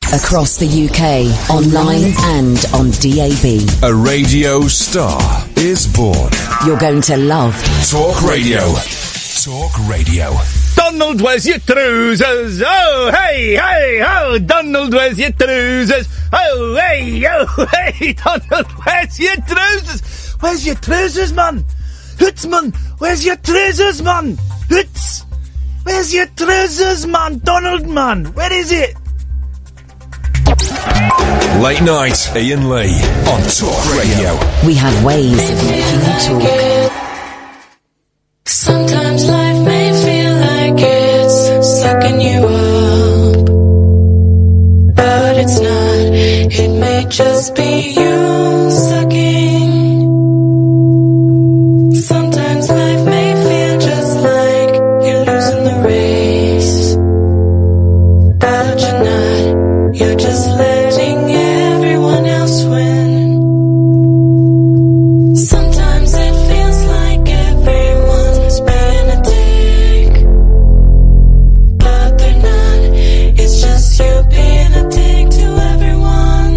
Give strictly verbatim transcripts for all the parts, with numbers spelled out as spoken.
Across the U K, online and on D A B. A radio star is born. You're going to love Talk Radio. Talk Radio. Donald, where's your trousers? Oh, hey, hey, oh, Donald, where's your trousers? Oh, hey, oh, hey, Donald, where's your trousers? Where's your trousers, man? Hoots, man, where's your trousers, man? Hoots, where's your trousers, man? Donald, man, where is it? Late night, Ian Lee on Talk Radio. We have ways of making you talk. Sometimes life may feel like it's sucking you up, but it's not. It may just be you sucking. Sometimes life may feel just like you're losing the race, but you're not. You're just letting everyone else win. Sometimes it feels like everyone's being a dick, but they're not. It's just you being a dick to everyone.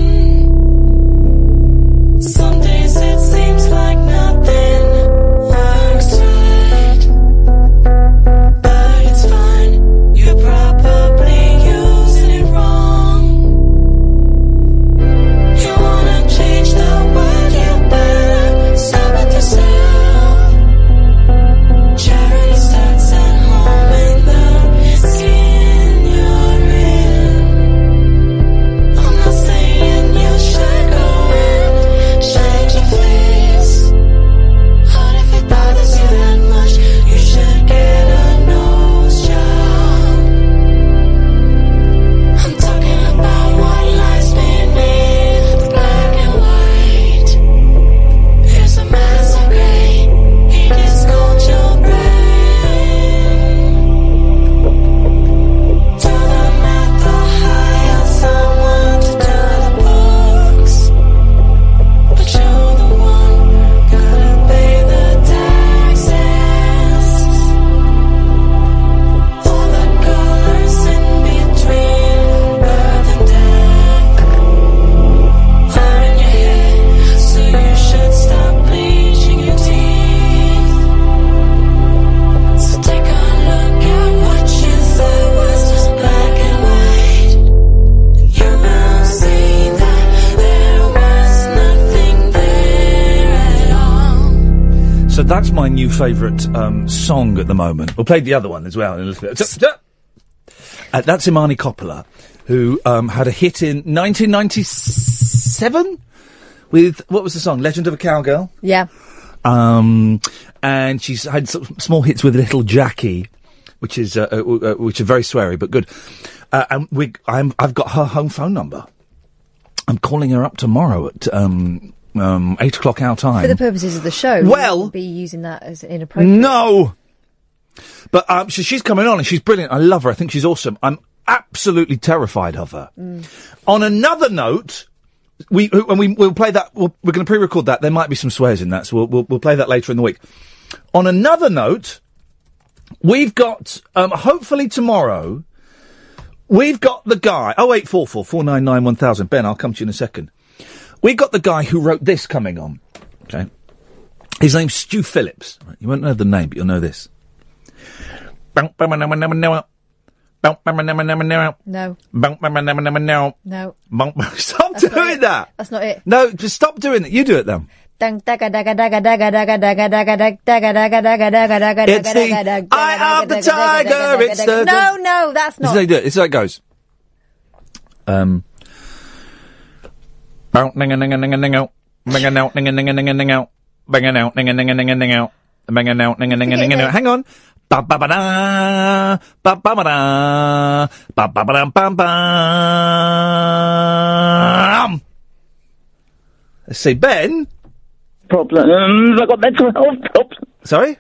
Some days it seems like nothing works right, but it's fine. You're probably using it wrong. You wanna change the world, you better stop it yourself. Charity starts at home in the skin you're in. I'm not saying you should go and change your face, but if it bothers you that much, you should get a nose job. I'm talking about what lies beneath the black and white. There's a massive gray, he just cold your brain. Do the math or hire someone to do the books, but you're the one gotta pay the taxes. All the colors in between birth and death are in your head, so you should stop bleaching your teeth. So take a look at what you thought was black and white, and you will see that there was nothing there at all. So that's my new favourite um, song at the moment. We'll play the other one as well in a little bit. So- so- Uh, that's Imani Coppola, who um, had a hit in nineteen ninety-seven with, what was the song? Legend of a Cowgirl? Yeah. Um, and she's had some small hits with Little Jackie, which is uh, uh, uh, which are very sweary but good. Uh, and we, I'm, I've got her home phone number. I'm calling her up tomorrow at um, um, eight o'clock our time. For the purposes of the show, Well- you wouldn't be using that as inappropriate. No! But um, so she's coming on and she's brilliant. I love her. I think she's awesome. I'm absolutely terrified of her. Mm. On another note, we when we we'll play that. We'll, we're going to pre-record that. There might be some swears in that, so we'll, we'll we'll play that later in the week. On another note, we've got um, hopefully tomorrow. We've got the guy. Oh eight four four four nine nine one thousand. Ben, I'll come to you in a second. We've got the guy who wrote this coming on. Okay, his name's Stu Phillips. Right, you won't know the name, but you'll know this. No. No. No. Stop That's not doing it. that. That's not it. No, just stop doing it. You do it then. Dang, daga, daga, daga, daga, daga, daga, daga, daga, daga, daga, daga, daga, daga, It's daga, the daga, daga, eye daga, of the daga, daga, tiger, daga, it's daga, the- No, no, that's This is how not. you do it. This is how it goes. Um. Bow, ning, ning, ning, ning, ning, out. Bang it out, ning, ning, ning, ning, ning, out. Bang it out, ning, ning, ning, ning, ning, out. Bang it out, ning, ning, ning, ning, out. Hang on. Ba ba ba da, ba ba ba da, ba ba ba da, bam bam. Let's see, Ben. Problems. I've got mental health problems. Sorry,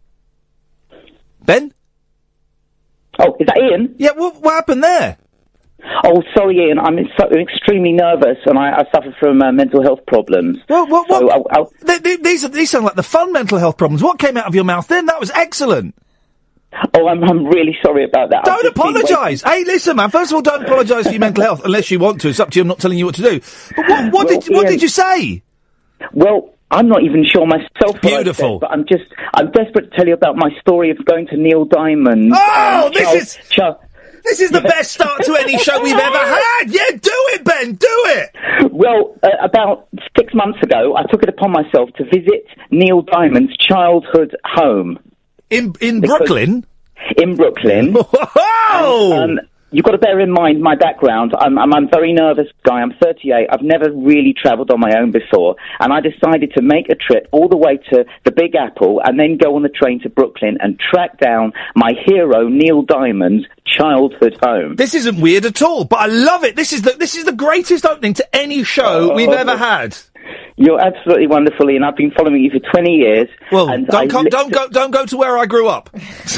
Ben. Oh, is that Ian? Yeah. What what happened there? Oh, sorry, Ian. I'm so, extremely nervous, and I, I suffer from uh, mental health problems. What? What? So what? I'll, I'll, Th- th- these are, these sound like the fun mental health problems. What came out of your mouth then? That was excellent. Oh, I'm, I'm really sorry about that. I've Don't just been waiting- apologise. Hey, listen, man. First of all, don't apologise for your mental health unless you want to. It's up to you. I'm not telling you what to do. But what, what Well, did what Ian- did you say? Well, I'm not even sure myself. what I Beautiful. said, but I'm just, I'm desperate to tell you about my story of going to Neil Diamond. Oh, um, this Charles- is- Char- This is the best start to any show we've ever had. Yeah, do it, Ben. Do it. Well, uh, about six months ago, I took it upon myself to visit Neil Diamond's childhood home In in Because- Brooklyn. in Brooklyn. Whoa! Um, you've got to bear in mind my background. I'm, I'm, I'm a very nervous guy. I'm thirty-eight. I've never really travelled on my own before. And I decided to make a trip all the way to the Big Apple and then go on the train to Brooklyn and track down my hero, Neil Diamond's childhood home. This isn't weird at all, but I love it. This is the this is the greatest opening to any show Oh. we've ever had. You're absolutely wonderful, Ian. I've been following you for twenty years. Well, and don't I come, li- don't go don't go to where I grew up.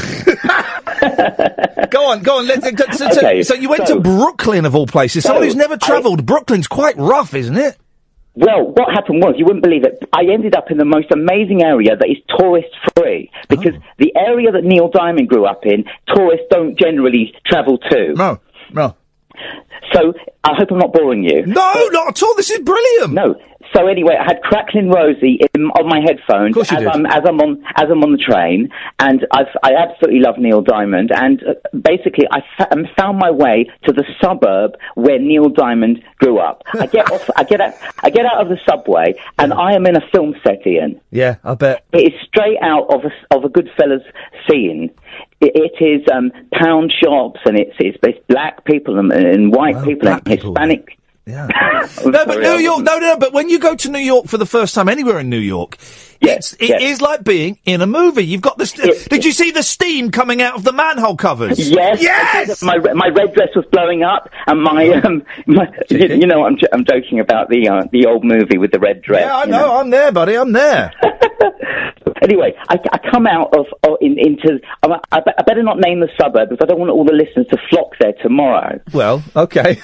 Go on, go on. Let's, so, so- Okay, so you went so- to Brooklyn of all places. Someone So, who's never I- travelled. Brooklyn's quite rough, isn't it? Well, what happened was, you wouldn't believe it, I ended up in the most amazing area that is tourist-free, because Oh. the area that Neil Diamond grew up in, tourists don't generally travel to. No, no, So, I hope I'm not boring you. no, not at all. This is brilliant. No. So anyway, I had Cracklin' Rosie in, on my headphones course you as did. I'm as I'm on as I'm on the train, and I've, I absolutely love Neil Diamond. And uh, basically, I fa- um, found my way to the suburb where Neil Diamond grew up. I get off, I get out, I get out of the subway, and I am in a film set, Ian. Yeah, I bet. It is straight out of a of a Goodfellas scene. It, it is um, pound shops, and it's it's, it's black people and, and white Wow, people and black people. Hispanic. Yeah. I'm No, but sorry, New I York, wasn't- no, no, but when you go to New York for the first time, anywhere in New York, Yes, it's, it yes. is like being in a movie. You've got the, st- It- did you see the steam coming out of the manhole covers? Yes, Yes! My re- my red dress was blowing up, and my um, my, you, you know, I'm j- I'm joking about the uh, the old movie with the red dress. Yeah, I you know, I'm there, buddy, I'm there. Anyway, I, I come out of, of in, into. I, I, be- I better not name the suburb because I don't want all the listeners to flock there tomorrow. Well, okay.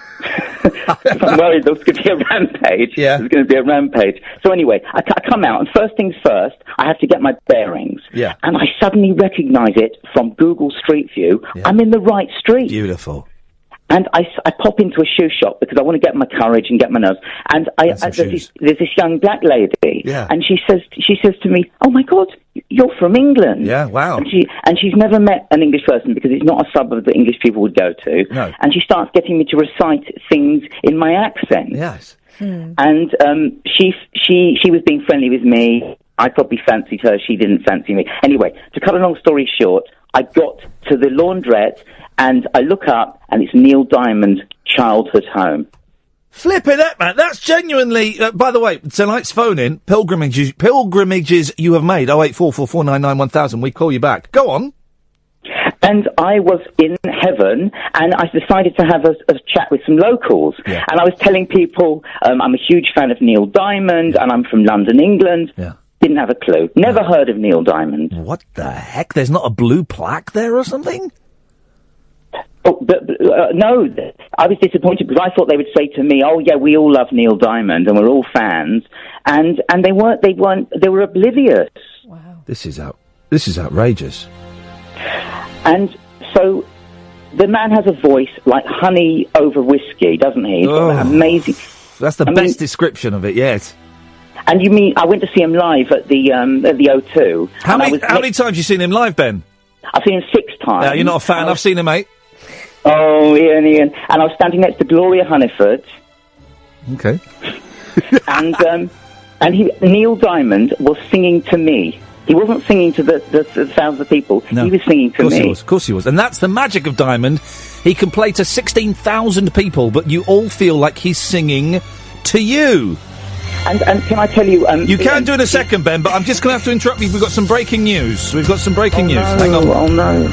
I'm worried there's going to be a rampage. Yeah. There's going to be a rampage. So anyway, I, c- I come out, and first things first, I have to get my bearings. Yeah. And I suddenly recognise it from Google Street View. Yeah. I'm in the right street. Beautiful. And I, s- I pop into a shoe shop because I want to get my courage and get my nerves. And I, And some I there's, shoes. this, there's this young black lady, Yeah. and she says she says to me, "Oh my God, you're from England." Yeah, wow. And she and she's never met an English person because it's not a suburb that English people would go to. No. And she starts getting me to recite things in my accent. Yes. And um, she she she was being friendly with me. I probably fancied her. She didn't fancy me. Anyway, to cut a long story short, I got to the laundrette and I look up and it's Neil Diamond's childhood home. Flipping it, man. That's genuinely. Uh, by the way, tonight's phone in pilgrimages. Pilgrimages you have made. Oh eight four four four nine nine one thousand. We call you back. Go on. And I was in heaven, and I decided to have a, a chat with some locals. Yeah. And I was telling people um, I'm a huge fan of Neil Diamond, and I'm from London, England. Yeah. Didn't have a clue. Never heard of Neil Diamond. What the heck? There's not a blue plaque there or something? Oh, but, but, uh, no, I was disappointed because I thought they would say to me, "Oh yeah, we all love Neil Diamond and we're all fans," and and they weren't. They weren't. They were oblivious. This is out. This is outrageous. And so, the man has a voice like honey over whiskey, doesn't he? He's got Oh. that amazing. That's the I best mean- description of it yet. And you mean I went to see him live at the um, at the O two? How and I many was how ne- many times you seen him live, Ben? I've seen him six times. Yeah, you're not a fan. And I I've seen him, mate. Oh, Ian, Ian. And I was standing next to Gloria Hunniford, Okay. and um, and he, Neil Diamond was singing to me. He wasn't singing to the, the, the thousands of people. No. He was singing Of to course me. he was. Of course he was. And that's the magic of Diamond. He can play to sixteen thousand people, but you all feel like he's singing to you. And and can I tell you? Um, You can Ian, do in a second, Ben, but I'm just going to have to interrupt you. We've got some breaking news. We've got some breaking Oh, news. no, Hang on. Oh no!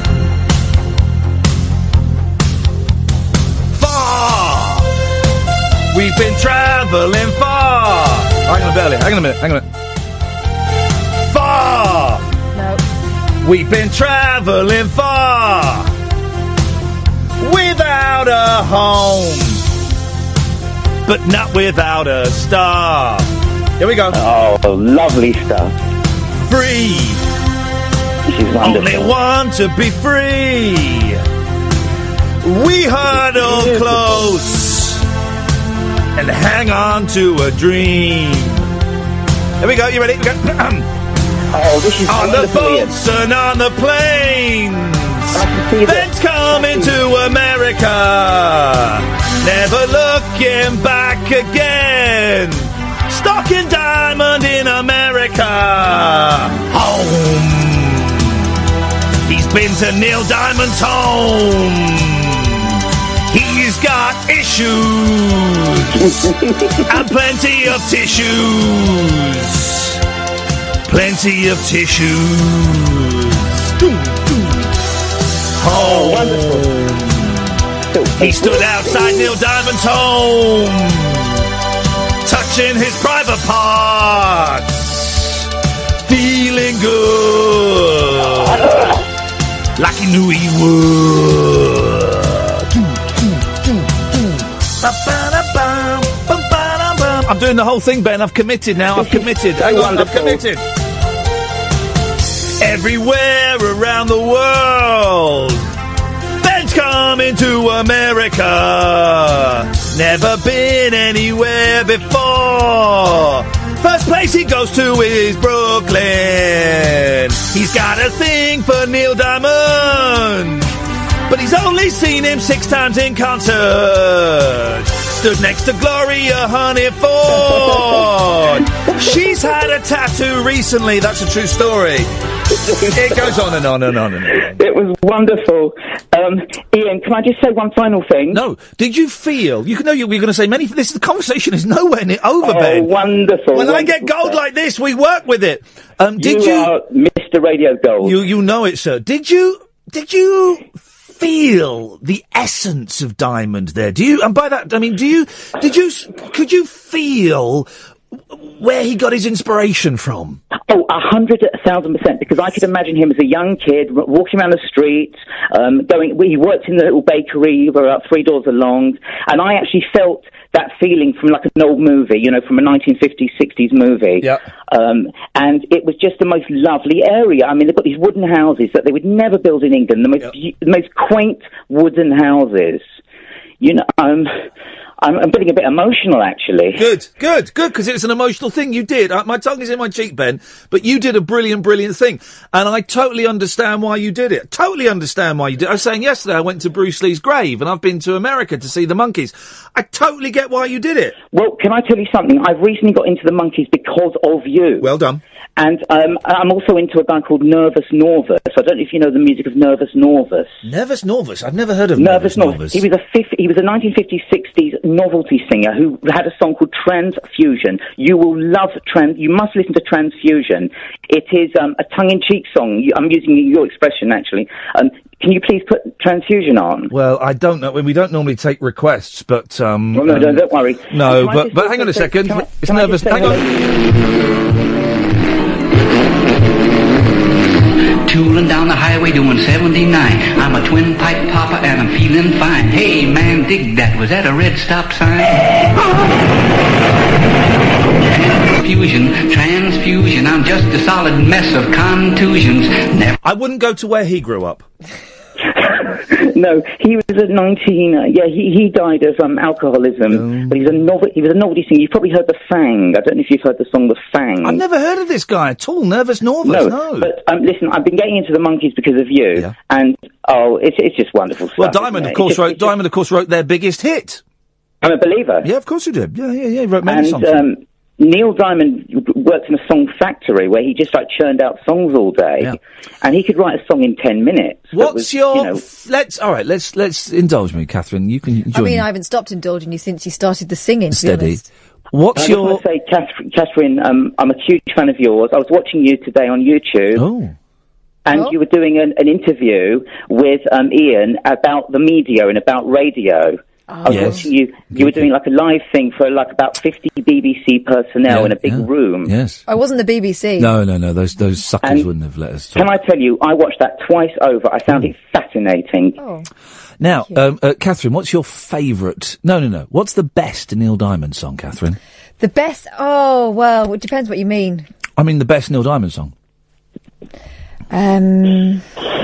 Far! We've been travelling far! Hang on a minute, hang on a minute, hang on a minute. Far! No. We've been travelling far! Without a home! But not without a star! Here we go. Oh, lovely stuff. Free! she's wonderful. Only want to be free. We huddle close and hang on to a dream. Here we go. You ready? We go. Oh, this is on the wonderful, Ian. boats and on the planes. I can see that. Then coming to America, never looking back again. Stock and Diamond in America. Home. He's been to Neil Diamond's home. He's got issues and plenty of tissues. Plenty of tissues. Home. He stood outside Neil Diamond's home, touching his private parts, feeling good, like he knew he would. I'm doing the whole thing, Ben. I've committed now. I've committed. Hang on, I've committed. Everywhere around the world, Ben's coming to America. Never been anywhere before. First place he goes to is Brooklyn. He's got a thing for Neil Diamond, but he's only seen him six times in concert. Stood next to Gloria Hunniford. She's had a tattoo recently. That's a true story. It goes on and on and on and on. It was wonderful. Um, Ian, can I just say one final thing? No. Did you feel... You know you were going to say many... This the conversation is nowhere near over, Oh, Ben. wonderful. When I wonderful get gold stuff. like this, we work with it. Um, did you you... are Mister Radio Gold. You you know it, sir. Did you... Did you... feel the essence of Diamond there? Do you, and by that, I mean, do you, did you, could you feel where he got his inspiration from? Oh, a hundred thousand percent, because I could imagine him as a young kid w- walking around the streets, um, going, he worked in the little bakery, about three doors along, and I actually felt that feeling from like an old movie, you know, from a nineteen fifties, sixties movie. Yeah. Um, and it was just the most lovely area. I mean, they've got these wooden houses that they would never build in England, the most, Yep. be- the most quaint wooden houses. You know, um, I'm, I'm getting a bit emotional, actually. Good, good, good, because it's an emotional thing you did. Uh, my tongue is in my cheek, Ben, but you did a brilliant, brilliant thing. And I totally understand why you did it. Totally understand why you did it. I was saying yesterday I went to Bruce Lee's grave, and I've been to America to see the Monkees. I totally get why you did it. Well, can I tell you something? I've recently got into the Monkees because of you. Well done. And um, I'm also into a guy called Nervous Norvus. I don't know if you know the music of Nervous Norvus. Nervous Norvus? I've never heard of Nervous Nervous Norvus. He was a fifth, he was a nineteen fifties, sixties novelty singer who had a song called Transfusion. You will love trans. You must listen to Transfusion. It is um, a tongue-in-cheek song. You, I'm using your expression actually. Um, can you please put Transfusion on? Well, I don't know. We don't normally take requests, but um. Well, no, um, don't, don't worry. No, Can I but just but also hang on a say- second. can I- It's can I Nervous. just say Hang on. Tooling down the highway doing seventy-nine. I'm a twin pipe papa and I'm feeling fine. Hey man, dig that. Was that a red stop sign? Transfusion, transfusion. I'm just a solid mess of contusions. Never. I wouldn't go to where he grew up. No, he was at nineteen. Uh, yeah, he, he died of um, alcoholism. But he's a novel. He was a novelty singer. You've probably heard the Fang. I don't know if you've heard the song The Fang. I've never heard of this guy at all. Nervous Norvus. No, No. but um, listen, I've been getting into the Monkees because of you, Yeah. and oh, it's it's just wonderful stuff. well, Diamond, isn't of it? course, It's just- wrote. it's just- Diamond, of course, wrote their biggest hit. I'm a believer. Yeah, of course he did. Yeah, yeah, yeah. He wrote many And songs. um, Neil Diamond worked in a song factory where he just like churned out songs all day, Yeah. and he could write a song in ten minutes. that What's was, your? You know, f- let's. All right. Let's let's indulge me, Catherine. You can I join mean, me. I haven't stopped indulging you since you started the singing, to be Steady. honest. What's I just your? want to say, Catherine, Catherine um, I'm a huge fan of yours. I was watching you today on YouTube. Oh. And Oh. you were doing an, an interview with um, Ian about the media and about radio. I was Yes. watching you. You were doing like a live thing for like about fifty B B C personnel Yeah, in a big yeah. room. Yes. I wasn't the B B C. No, no, no. Those those suckers And wouldn't have let us talk. Can I tell you, I watched that twice over. I found it fascinating. Oh. Now, um, uh, Catherine, what's your favourite? No, no, no. What's the best Neil Diamond song, Catherine? The best. Oh well, it depends what you mean. I mean, the best Neil Diamond song. Um,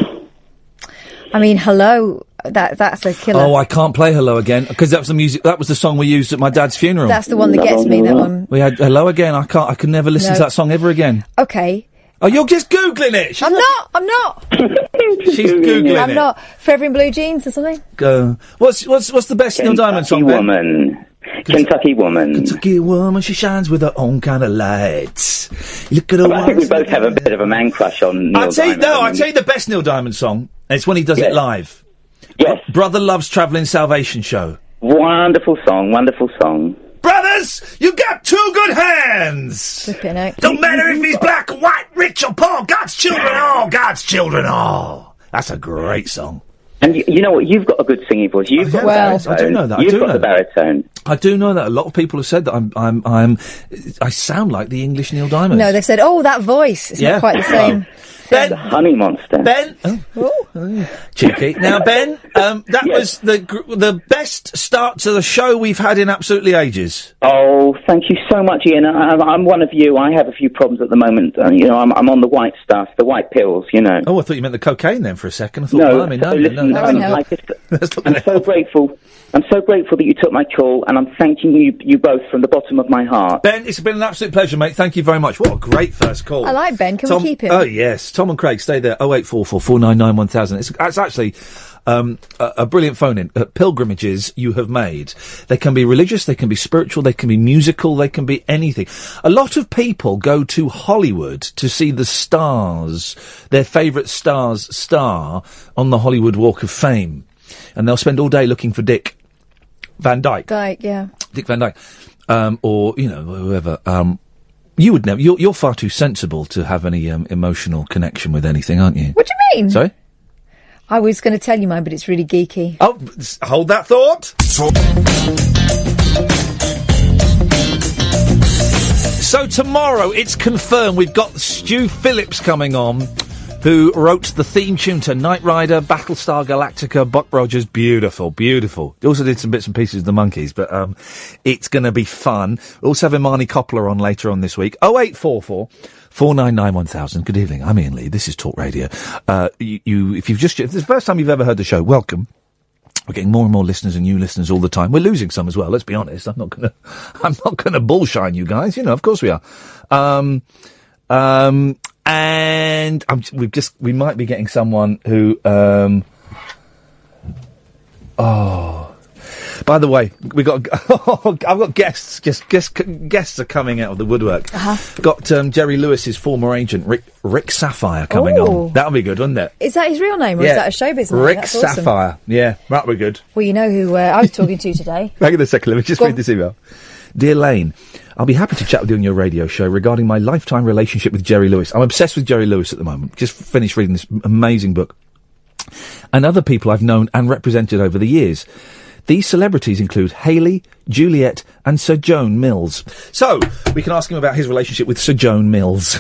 I mean, Hello. That that's a killer. Oh, I can't play Hello Again because that was the music. That was the song we used at my dad's funeral. That's the one that gets me. That one. We had Hello Again. I can't. I could never listen No. to that song ever again. Okay. Oh, you're just googling it. She's I'm not. I'm not. She's googling I'm it. not. Forever in Blue Jeans or something. Go. What's what's what's the best Neil Diamond song? Ben? Woman. Kentucky Woman. Kentucky Woman, she shines with her own kind of lights. You look at her. But I think we both have a bit of a man crush on Neil I tell you, Diamond. no, I tell you the best Neil Diamond song. And it's when he does Yes. it live. Yes. Brother Loves Travelling Salvation Show. Wonderful song, wonderful song. Brothers, you got two good hands. Flipping out. Don't matter if he's black or white, rich or poor. God's children all. God's children all. That's a great song. And you, you know what? You've got a good singing voice. You've got Well, the baritone. I do know that. I You've do got know the that. baritone. I do know that. A lot of people have said that I'm, I'm, I'm, I sound like the English Neil Diamond. No, they've said, "Oh, that voice." It's Yeah. not quite the same. Ben, The honey monster. Ben, oh, cheeky. Now, Ben, um, that was the gr- the best start to the show we've had in absolutely ages. Oh, thank you so much, Ian. I, I'm one of you. I have a few problems at the moment. Uh, you know, I'm, I'm on the white stuff, the white pills, you know. Oh, I thought you meant the cocaine then for a second. I thought, No, blimey, no, so no, listen, no, I'm, no, I just, I'm so grateful. I'm so grateful that you took my call, and I'm thanking you, you both from the bottom of my heart. Ben, it's been an absolute pleasure, mate. Thank you very much. What a great first call. I like Ben. Can Tom, we keep him? Oh, yes. Tom and Craig, stay there. oh eight four four, four nine nine, one thousand. It's, it's actually um, a, a brilliant phone-in. Uh, pilgrimages you have made. They can be religious, they can be spiritual, they can be musical, they can be anything. A lot of people go to Hollywood to see the stars, their favourite stars star on the Hollywood Walk of Fame. And they'll spend all day looking for Dick Van Dyke. Dyke, yeah. Dick Van Dyke, um, or you know whoever. Um, you would never. You're, you're far too sensible to have any um, emotional connection with anything, aren't you? What do you mean? Sorry. I was going to tell you mine, but it's really geeky. Oh, s- hold that thought. So tomorrow, it's confirmed we've got Stu Phillips coming on, who wrote the theme tune to Knight Rider, Battlestar Galactica, Buck Rogers. Beautiful, beautiful. He also did some bits and pieces of the Monkeys, but um, it's going to be fun. We'll also have Imani Coppola on later on this week. oh eight four four, four nine nine, one thousand. Good evening, I'm Ian Lee. This is Talk Radio. Uh, you, you, if you've just, if it's the first time you've ever heard the show, welcome. We're getting more and more listeners and new listeners all the time. We're losing some as well. Let's be honest. I'm not gonna, I'm not gonna bullshine you guys. You know, of course we are. Um, um, and I'm, we've just, we might be getting someone who, um, oh, by the way, we got, I've got guests, just guests, guests are coming out of the woodwork. Uh-huh. Got, um, Jerry Lewis's former agent, Rick, Rick Sapphire coming Ooh. on. That'll be good, wouldn't it? Is that his real name, or is that a showbiz name? Rick That's awesome. Sapphire. Yeah, that'll be good. Well, you know who uh, I was talking to today. Hang on a second, let me just Go read on. this email. Dear Lane, I'll be happy to chat with you on your radio show regarding my lifetime relationship with Jerry Lewis. I'm obsessed with Jerry Lewis at the moment. Just finished reading this amazing book. And other people I've known and represented over the years. These celebrities include Hayley, Juliet, and Sir Joan Mills. So, we can ask him about his relationship with Sir Joan Mills.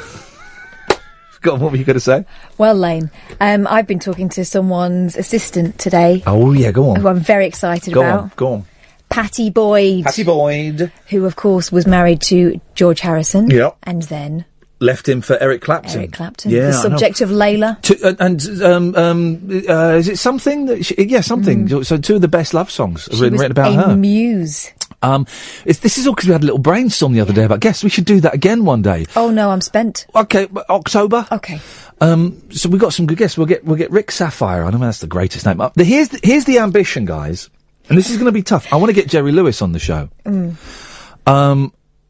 Go on, what were you going to say? Well, Lane, um, I've been talking to someone's assistant today, Oh, yeah, go on. who I'm very excited Go about. on, go on. Patty Boyd, Patty Boyd. who, of course, was married to George Harrison. Yep. And then Left him for Eric Clapton. Eric Clapton, Yeah, the I know. subject of Layla. To, uh, and um, um, uh, is it something that? She, yeah, something. So two of the best love songs She written, was written about a her. muse. Um, it's, this is all because we had a little brainstorm the other day about guests. We should do that again one day. Oh, no, I'm spent. Okay, but October. Okay. Um, so we've got some good guests. We'll get we'll get Rick Sapphire. I know that's the greatest name. Uh, the, here's the, here's the ambition, guys, and this is going to be tough. I want to get Jerry Lewis on the show. Mm. Um,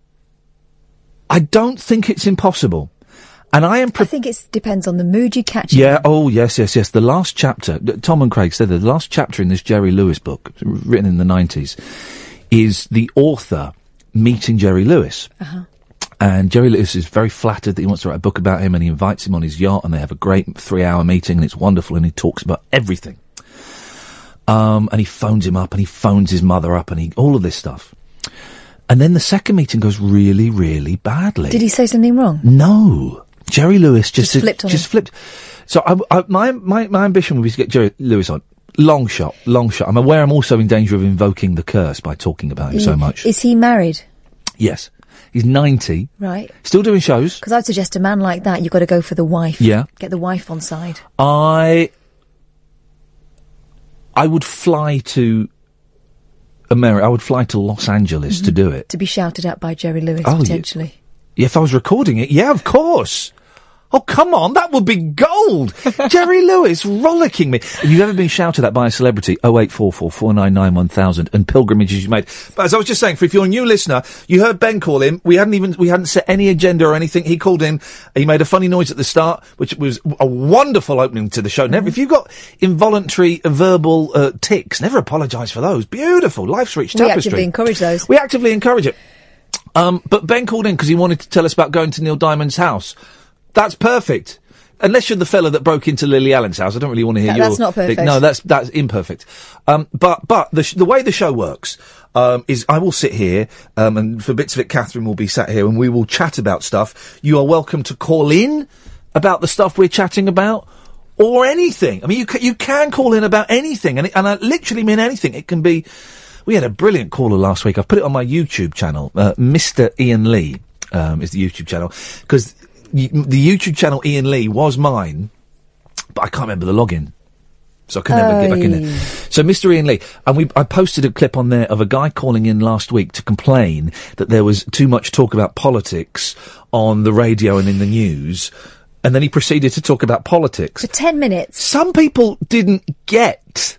I don't think it's impossible. And I am. Pre- I think it depends on the mood you catch. him Yeah, in. oh, yes, yes, yes. The last chapter, uh, Tom and Craig said that the last chapter in this Jerry Lewis book, written in the nineties, is the author meeting Jerry Lewis. Uh-huh. And Jerry Lewis is very flattered that he wants to write a book about him, and he invites him on his yacht, and they have a great three-hour meeting, and it's wonderful, and he talks about everything. Um, and he phones him up, and he phones his mother up, and he, all of this stuff. And then the second meeting goes really, really badly. Did he say something wrong? No. Jerry Lewis just Just flipped on just him. flipped. So I, I, my my my ambition would be to get Jerry Lewis on. Long shot, long shot. I'm aware I'm also in danger of invoking the curse by talking about him so He- much. Is he married? Yes. He's ninety. Right. Still doing shows. Because I'd suggest a man like that, you've got to go for the wife. Yeah. Get the wife on side. I... I would fly to America. I would fly to Los Angeles Mm-hmm. to do it. To be shouted at by Jerry Lewis, Oh, yeah. potentially. Yeah, if I was recording it, yeah, of course. Oh, come on, that would be gold. Jerry Lewis rollicking me. Have you ever been shouted at by a celebrity? oh eight four four, four nine nine, one thousand and pilgrimages you made. But as I was just saying, for if you're a new listener, you heard Ben call in. We hadn't even, we hadn't set any agenda or anything. He called in. He made a funny noise at the start, which was a wonderful opening to the show. Never, if you've got involuntary uh, verbal uh, tics, never apologise for those. Beautiful. Life's rich We tapestry. actively encourage those. We actively encourage it. Um, but Ben called in because he wanted to tell us about going to Neil Diamond's house. That's perfect. Unless you're the fella that broke into Lily Allen's house, I don't really want to hear That- your... that's not perfect. No, that's that's imperfect. Um, but but the sh- the way the show works um, is I will sit here, um, and for bits of it, Catherine will be sat here, and we will chat about stuff. You are welcome to call in about the stuff we're chatting about, or anything. I mean, you ca- you can call in about anything, and it, and I literally mean anything. It can be... We had a brilliant caller last week. I've put it on my YouTube channel. Uh, Mister Ian Lee um, is the YouTube channel, because... Y- the YouTube channel Ian Lee was mine, but I can't remember the login, so I can never get back in there. So Mister Ian Lee, and we I posted a clip on there of a guy calling in last week to complain that there was too much talk about politics on the radio and in the news, and then he proceeded to talk about politics for ten minutes. Some people didn't get.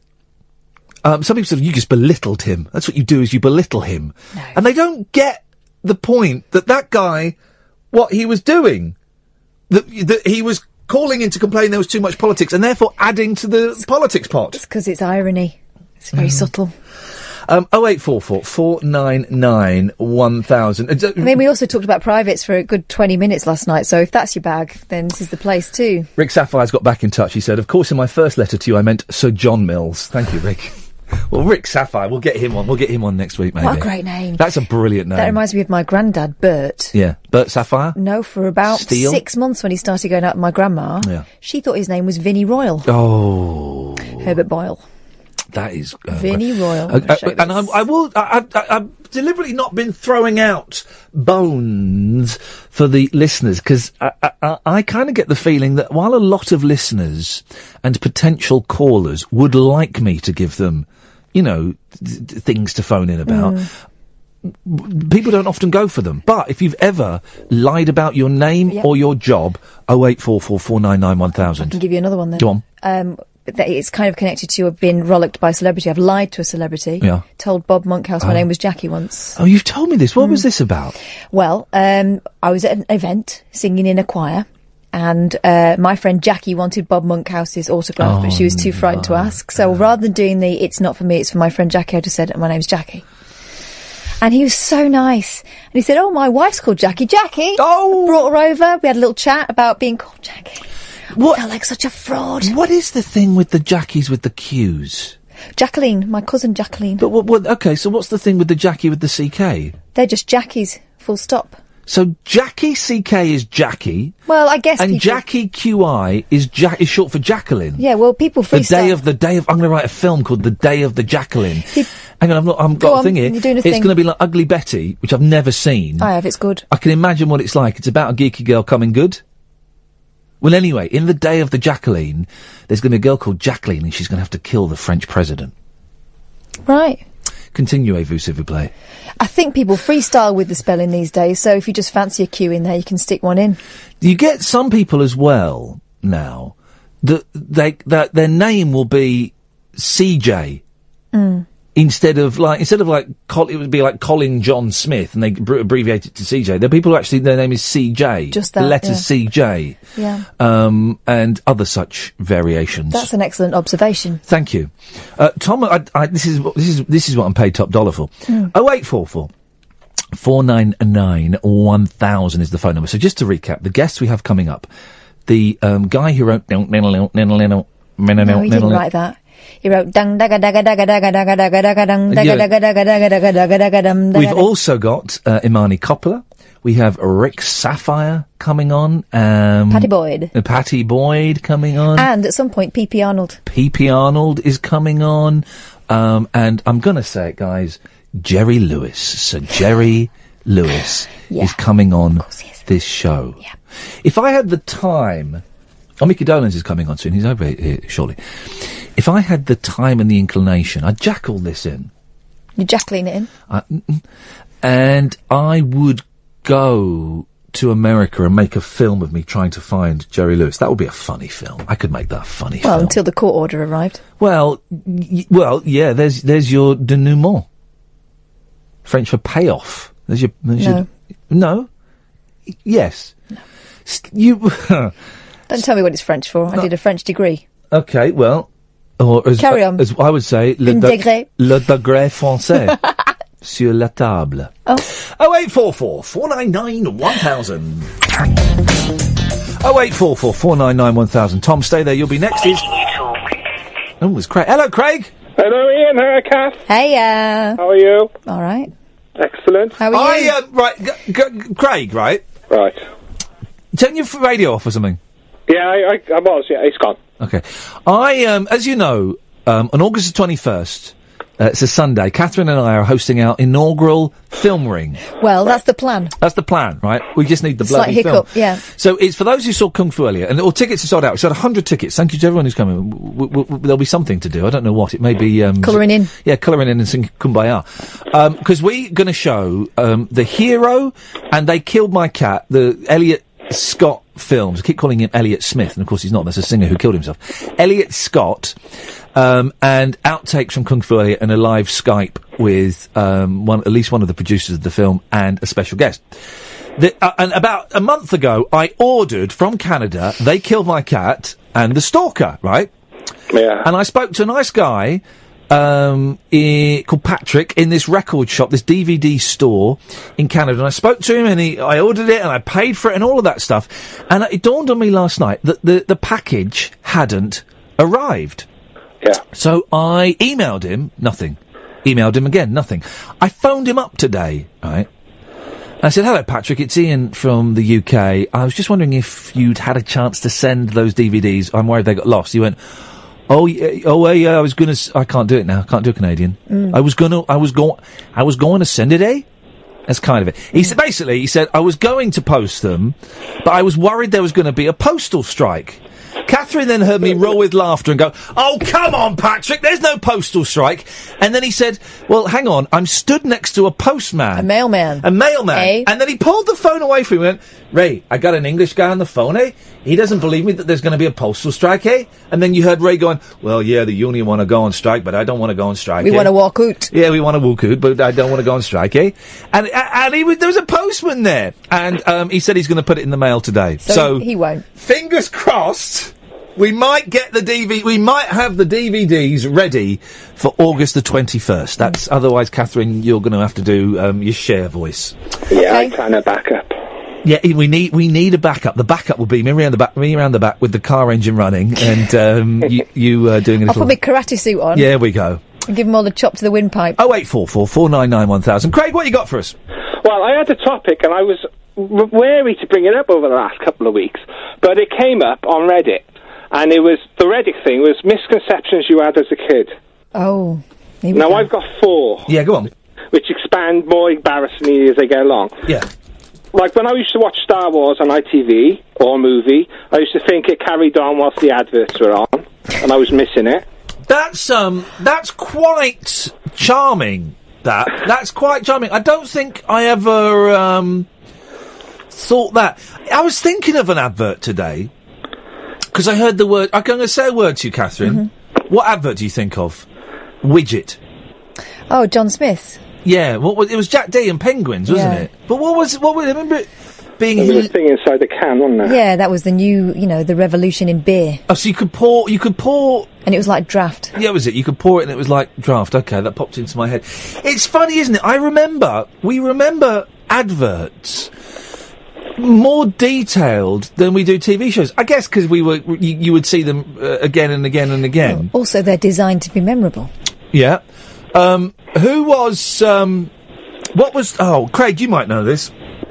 Um, some people said you just belittled him. That's what you do, is you belittle him, No. and they don't get the point that that guy, what he was doing. That, that he was calling in to complain there was too much politics, and therefore adding to the politics pot. It's because it's irony. It's very subtle. Um, oh eight four four, four nine nine, one thousand. Uh, I mean, we also talked about privates for a good twenty minutes last night, so if that's your bag, then this is the place too. Rick Sapphire's got back in touch. He said, of course, in my first letter to you, I meant Sir John Mills. Thank you, Rick. Well, Rick Sapphire, we'll get him on. We'll get him on next week, maybe. What a great name. That's a brilliant name. That reminds me of my granddad, Bert. Yeah. Bert Sapphire? No, for about Steele? six months when he started going out with my grandma, Yeah. she thought his name was Vinnie Royal. Oh. Herbert Boyle. That is... Uh, Vinnie Royal. Uh, uh, Show and I, this. I will... I, I, I've deliberately not been throwing out bones for the listeners, because I, I, I kind of get the feeling that while a lot of listeners and potential callers would like me to give them, you know, th- th- things to phone in about, Mm. people don't often go for them. But if you've ever lied about your name Yep. or your job, oh eight four four, four nine nine, one thousand. I can give you another one then. Go on. Um, that it's kind of connected to I've been rollicked by a celebrity. I've lied to a celebrity. Yeah. Told Bob Monkhouse my Oh. name was Jackie once. Oh, you've told me this. What Mm. was this about? Well, um, I was at an event singing in a choir, and uh, my friend Jackie wanted Bob Monkhouse's autograph, but she was too frightened to ask. So rather than doing the "it's not for me, it's for my friend Jackie," I just said, "My name's Jackie." And he was so nice. And he said, "Oh, my wife's called Jackie." Jackie! Oh! Brought her over. We had a little chat about being called Jackie. What? I felt like such a fraud. What is the thing with the Jackies with the Qs? Jacqueline, my cousin Jacqueline. But what, what? Okay, so what's the thing with the Jackie with the C K? They're just Jackies, full stop. So Jackie C K is Jackie, Well, I guess and people... Jackie Q I is ja- is short for Jacqueline. Yeah, well, people The freestyle. day of the day of. I'm going to write a film called The Day of the Jacqueline. Peop- Hang on, I've not. I've Go got a on, thing here. you're doing a it's thing. going to be like Ugly Betty, which I've never seen. I have, it's good. I can imagine what it's like. It's about a geeky girl coming good. Well, anyway, in The Day of the Jacqueline, there's going to be a girl called Jacqueline, and she's going to have to kill the French president. Right. Continue, vous s'il vous plaît. I think people freestyle with the spelling these days, so if you just fancy a Q in there, you can stick one in. You get some people as well now that they that their name will be C J Mm. instead of like instead of like Col- it would be like Colin John Smith, and they br- abbreviate it to C J. There are people who actually their name is C J, Just the that, letter yeah. C J, Yeah. um, and other such variations. That's an excellent observation. Thank you, uh, Tom. I, I, this is what- this is this is what I'm paid top dollar for. Mm. Oh eight four four. Four nine nine one thousand is the phone number. So just to recap, the guests we have coming up, the um, guy who wrote No, he didn't write that. He wrote dung daga daga daga daga daga daga daga dung daga Yeah. daga daga daga daga daga daga dum daga We've daga. also got uh, Imani Coppola. We have Rick Sapphire coming on. Um, Patty Boyd. uh, Patty Boyd coming on. And at some point, P P Arnold. P P Arnold is coming on. Um, and I'm going to say it, guys, Jerry Lewis. Sir Jerry Lewis Yeah. is coming on this show. Yeah. If I had the time, oh, Mickey Dolenz is coming on soon. He's over here shortly. If I had the time and the inclination, I'd jack all this in. You're jackling it in. I, and I would go to America and make a film of me trying to find Jerry Lewis. That would be a funny film. I could make that a funny Well, film. until the court order arrived. Well, y- well, yeah. There's there's your denouement. French for payoff. There's your. There's No. Your, no. Y- Yes. No. St- you. Don't tell me what it's French for. I did a French degree. Okay. Well. Or as, Carry on. As I would say, le, Une de- degré. le degré français sur la table. Oh. Oh eight four four four nine nine one thousand. Oh eight four four four nine nine one thousand. Tom, stay there. You'll be next. Is oh, it's Craig. Hello, Craig. Hello, Ian. Hello, Kath. Hey, uh. How are you? All right. Excellent. How are you? I, uh, right, g- g- Craig, right? Right. Turn your f- radio off or something. Yeah, I, I, I was. Yeah, it's gone. Okay. I, um, as you know, um, on August the twenty-first, uh, it's a Sunday, Catherine and I are hosting our inaugural film ring. Well, that's the plan. That's the plan, right? We just need the Slight bloody film. hiccup, yeah. So it's for those who saw Kung Fu earlier, and all tickets are sold out. We sold one hundred tickets. Thank you to everyone who's coming. W- w- w- there'll be something to do. I don't know what. It may be... Um, Colouring in. Yeah, colouring in and sing Kumbaya. Because we're going to show um, The Hero and They Killed My Cat, the Elliot Scott films. I keep calling him Elliot Smith, and of course he's not. That's a singer who killed himself. Elliot Scott, um, and outtakes from Kung Fu Elliot and a live Skype with um, one, at least one of the producers of the film and a special guest. The, uh, and about a month ago, I ordered from Canada They Killed My Cat and The Stalker, right? Yeah. And I spoke to a nice guy um, i- called Patrick in this record shop, this D V D store in Canada. And I spoke to him, and he, I ordered it, and I paid for it, and all of that stuff. And it dawned on me last night that the, the package hadn't arrived. Yeah. So I emailed him, nothing. Emailed him again, nothing. I phoned him up today, right? I said, hello, Patrick, it's Ian from the U K. I was just wondering if you'd had a chance to send those D V Ds. I'm worried they got lost. He went, oh, yeah, oh, yeah, I was gonna, s- I can't do it now. I can't do a Canadian. I was gonna, I was going, I was going to send it, eh? That's kind of it. He said, basically, he said, I was going to post them, but I was worried there was going to be a postal strike. Catherine then heard me roar with laughter and go, oh, come on, Patrick, there's no postal strike. And then he said, well, hang on, I'm stood next to a postman. A mailman. A mailman. Eh? And then he pulled the phone away from me and went, Ray, I got an English guy on the phone, eh? He doesn't believe me that there's going to be a postal strike, eh? And then you heard Ray going, well, yeah, the union want to go on strike, but I don't want to go on strike, We eh? want to walk out. Yeah, we want to walk out, but I don't want to go on strike, eh? And, and he was, there was a postman there. And um, he said he's going to put it in the mail today. So, So, he won't. fingers crossed, we might get the D V D, we might have the D V Ds ready for August the twenty-first. That's, otherwise, Catherine, you're going to have to do um, your share voice. Yeah, Okay. I plan a backup. Yeah, we need we need a backup. The backup will be me around the back, me around the back with the car engine running, and um, you, you uh, doing a I'll little. put my karate suit on. Yeah, we go. And give them all the chop to the windpipe. Oh eight four four four nine nine one thousand. Craig, what you got for us? Well, I had a topic, and I was w- wary to bring it up over the last couple of weeks, but it came up on Reddit, and it was the Reddit thing was misconceptions you had as a kid. Oh. Here we Now go. I've got four, Yeah, go on. which expand more embarrassingly as they go along. Yeah. Like when I used to watch Star Wars on I T V or a movie, I used to think it carried on whilst the adverts were on, and I was missing it. That's um that's quite charming. That that's quite charming. I don't think I ever um thought that. I was thinking of an advert today because I heard the word. I'm going to say a word to you, Catherine. Mm-hmm. What advert do you think of? Widget. Oh, John Smith. Yeah, what was it? Was Jack D and Penguins, wasn't Yeah. it? But what was what was? I remember it being. There was He- a thing inside the can, wasn't there? Yeah, that was the new, you know, the revolution in beer. oh, so you could pour. You could pour. And it was like draft. Yeah, was it? You could pour it and it was like draft. Okay, that popped into my head. It's funny, isn't it? I remember, we remember adverts more detailed than we do T V shows. I guess because we were, you, you would see them uh, again and again and again. Also, they're designed to be memorable. Yeah. Um, who was, um, what was, oh, Craig, you might know this.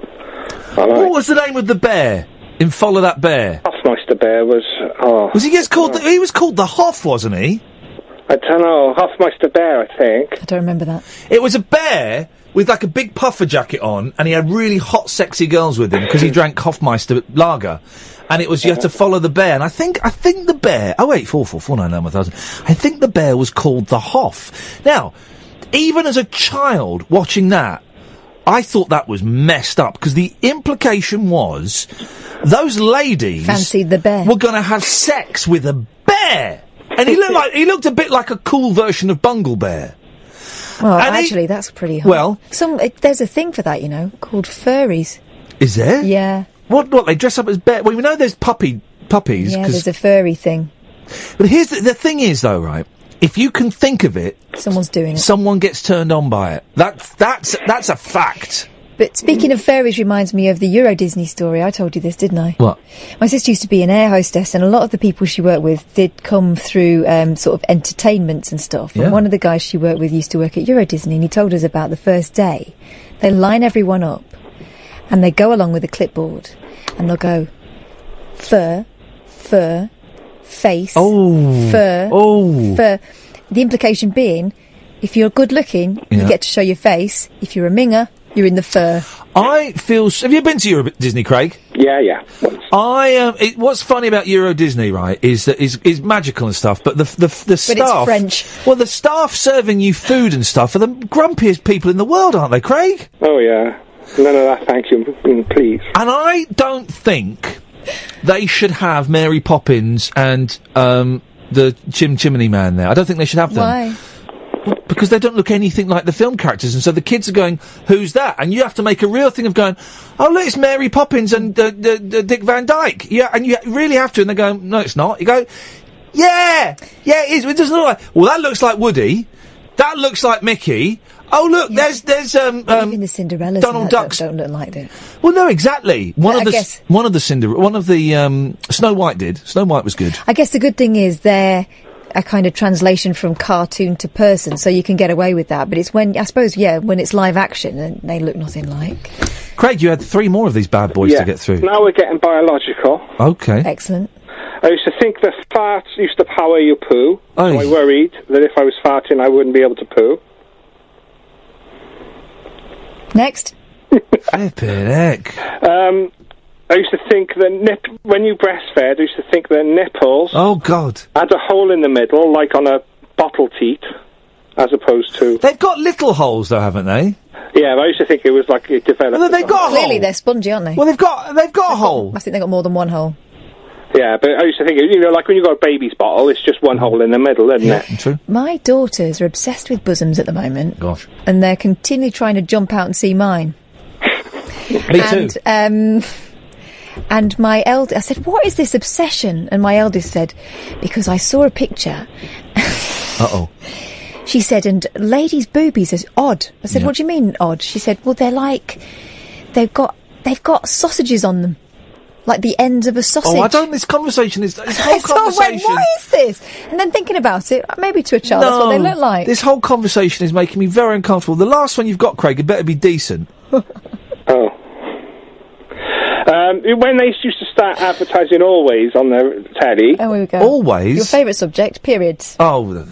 All right. What was the name of the bear in Follow That Bear? Hofmeister Bear was, oh, Was he just called, the, he was called the Hoff, wasn't he? I don't know, Hofmeister Bear, I think. I don't remember that. It was a bear with like a big puffer jacket on, and he had really hot, sexy girls with him because he drank Hofmeister lager. And it was you had to follow the bear, and I think I think the bear. Oh wait, four four four nine nine one thousand. I think the bear was called the Hoff. Now, even as a child watching that, I thought that was messed up because the implication was those ladies fancied the bear. Were going to have sex with a bear, and he looked like he looked a bit like a cool version of Bungle Bear. Well, And he- actually, that's pretty hot. Well- Some it, there's a thing for that, you know, called furries. Is there? Yeah. What? What? They dress up as bear? Well, we know there's puppy puppies. Yeah, 'cause- there's a furry thing. But here's the, the thing is though, right? If you can think of it, someone's doing it. Someone gets turned on by it. That's that's that's a fact. But speaking of furries reminds me of the Euro Disney story. I told you this, didn't I? What? My sister used to be an air hostess, and a lot of the people she worked with did come through um, sort of entertainments and stuff. Yeah. And one of the guys she worked with used to work at Euro Disney, and he told us about the first day. They line everyone up, and they go along with a clipboard, and they'll go fur, fur, face, Oh. fur, Oh. fur. The implication being, if you're good looking, Yeah. you get to show your face. If you're a minger, you're in the fur. I feel. s- Have you been to Euro Disney, Craig? Yeah, yeah. I um. It, what's funny about Euro Disney, right, is that is is magical and stuff, but the the the it's staff. French. Well, the staff serving you food and stuff are the grumpiest people in the world, aren't they, Craig? Oh, yeah. None of that, thank you, mm, please. And I don't think they should have Mary Poppins and um the Chim Chimney Man there. I don't think they should have them. Why? Because they don't look anything like the film characters, and so the kids are going, "Who's that?" And you have to make a real thing of going, "Oh, look, it's Mary Poppins and uh, d- d- Dick Van Dyke." Yeah, and you really have to. And they're going, "No, it's not." You go, "Yeah, yeah, it is. It doesn't look like." Well, that looks like Woody. That looks like Mickey. Oh, look, there's there's um, um Even the Cinderellas Donald and that Ducks. don't, don't look like that. Well, no, exactly. One But of I the guess- s- one of the Cinder one of the um Snow White did. Snow White was good. I guess the good thing is they're a kind of translation from cartoon to person, so you can get away with that. But it's when, I suppose, yeah, when it's live action and they look nothing like. Craig, you had three more of these bad boys yeah. to get through. Now we're getting biological. Okay. Excellent. I used to think that farts used to power your poo, Oh, so I yeah. worried that if I was farting I wouldn't be able to poo. Next. Flippin' heck. Um, I used to think that nip- when you breastfed, I used to think that nipples Oh, God. had a hole in the middle, like on a bottle teat, as opposed to... They've got little holes, though, haven't they? Yeah, but I used to think it was like it developed... Well, they've got a Clearly hole. they're spongy, aren't they? Well, they've got they've got a hole. I think they've got more than one hole. Yeah, but I used to think, you know, like when you got a baby's bottle, it's just one hole in the middle, isn't it? True. My daughters are obsessed with bosoms at the moment. Gosh. And they're continually trying to jump out and see mine. Me and, too. Um, and my elder, I said, "What is this obsession?" And my eldest said, "Because I saw a picture." Uh-oh. She said, "And ladies' boobies are odd." I said, Yeah. "What do you mean odd?" She said, "Well, they're like, they've got, they've got sausages on them, like the ends of a sausage." Oh, I don't... This conversation is... This whole I sort of went, conversation... "What is this?" And then thinking about it, maybe to a child, that's what they look like. This whole conversation is making me very uncomfortable. The last one you've got, Craig, it better be decent. Oh. Um, when they used to start advertising Always on their telly... Oh, here we go. Always? Your favourite subject, periods. Oh... the-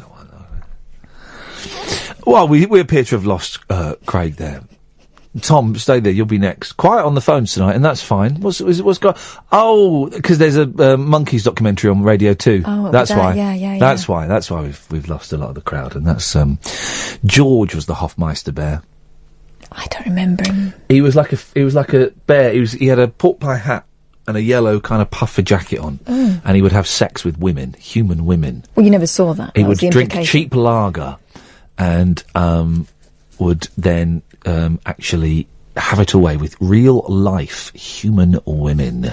Well, we we appear to have lost uh, Craig there. Tom, stay there. You'll be next. Quiet on the phones tonight, and that's fine. What's what's, what's going? Oh, because there's a uh, Monkeys documentary on Radio Two. Oh, that's that, why. yeah, yeah, That's yeah. why. That's why we've we've lost a lot of the crowd, and that's um, George was the Hofmeister bear. I don't remember him. He was like a he was like a bear. He was he had a pork pie hat and a yellow kind of puffer jacket on, Mm. and he would have sex with women, human women. Well, you never saw that. He That was would the drink implication. cheap lager and um, would then um, actually have it away with real life human women.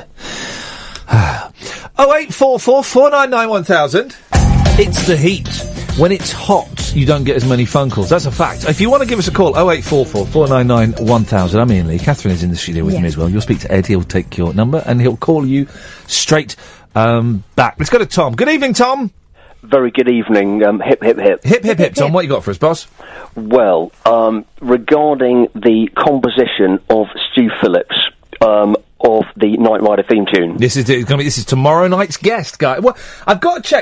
oh eight four four four nine nine one thousand. It's the heat. When it's hot, you don't get as many phone calls. That's a fact. If you want to give us a call, oh eight four four four nine nine one thousand. I'm Ian Lee. Catherine is in the studio with Yeah. me as well. You'll speak to Ed. He'll take your number and he'll call you straight um, back. Let's go to Tom. Good evening, Tom. Very good evening. Um, hip, hip, hip. Hip, hip, hip, Tom. What you got for us, boss? Well, um, regarding the composition of Stu Phillips um, of the Knight Rider theme tune. This is it's gonna be, this is tomorrow night's guest, guy. Well, I've got to check.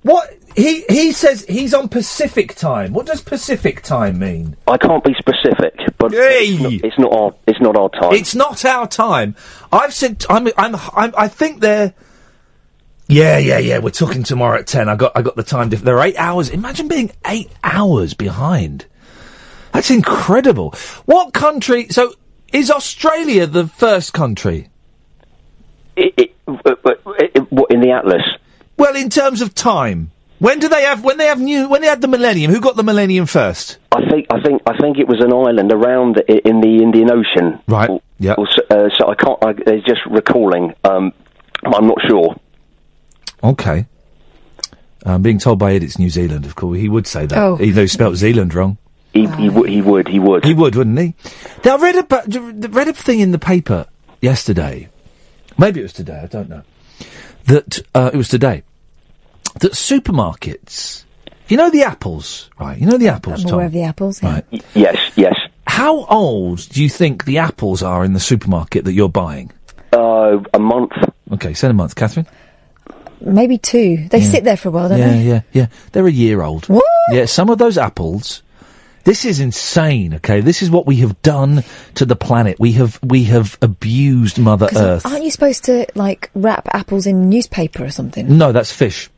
What he he says he's on Pacific time. What does Pacific time mean? I can't be specific, but it's, not, it's not our it's not our time. It's not our time. I've said I'm I'm, I'm I think they're. Yeah, yeah, yeah. We're talking tomorrow at ten. I got I got the time. Diff- they're eight hours. Imagine being eight hours behind. That's incredible. What country? So is Australia the first country? It, it, it, it, what, in the Atlas? Well, in terms of time, when do they have? When they have new? When they had the millennium? Who got the millennium first? I think I think I think it was an island around i- in the Indian Ocean. Right. Yeah. Uh, so I can't. I, it's just recalling. Um, I'm not sure. Okay. I'm being told by Ed it's New Zealand. Of course, he would say that. Oh. Even though he spelt Zealand wrong. He, he would. He would. He would. He would, wouldn't he? Now, I read about read a thing in the paper yesterday. Maybe it was today. I don't know. That uh, it was today. That supermarkets, you know the apples, right? You know the apples, I'm Tom? aware of the apples. Yeah. Right. Y- yes. Yes. How old do you think the apples are in the supermarket that you're buying? Uh, a month. Okay, say a month, Catherine. Maybe two. They Yeah. sit there for a while, don't yeah, they? yeah, yeah. They're a year old. What? Yeah, some of those apples. This is insane. Okay, this is what we have done to the planet. We have we have abused Mother 'Cause Earth. aren't you supposed to like wrap apples in newspaper or something? No, that's fish.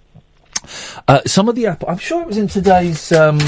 Uh, some of the apple. I'm sure it was in today's. Um,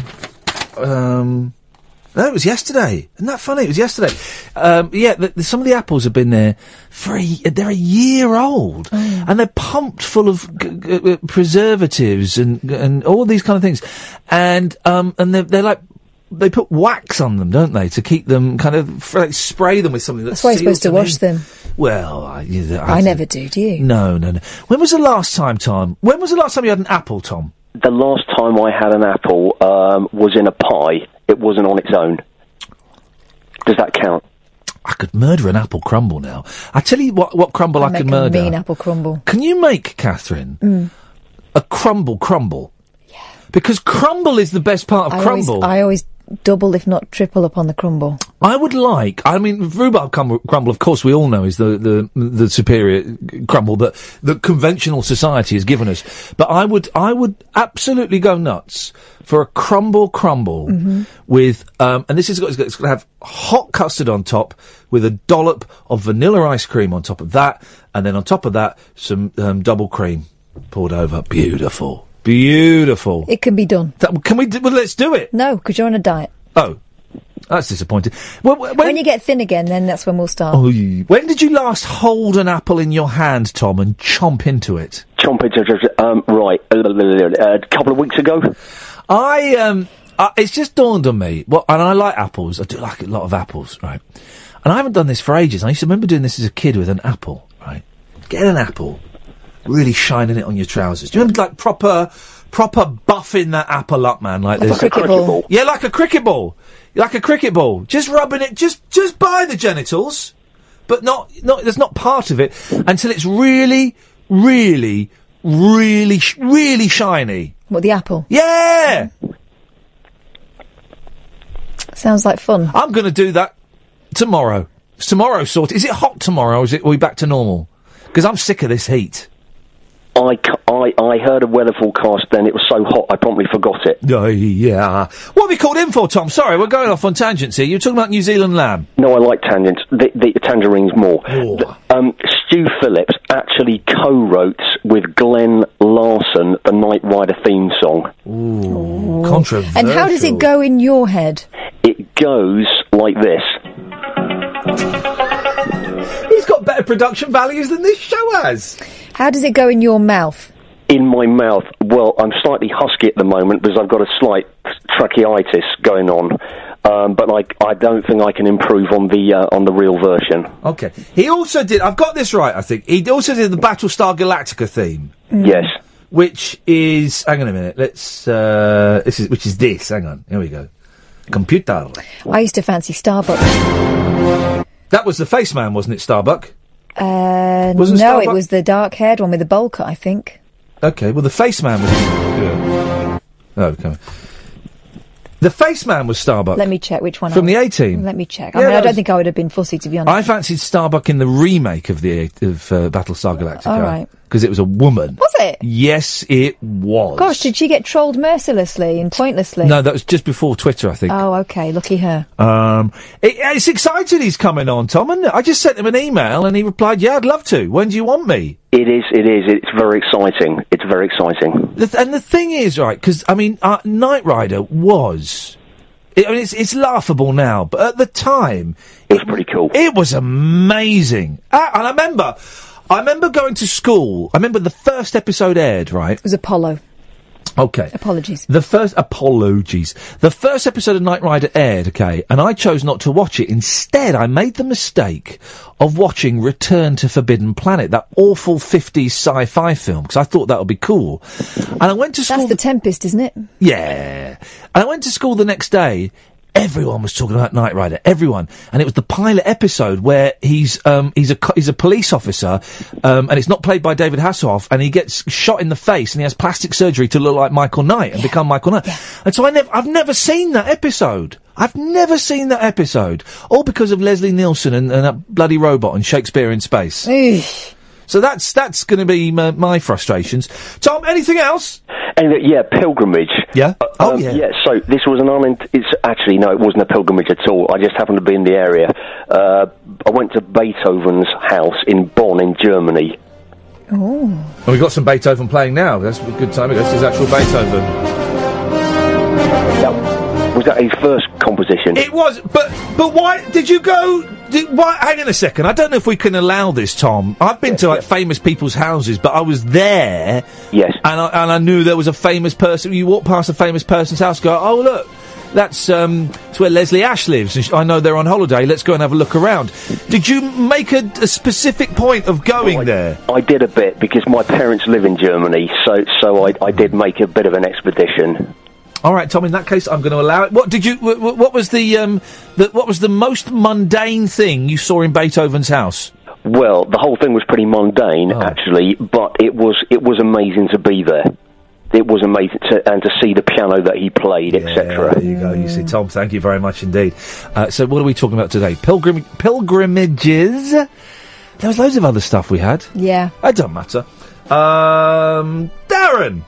um, no, it was yesterday. Isn't that funny? It was yesterday. Um, yeah, the, the, some of the apples have been there for a, they're a year old, Oh. and they're pumped full of g- g- uh, preservatives and and all these kind of things, and um and they're, they're like. They put wax on them, don't they, to keep them kind of f- like spray them with something that That's why you're seals supposed to them wash in. them. Well, I, yeah, I never do. Do you? No, no, no. When was the last time, Tom? When was the last time you had an apple, Tom? The last time I had an apple um, was in a pie. It wasn't on its own. Does that count? I could murder an apple crumble now. I tell you what, what crumble I, I make could a murder. mean apple crumble. Can you make, Catherine, Mm. a crumble crumble? Yeah. Because crumble is the best part of I crumble. Always, I always double, if not triple, upon the crumble. I would like. I mean, rhubarb crumble, crumble, of course, we all know is the the, the superior crumble that that conventional society has given us. But I would, I would absolutely go nuts for a crumble crumble Mhm. with, um, and this is it's going to have hot custard on top with a dollop of vanilla ice cream on top of that, and then on top of that some um, double cream poured over. Beautiful, beautiful. It can be done. That, can we? Do, well, let's do it. No, because you're on a diet. Oh. That's disappointing. Well, when, When you get thin again, then that's when we'll start. Oh, you- when did you last hold an apple in your hand, Tom, and chomp into it? Chomp into it, um, right, uh, a couple of weeks ago. I, um, uh, it's just dawned on me, well, and I like apples, I do like a lot of apples, right? And I haven't done this for ages. I used to remember doing this as a kid with an apple, right? Get an apple, really shining it on your trousers. Do you remember, like, proper, proper buffing that apple up, man, like, Like this? a cricket ball. Yeah, like a cricket ball. Like a cricket ball. Just rubbing it, just, just by the genitals. But not, not, that's not part of it until it's really, really, really, sh- really shiny. What, the apple? Yeah! Sounds like fun. I'm gonna do that tomorrow. Is tomorrow sorted? Is it hot tomorrow or is it, are we back to normal? Because I'm sick of this heat. I, ca- I, I heard a weather forecast then, it was so hot I promptly forgot it. Oh, yeah. What have we called in for, Tom? Sorry, we're going off on tangents here. You're talking about New Zealand lamb. No, I like tangents, the, the tangerines more. Oh. The- um, Stu Phillips actually co-wrote with Glenn Larson the Knight Rider theme song. Ooh, controversial. And how does it go in your head? It goes like this. He's got better production values than this show has. How does it go in your mouth? In my mouth, well, I'm slightly husky at the moment because I've got a slight tracheitis going on, um, but I, I don't think I can improve on the uh, on the real version. Okay. He also did, I've got this right, I think. He also did the Battlestar Galactica theme. Yes. Which is, hang on a minute, let's, uh, this is, which is this, hang on, here we go. Computer. I used to fancy Starbucks. That was the Face Man, wasn't it, Starbuck? Uh, Wasn't no, it Starbuck- was the dark-haired one with the bowl cut, I think. Okay, well, the Face Man was... Yeah. Oh, okay. The Face Man was Starbuck. Let me check which one. From I the was- A-Team. Let me check. Yeah, I mean, I that don't was- think I would have been fussy, to be honest. I fancied Starbuck in the remake of the of uh, Battlestar Galactica. All right. because it was a woman. Was it? Yes, it was. Gosh, did she get trolled mercilessly and pointlessly? No, that was just before Twitter, I think. Oh, okay. Lucky her. Um, it, it's exciting he's coming on, Tom, isn't it? I just sent him an email and he replied, yeah, I'd love to. When do you want me? It is, it is. It's very exciting. It's very exciting. The th- and the thing is, right, because, I mean, uh, Knight Rider was... I mean, it's, it's laughable now, but at the time... It was pretty cool. It was amazing. Ah, and I remember... I remember going to school. I remember the first episode aired, right? It was Apollo. Okay. Apologies. The first... Apologies. The first episode of Knight Rider aired, okay, and I chose not to watch it. Instead, I made the mistake of watching Return to Forbidden Planet, that awful fifties sci-fi film, because I thought that would be cool. And I went to school... That's The Tempest, isn't it? Yeah. And I went to school the next day. Everyone was talking about Knight Rider. Everyone, and it was the pilot episode where he's um he's a co- he's a police officer, um and it's not played by David Hasselhoff, and he gets shot in the face, and he has plastic surgery to look like Michael Knight and Yeah. become Michael Knight. Yeah. And so I never I've never seen that episode. I've never seen that episode, all because of Leslie Nielsen and, and that bloody robot and Shakespeare in Space. Eesh. So that's that's going to be my, my frustrations. Tom, anything else? And uh, yeah, pilgrimage. Yeah. Uh, Oh um, yeah. Yeah. So this was an unint- It's actually no, it wasn't a pilgrimage at all. I just happened to be in the area. Uh, I went to Beethoven's house in Bonn, in Germany. Oh. And we've got some Beethoven playing now. That's a good time. This is actual Beethoven. That, was that his first composition? It was, but but why did you go? Did, why? Hang on a second. I don't know if we can allow this, Tom. I've been to like famous people's houses, but I was there. Yes. And I, and I knew there was a famous person. You walk past a famous person's house, go, oh look, that's um, it's where Leslie Ash lives. And sh- I know they're on holiday. Let's go and have a look around. Did you make a, a specific point of going Oh, I, there? I did a bit because my parents live in Germany, so so I, I did make a bit of an expedition. All right, Tom. In that case, I'm going to allow it. What did you? W- w- what was the um? The, what was the most mundane thing you saw in Beethoven's house? Well, the whole thing was pretty mundane, Oh. actually, but it was it was amazing to be there. It was amazing to and to see the piano that he played, et cetera. There you go. You see, Tom. Thank you very much indeed. Uh, so, what are we talking about today? Pilgrim pilgrimages. There was loads of other stuff we had. Yeah. It doesn't matter. Um, Darren.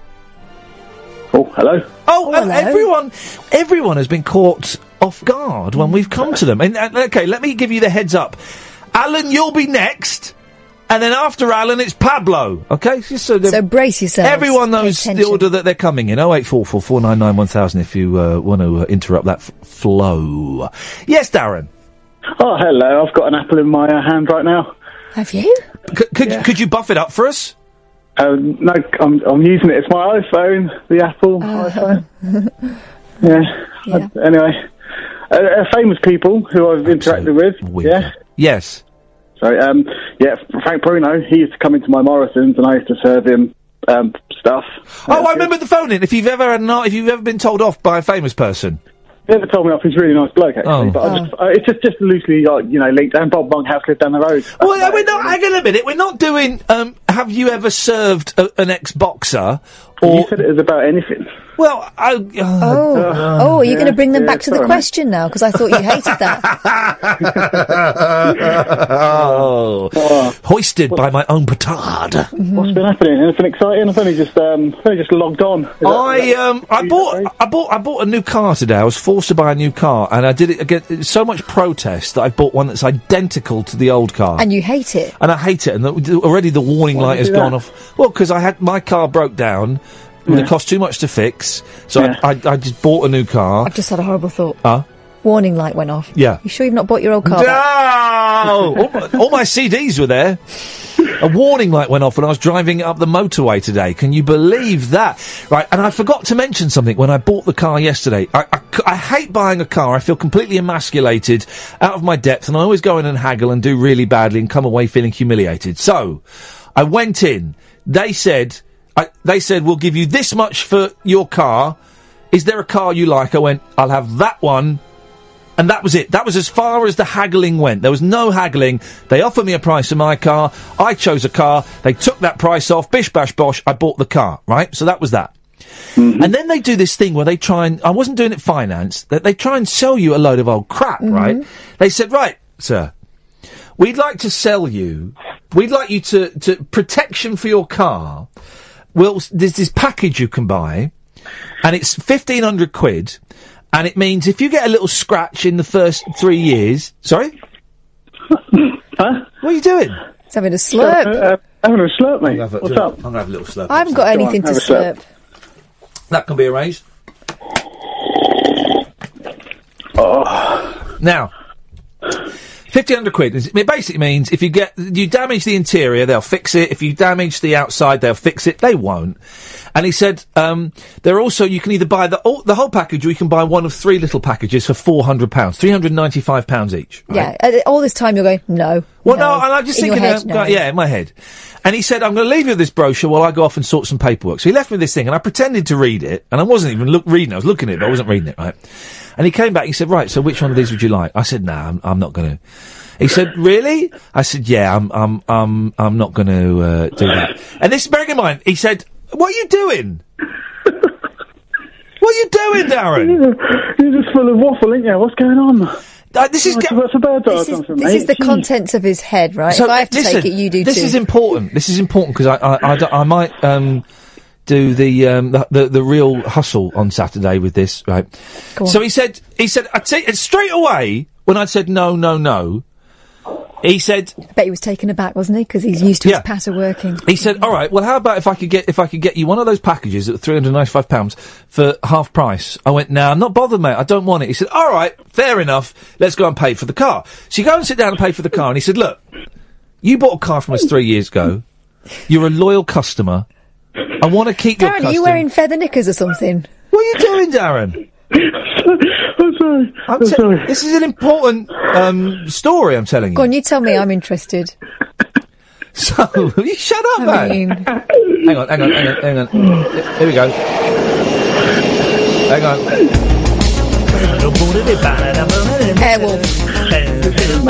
Oh, hello. Oh, uh, hello. everyone, everyone has been caught off guard when we've come to them. And uh, okay, let me give you the heads up. Alan, you'll be next, and then after Alan, it's Pablo. Okay, just so, So brace yourselves. everyone knows Pay the attention. order that they're coming in. Oh eight four four four nine nine one thousand. If you uh, want to uh, interrupt that f- flow. Yes, Darren. Oh, hello. I've got an apple in my uh, hand right now. Have you? C- could could you buff it up for us? Um, no, I'm, I'm using it. It's my iPhone, the Apple iPhone. Yeah. Yeah. Uh, anyway, uh, uh, famous people who I've interacted with. Weird. Yeah. Yes. Sorry. Um. Yeah. Frank Bruno. He used to come into my Morrison's, and I used to serve him um stuff. Oh, I remember the phone in. If you've ever had an, if you've ever been told off by a famous person. He never told me off. He's a really nice bloke, actually. Oh. But I just, uh, it's just, just loosely, like, you know, linked. And Bob Monkhouse lived down the road. That's Well, about we're it, not. really. Hang on a minute. We're not doing. Um, have you ever served a, an ex-boxer? You Or said it was about anything. well, I, uh, Oh. oh, are you yeah, going to bring them yeah, back to the sorry. question now? Because I thought you hated that. oh, hoisted by my own petard. What's been happening? Anything exciting? I've only just, um, I've only just logged on. Is that- I is that- um I is bought that right? I bought I bought a new car today. I was forced to buy a new car, and I did it again. So much protest that I bought one that's identical to the old car. And you hate it. And I hate it, and the, already the warning Why light did has you do gone that? off. Well, because I had my car broke down, and it cost too much to fix, so Yeah. I, I I just bought a new car. I've just had a horrible thought. Huh? Warning light went off. Yeah. You sure you've not bought your old car back? No! all, my, all my C Ds were there. A warning light went off when I was driving up the motorway today. Can you believe that? Right, and I forgot to mention something when I bought the car yesterday. I, I, I hate buying a car. I feel completely emasculated, out of my depth, and I always go in and haggle and do really badly and come away feeling humiliated. So, I went in. They said, I, they said, we'll give you this much for your car. Is there a car you like? I went, I'll have that one. And that was it. That was as far as the haggling went. There was no haggling. They offered me a price for my car. I chose a car. They took that price off. Bish, bash, bosh. I bought the car, right? So that was that. Mm-hmm. And then they do this thing where they try and... I wasn't doing it finance. That they try and sell you a load of old crap, Mm-hmm. right? They said, right, sir, we'd like to sell you we'd like you to, to protection for your car. Well, there's this package you can buy, and it's fifteen hundred quid, and it means if you get a little scratch in the first three years... Sorry? Huh? What are you doing? It's having a slurp. Uh, uh, having a slurp, mate. A, What's up? I'm going to have a little slurp. I haven't got anything to have a slurp. slurp. That can be arranged. Oh. Now, fifteen hundred quid. It basically means if you get you damage the interior, they'll fix it. If you damage the outside, they'll fix it. They won't. And he said um, there are also you can either buy the all, the whole package, or you can buy one of three little packages for four hundred pounds, three hundred ninety-five pounds each. Right? Yeah, uh, all this time you're going, no. Well, no, no, and I'm just in thinking, your head, uh, no. yeah, in my head. And he said, I'm going to leave you with this brochure while I go off and sort some paperwork. So he left me this thing, and I pretended to read it, and I wasn't even look, reading it. I was looking at it, but I wasn't reading it, right? And he came back, he said, right, so which one of these would you like? I said, no, nah, I'm, I'm not going to. He said, really? I said, yeah, I'm, I'm, I'm, I'm not going to, uh, do that. And this, bearing in mind, he said, what are you doing? What are you doing, Darren? You're just full of waffle, ain't you? What's going on? Uh, this is, oh, ga- what's a bird dog This is, or something, this mate? is the Jeez. contents of his head, right? So, if I have to listen, take it, you do this too. is important. This is important because I, I, I, don't- I might um, do the, um, the the the real hustle on Saturday with this, right? Go on. So he said, he said, I take straight away when I said no, no, no. He said, I bet he was taken aback, wasn't he? Because he's used to Yeah. his patter working. he said, all right. Well, how about if I could get if I could get you one of those packages at three hundred ninety-five pounds for half price? I went, nah, I'm not bothered, mate. I don't want it. He said, all right, fair enough. Let's go and pay for the car. So you go and sit down and pay for the car. And he said, look, you bought a car from us three years ago. You're a loyal customer. I want to keep your Darren, custom. are you wearing feather knickers or something? What are you doing, Darren? I'm sorry. I'm I'm te- sorry. This is an important um, story. I'm telling you. Go on, you tell me. I'm interested. So you shut up, I man. mean, Hang on, hang on, hang on, hang on. Here we go. Hang on. Airwolf.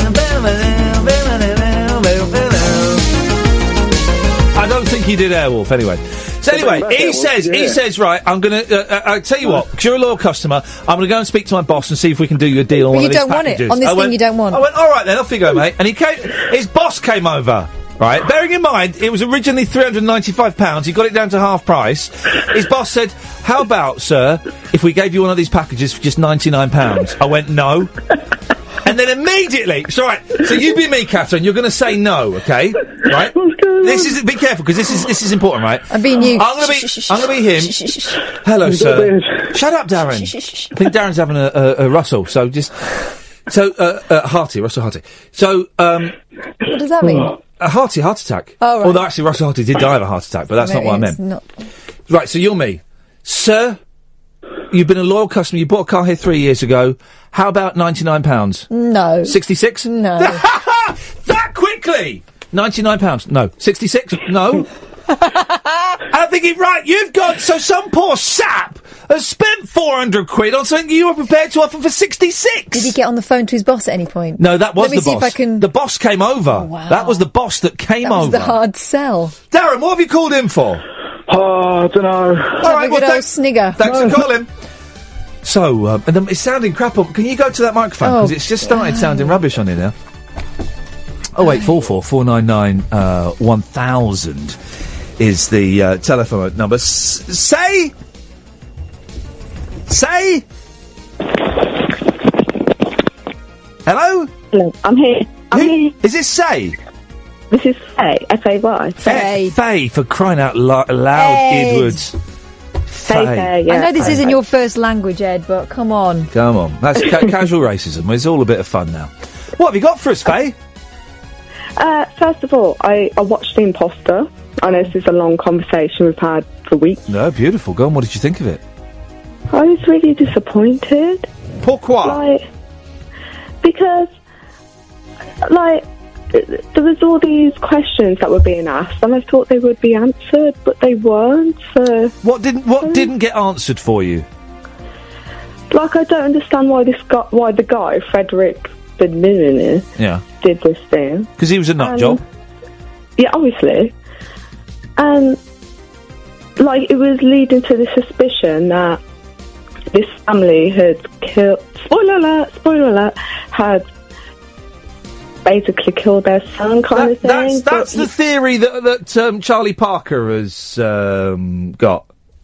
I don't think he did Airwolf anyway. So anyway, That's he Airwolf, says, he yeah. says, right, I'm gonna, uh, uh, I'll tell you what, because you're a loyal customer, I'm gonna go and speak to my boss and see if we can do you a deal on But one you of these don't want it. packages. On this I thing went- you don't want. I went, alright then, off you go, mate. And he came, his boss came over. Right, bearing in mind, it was originally three hundred ninety-five pounds, he got it down to half price. His boss said, how about, sir, if we gave you one of these packages for just ninety-nine pounds? I went, no. And then immediately, so right, so you be me, Catherine, you're going to say no, okay? Right? This is, be careful, because this is, this is important, right? I'm being you. I'm going to be, I'm going to be him. Hello, sir. Shut up, Darren. I think Darren's having a, a, a rustle, so just, so, uh, uh, Harty, Russell Harty. So, um, What does that mean? a Harty, heart attack. Oh, right. Although actually Russell Harty did die of a heart attack, but that's not what I Maybe meant. it's not- Right, so you're me. Sir, you've been a loyal customer, you bought a car here three years ago. How about ninety-nine pounds? No. sixty-six? No. That quickly! ninety-nine pounds. No. sixty-six? No. I think it right. You've got, so some poor sap has spent four hundred quid on something you were prepared to offer for sixty-six. Did he get on the phone to his boss at any point? No, that was Let me the see boss. if I can. The boss came over. wow. That was the boss that came That was over. the hard sell. Darren, what have you called him for? Oh, I don't know. All Have right, a well, good old thanks, snigger. thanks for calling. So, um, and then it's sounding crap up. Can you go to that microphone? Because Oh, it's just started sounding rubbish on here now. Oh, eight four four four nine nine uh, one thousand is the uh, telephone number. S- say, say. Hello. Hello, I'm here. I'm Who- here. Is this Say? This is Faye. F A Y. Faye. Faye, for crying out lo- loud, Ed. Edwards. Faye, Faye, yeah. I know this Faye, isn't Faye. your first language, Ed, but come on. Come on, that's ca- casual racism. It's all a bit of fun now. What have you got for us, Faye? Uh, first of all, I, I watched The Imposter. I know this is a long conversation we've had for weeks. No, beautiful. Go on. What did you think of it? I was really disappointed. Pourquoi? Like, because, like, th- there was all these questions that were being asked, and I thought they would be answered, but they weren't. So, What didn't What didn't get answered for you? like, I don't understand why this guy, why the guy Frederick Benigne Yeah, did this thing. because he was a nut Um, job. Yeah, obviously. And, like, it was leading to the suspicion that this family had killed... Spoiler alert! Spoiler alert! Had basically killed their son, kind of thing. That's, but that's the theory that, that um, Charlie Parker has um, got.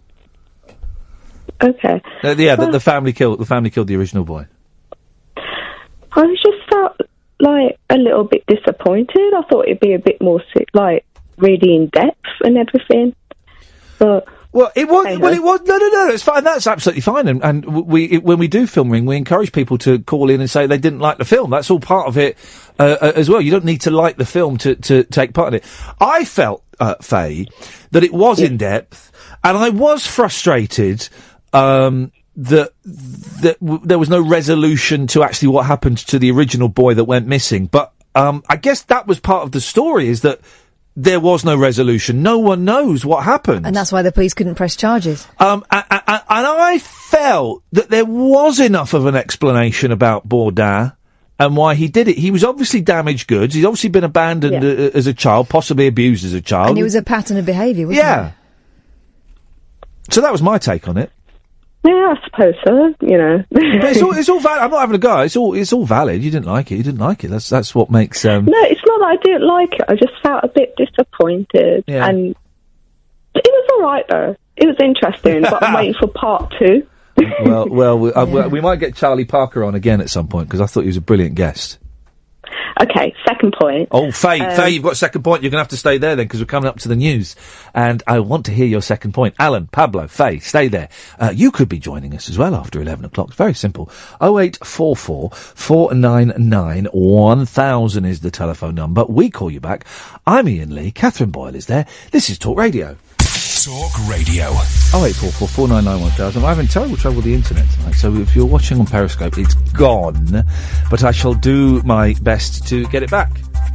Okay. Uh, yeah, Well- the, the family killed the family killed the original boy. I was just felt like a little bit disappointed. I thought it'd be a bit more si- like really in depth and everything. But well, it was. hey Well, ho. it was. No, no, no. It's fine. That's absolutely fine. And, and w- we, it, when we do Film Ring, we encourage people to call in and say they didn't like the film. That's all part of it uh, uh, as well. You don't need to like the film to, to take part in it. I felt, uh, Faye, that it was in depth, and I was frustrated. Um, that that w- there was no resolution to actually what happened to the original boy that went missing. But um, I guess that was part of the story, is that there was no resolution. No one knows what happened. And that's why the police couldn't press charges. Um, a- a- a- and I felt that there was enough of an explanation about Bourdin and why he did it. He was obviously damaged goods. He's obviously been abandoned Yeah. uh, as a child, possibly abused as a child. And it was a pattern of behaviour, wasn't yeah. So that was my take on it. yeah, I suppose so. You know. But it's all, it's all valid. I'm not having a go. It's all, it's all valid. You didn't like it. You didn't like it. That's, that's what makes, um, No, it's not that I didn't like it. I just felt a bit disappointed. Yeah. And it was all right, though. It was interesting, but I'm waiting for part two. well, well, we, uh, we- we might get Charlie Parker on again at some point, because I thought he was a brilliant guest. Okay, second point. Oh, Faye, Um, Faye, you've got a second point. You're going to have to stay there then, because we're coming up to the news. And I want to hear your second point. Alan, Pablo, Faye, stay there. Uh, you could be joining us as well after eleven o'clock. It's very simple. oh eight four four, four nine nine, one thousand is the telephone number. We call you back. I'm Ian Lee. Catherine Boyle is there. This is Talk Radio. Talk Radio. oh eight four four, four nine nine, one thousand. I'm having terrible trouble with the internet tonight, so if you're watching on Periscope, it's gone. But I shall do my best to get it back.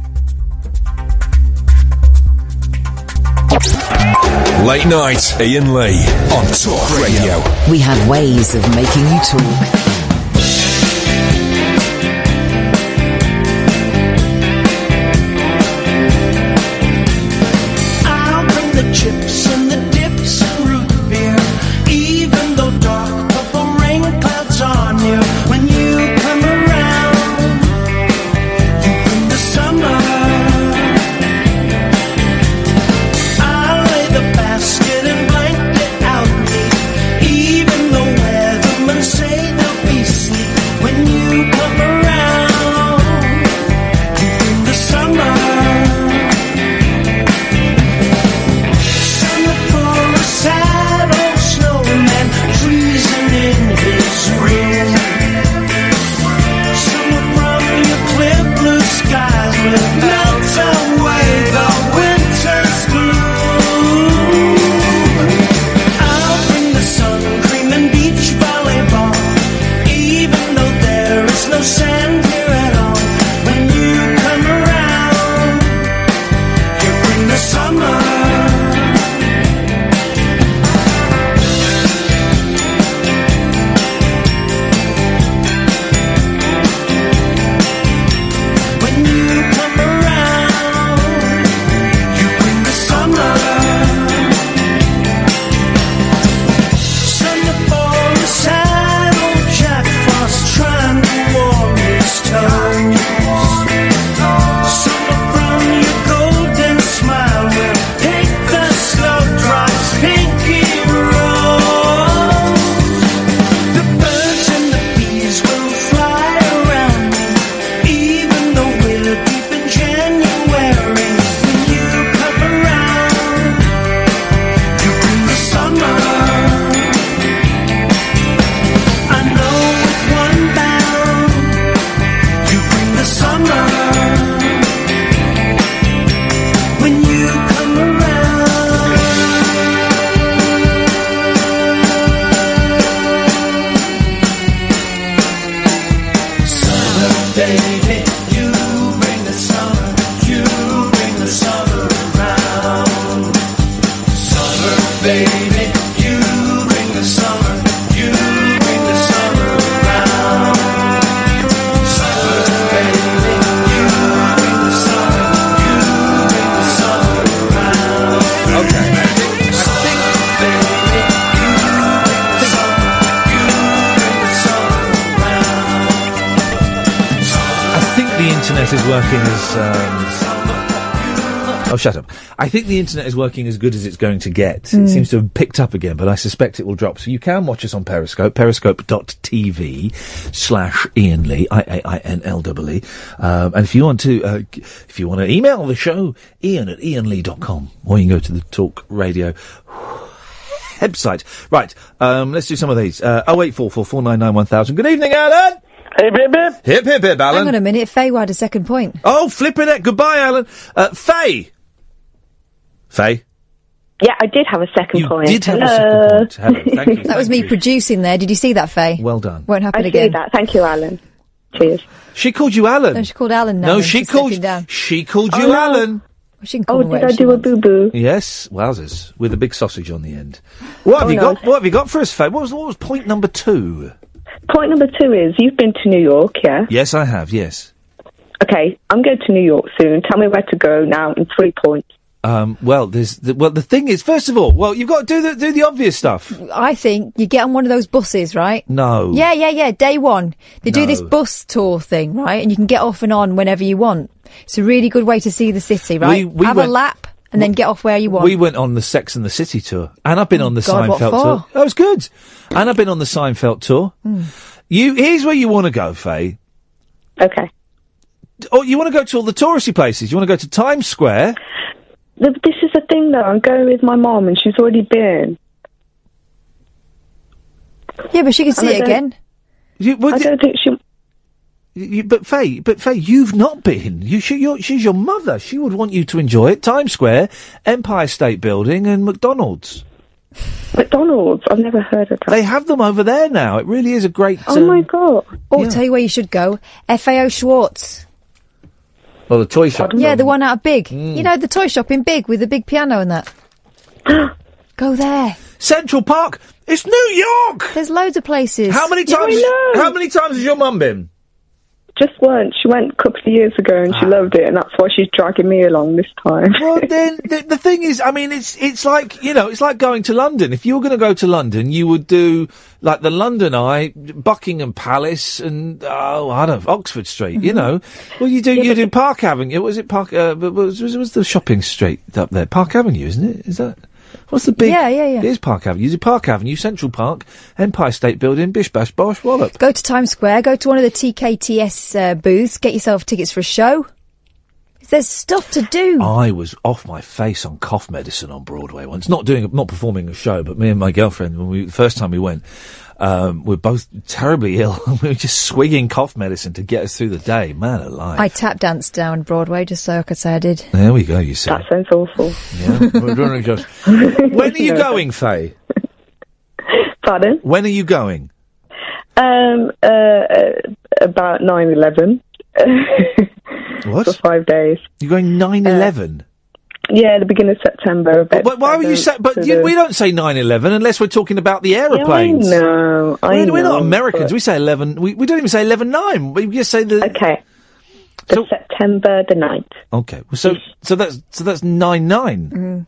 Late night, Ian Lee on Talk Radio. We have ways of making you talk. I'll bring the chips and the dips and root beer, even though dark purple rain clouds are near. When you come around, you bring the summer. I'll lay the basket and blanket out neat, even though weathermen say they'll be sleep. When you come around, you bring the summer. Summer for a sad old snowman freezing in his room. Summer from your clear blue skies will melt away the winter's gloom. I'll bring the sun cream and beach volleyball, even though there is no sand here at all. When you come around, you bring the summer. When you come around, the internet is working as... Um, oh, shut up. I think the internet is working as good as it's going to get. Mm. It seems to have picked up again, but I suspect it will drop. So you can watch us on Periscope, periscope.tv slash Ian Lee, I A I N L E E. Um, and if you want to, uh, g- if you want to email the show, ian at ianlee dot com, or you can go to the Talk Radio website. Right, um, let's do some of these. Uh, oh eight four four, four nine nine, one thousand. Good evening, Alan! Hip, hip, hip. Hip, hip, hip, Alan. Hang on a minute, Faye had a second point. Oh, flipping it. Goodbye, Alan. Uh, Faye. Faye. Yeah, I did have a second You point. did have a Hello. second point. Hello, thank you. That was me producing there. Did you see that, Faye? Well done. Won't happen I again. see that. Thank you, Alan. Cheers. She called you Alan. No, she called Alan now. No, and she she's called- stepping down. She called Oh, you no. Alan. Well, she can call Oh, me did whatever I she do a wants. boo-boo? Yes, wowzers, with a big sausage on the end. What have Oh, you no. got? What have you got for us, Faye? What was what was point number two? Point number two is, you've been to New York, yeah? Yes, I have. Yes. Okay, I'm going to New York soon. Tell me where to go now in three points. Um, well, there's the, well the thing is, first of all, well you've got to do the do the obvious stuff. I think you get on one of those buses, right? No. Yeah, yeah, yeah. Day one. They do No. this bus tour thing, right? And you can get off and on whenever you want. It's a really good way to see the city, right? We- we Have went- a lap and then get off where you want. We went on the Sex and the City tour, and I've been on the God, what Seinfeld for? tour. That was good. And I've been on the Seinfeld tour. Hmm. You here's where you want to go, Faye. Okay. Oh, you want to go to all the touristy places. You want to go to Times Square. Th- This is the thing, though. I'm going with my mom, and she's already been. Yeah, but she can see And I it don't- again. You, well, I don't think she... You, but Faye, but Faye, you've not been. You, she, you're, she's your mother. She would want you to enjoy it. Times Square, Empire State Building, and McDonald's. McDonald's? I've never heard of that. They have them over there now. It really is a great. Oh, um, my God. Oh, tell you where you should go. F A O Schwartz. Well, the toy shop. Yeah, the one out of Big. Mm. You know, the toy shop in Big with the big piano and that. Go there. Central Park. It's New York. There's loads of places. How many Yeah, times? I know. How many times has your mum been? Just once. She went a couple of years ago, and she loved it, and that's why she's dragging me along this time. Well, then the, the thing is, I mean, it's it's like you know, it's like going to London. If you were going to go to London, you would do like the London Eye, Buckingham Palace, and oh, I don't know, Oxford Street. You know, well, you do you do Park Avenue. Was it Park? Uh, was, was was the shopping street up there? Park Avenue, isn't it? Is that? What's the big? Yeah, yeah, yeah. It is Park Avenue. You do Park Avenue, Central Park, Empire State Building, Bish Bash Bosh Wallop. Go to Times Square, go to one of the T K T S uh, booths, get yourself tickets for a show. There's stuff to do. I was off my face on cough medicine on Broadway once. Not doing, not performing a show, but me and my girlfriend, when we, the first time we went, um, we were both terribly ill. We were just swigging cough medicine to get us through the day. Man alive. I tap danced down Broadway just so I could say I did. There we go, you see. That sounds awful. Yeah. We're doing just- When are you going, Faye? Pardon? When are you going? Um, uh, uh, about nine eleven. What? For five days. You're going nine eleven? Yeah, the beginning of September. But, but why were you say? But you, we don't say nine eleven unless we're talking about the aeroplanes. Yeah, I know. I we're, we're not know, Americans. but- We say eleven. We, we don't even say eleven nine. We just say the. Okay. The September the ninth. Okay. Well, so so that's so that's nine nine. Mm.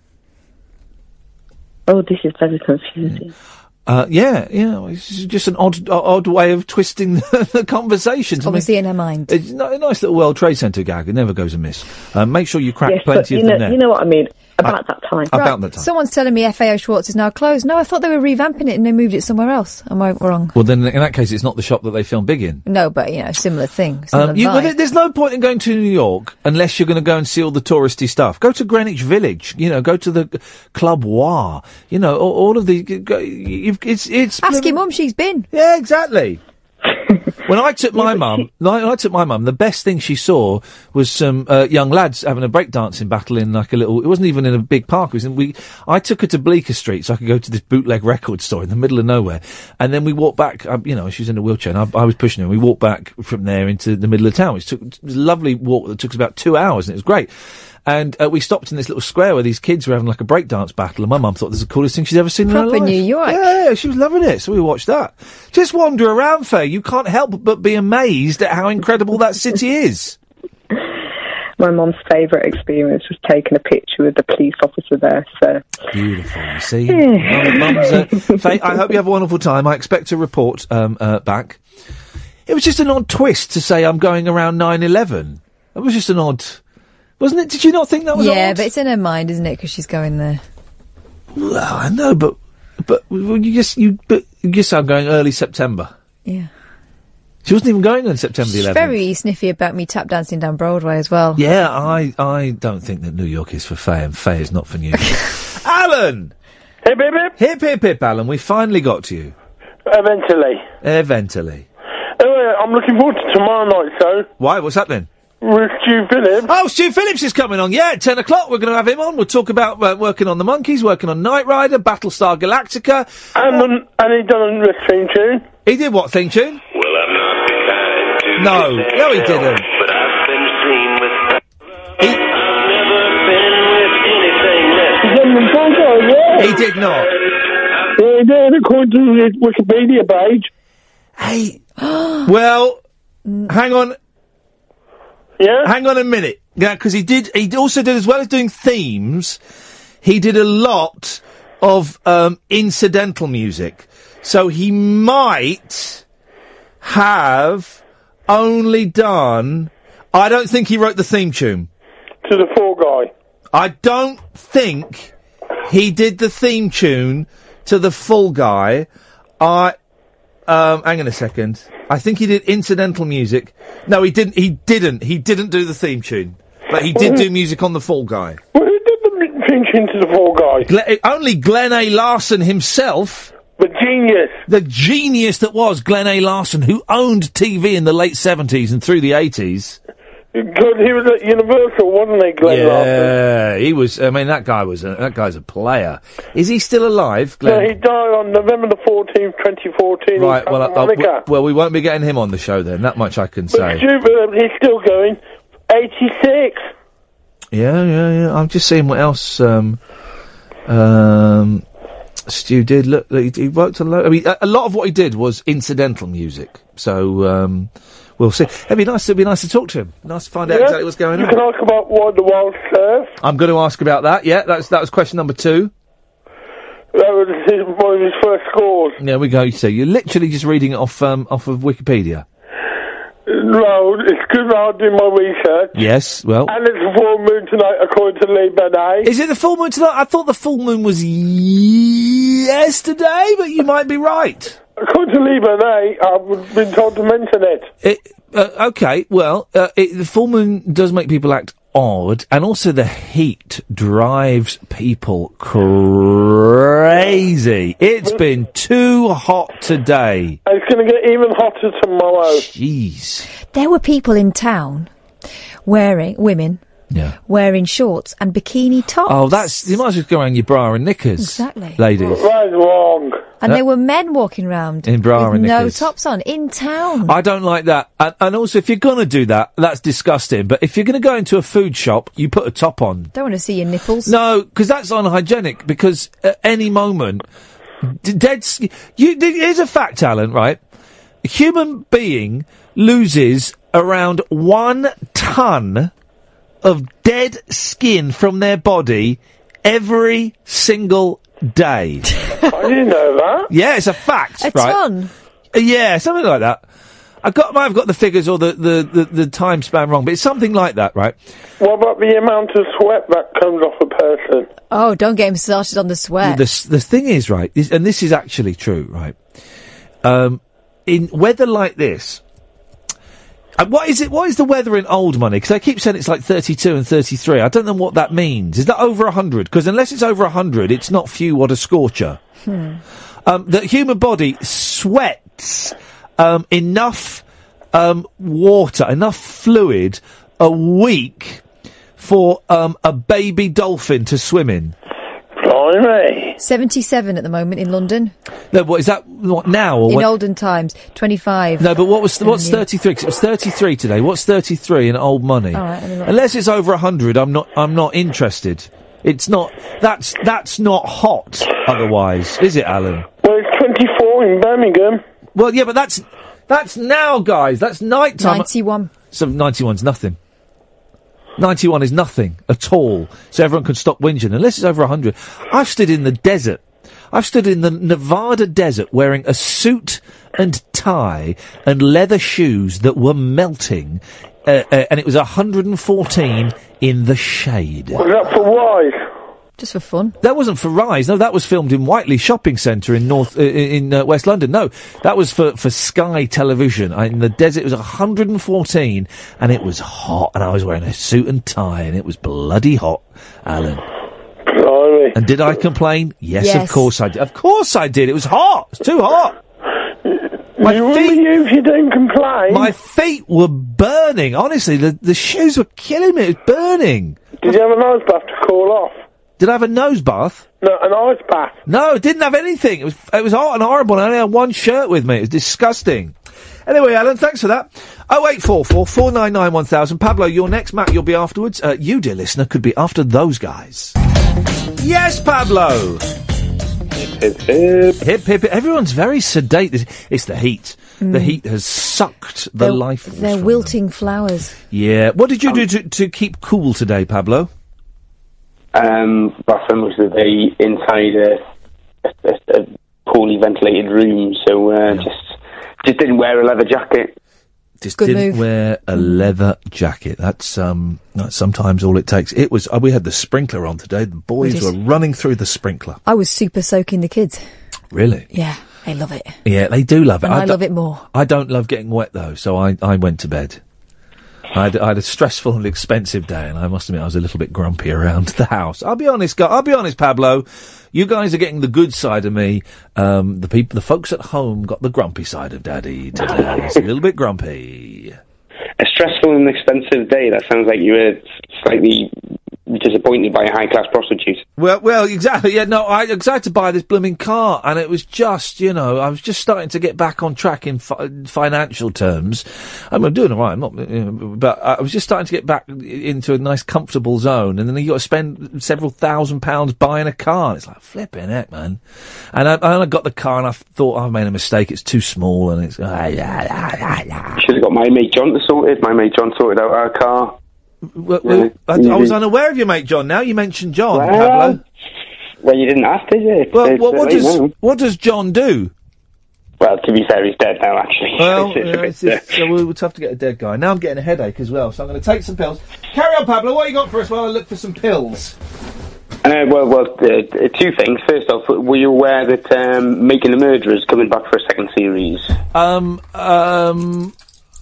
Oh, this is very confusing. Uh, yeah, yeah. It's just an odd odd way of twisting the, the conversation. I mean, Obviously in her mind. it's not a nice little World Trade Centre gag. It never goes amiss. Uh, make sure you crack Yes, but plenty you of know, them there. you know what I mean. About I- that time. About that time. Someone's telling me F A O Schwartz is now closed. No, I thought they were revamping it and they moved it somewhere else. Am I wrong? Well, then in that case, it's not the shop that they film Big in. No, but, you know, similar thing. Similar Um, you, well, vibe. there- there's no point in going to New York unless you're going to go and see all the touristy stuff. Go to Greenwich Village. You know, go to the Club War. You know, all, all of the. Go, you've, it's it's. Ask your mum, she's been. Yeah, exactly. When I took my mum, when I took my mum, the best thing she saw was some uh, young lads having a breakdancing battle in like a little. It wasn't even in a big park. It was in, we. I took her to Bleecker Street so I could go to this bootleg record store in the middle of nowhere, and then we walked back. Um, you know, she was in a wheelchair, and I, I was pushing her. And we walked back from there into the middle of town. Which took it was a lovely walk that took us about two hours, and it was great. And uh, we stopped in this little square where these kids were having like a breakdance battle, and my mum thought this was the coolest thing she's ever seen in her Proper life. New York. Yeah, yeah, she was loving it. So we watched that. Just wander around, Faye. You can't help but be amazed at how incredible that city is. My mum's favourite experience was taking a picture with the police officer there. So Beautiful, you see. Mum- Mum's, uh, Faye, I hope you have a wonderful time. I expect a report um, uh, back. It was just an odd twist to say I'm going around nine eleven. It was just an odd, wasn't it? Did you not think that was yeah, odd? but it's in her mind, isn't it? Because she's going there. Well, I know, but but well, you just you but you just I'm going early September. Yeah. She wasn't even going on September the She's eleventh. very sniffy about me tap dancing down Broadway as well. Yeah, I I don't think that New York is for Faye, and Faye is not for New York. Alan! Hip, hip, hip. Hip, hip, hip, Alan. We finally got to you. Eventually. Eventually. Anyway, I'm looking forward to tomorrow night, so. Why? What's happening? With Stu Phillips. Oh, Stu Phillips is coming on. Yeah, at ten o'clock. We're going to have him on. We'll talk about uh, working on the Monkeys, working on Knight Rider, Battlestar Galactica. And, um, and he done a theme tune. He did what theme tune? Well, I'm not the kind to No, be no, he sad, didn't. But I've been seen with. I've never been with anything less. He done the photo, yeah. He did not. Yeah, he did, according to his Wikipedia page. Hey. Well, hang on. Yeah? Hang on a minute. Yeah, because he did, he also did, as well as doing themes, he did a lot of, um, incidental music. So he might have only done, I don't think he wrote the theme tune. To the Fall Guy. I don't think he did the theme tune to the Full Guy. I, um, hang on a second. I think he did incidental music. No, he didn't, he didn't, he didn't do the theme tune. But he did do music on the Fall Guy. Well, who did the theme tune to the Fall Guy? Gle- only Glenn A. Larson himself. The genius. The genius that was Glenn A. Larson, who owned T V in the late seventies and through the eighties. Because he was at Universal, wasn't he, Glenn Yeah, Larson? he was, I mean, that guy was, a, that guy's a player. Is he still alive, No, Glenn? he died on November the fourteenth, twenty fourteen. Right, in well, Santa uh, uh, Monica. w- well, we won't be getting him on the show then, that much I can But say. Stu, he's still going. eighty-six. Yeah, yeah, yeah. I'm just seeing what else um, um, Stu did. Look, he, he worked a lot. I mean, a, a lot of what he did was incidental music. So um, we'll see. It'd be nice. It'd be nice to talk to him. Nice to find out Yeah? exactly what's going You on. can ask about why the wild surf. I'm going to ask about that. Yeah, that's that was question number two. That was his, one of his first scores. There we go. So you're literally just reading it off um, off of Wikipedia. No, it's good I do my research. Yes. Well, And it's a full moon tonight, according to Lee Benet. is it the full moon tonight? I thought the full moon was yesterday, but you might be right. According to Lee Benet, I've been told to mention it. It, uh, okay, well, uh, it, the full moon does make people act odd, and also the heat drives people crazy. It's been too hot today. And it's going to get even hotter tomorrow. Jeez. There were people in town wearing, women, Yeah. wearing shorts and bikini tops. Oh, that's, you might as well go around your bra and knickers. Exactly. Ladies. That's wrong. And Uh, there were men walking around In bra with and no knickers. tops on in town. I don't like that. And, and also, if you're going to do that, that's disgusting. But if you're going to go into a food shop, you put a top on. Don't want to see your nipples. No, because that's unhygienic. Because at any moment, d- dead. Sk- you, d- here's a fact, Alan. Right, a human being loses around one ton of dead skin from their body every single day. I didn't know that. Yeah, it's a fact. A right? ton? Uh, Yeah, something like that. I got, might have got the figures or the, the, the, the time span wrong, but it's something like that, right? What about the amount of sweat that comes off a person? Oh, don't get him started on the sweat. The, s- the thing is, right, is, and this is actually true, right? Um, in weather like this, uh, what is it? What is the weather in old money? Because they keep saying it's like thirty-two and thirty-three. I don't know what that means. Is that over one hundred? Because unless it's over one hundred, it's not few what a scorcher. Hmm. Um, the human body sweats um, enough um, water, enough fluid a week for um, a baby dolphin to swim in. Blimey. seventy-seven at the moment in London. No, what is that? What now? Or In when- olden times, twenty-five. No, but what was what's Yeah. thirty-three? 'Cause it was thirty-three today. What's thirty-three in old money? All right, let me look. Unless it's over a hundred, I'm not. I'm not interested. It's not. That's that's not hot. Otherwise, is it, Alan? Well, it's twenty-four in Birmingham. Well, yeah, but that's that's now, guys. That's night time. ninety-one. So ninety-one's nothing. ninety-one is nothing at all. So everyone can stop whinging. Unless it's over one hundred. I've stood in the desert. I've stood in the Nevada desert wearing a suit and tie and leather shoes that were melting, uh, uh, and it was one hundred fourteen in the shade. Was that for why? Just for fun. That wasn't for Rise. No, that was filmed in Whiteley Shopping Centre in North uh, in uh, West London. No, that was for, for Sky Television. I, in the desert, it was one hundred fourteen, and it was hot, and I was wearing a suit and tie, and it was bloody hot, Alan. Blimey. And did I complain? Yes, Yes. of course I did. Of course I did. It was hot. It was too hot. My You wouldn't feet, be you if you didn't complain. my feet were burning. Honestly, the, the shoes were killing me. It was burning. Did you have a nose bath to cool off? Did I have a nose bath? No, an ice bath. No, it didn't have anything. It was it was hot and horrible, and I only had one shirt with me. It was disgusting. Anyway, Alan, thanks for that. oh eight four four, four nine nine, one thousand. Pablo, you're next. Matt, you'll be afterwards. Uh, you, dear listener, could be after those guys. Yes, Pablo! Hip, hip. Hip, hip, hip. Everyone's very sedate. It's, it's the heat. The heat has sucked the They're- life force They're from wilting flowers. them. Yeah. What did you do to, to keep cool today, Pablo? Um, well, for most of the day inside a, a, a poorly ventilated room, so uh, just just didn't wear a leather jacket. Just Good didn't move. wear a leather jacket. That's um. That's sometimes all it takes. It was. Uh, we had the sprinkler on today. The boys did. were running through the sprinkler. I was super soaking the kids. Really? Yeah, they love it. Yeah, they do love it. And I, don't- love it more. I don't love getting wet though, so I, I went to bed. I had, I had a stressful and expensive day, and I must admit I was a little bit grumpy around the house. I'll be honest, gu- I'll be honest, Pablo. You guys are getting the good side of me. Um, the people, the folks at home, got the grumpy side of Daddy today. It's a little bit grumpy. A stressful and expensive day. That sounds like you were slightly disappointed by a high-class prostitute. Well, well, exactly. Yeah, no, I excited to buy this blooming car, and it was just, you know, I was just starting to get back on track in fi- financial terms. I'm doing all right, I'm not, you know, but I was just starting to get back into a nice, comfortable zone, and then you got to spend several thousand pounds buying a car. And it's like flipping heck, man. And I, and I got the car, and I thought I've made a mistake. It's too small, and it's ah, yeah, yeah, yeah, yeah. Should have got my mate John to sort it. My mate John sorted out our car. Well, well, I, I was unaware of your mate John. Now you mentioned John, Well, Pablo. Well, you didn't ask, did you? Well, It's, what, uh, what late does now. what does John do? Well, to be fair, he's dead now, actually. Well, It's a yeah, bit, it's, it's, so we'll, we'll have to get a dead guy. Now I'm getting a headache as well, so I'm going to take some pills. Carry on, Pablo. What you got for us while I look for some pills? Uh, well, well, uh, uh, two things. First off, were you aware that um, Making the Murderers coming back for a second series? Um, um,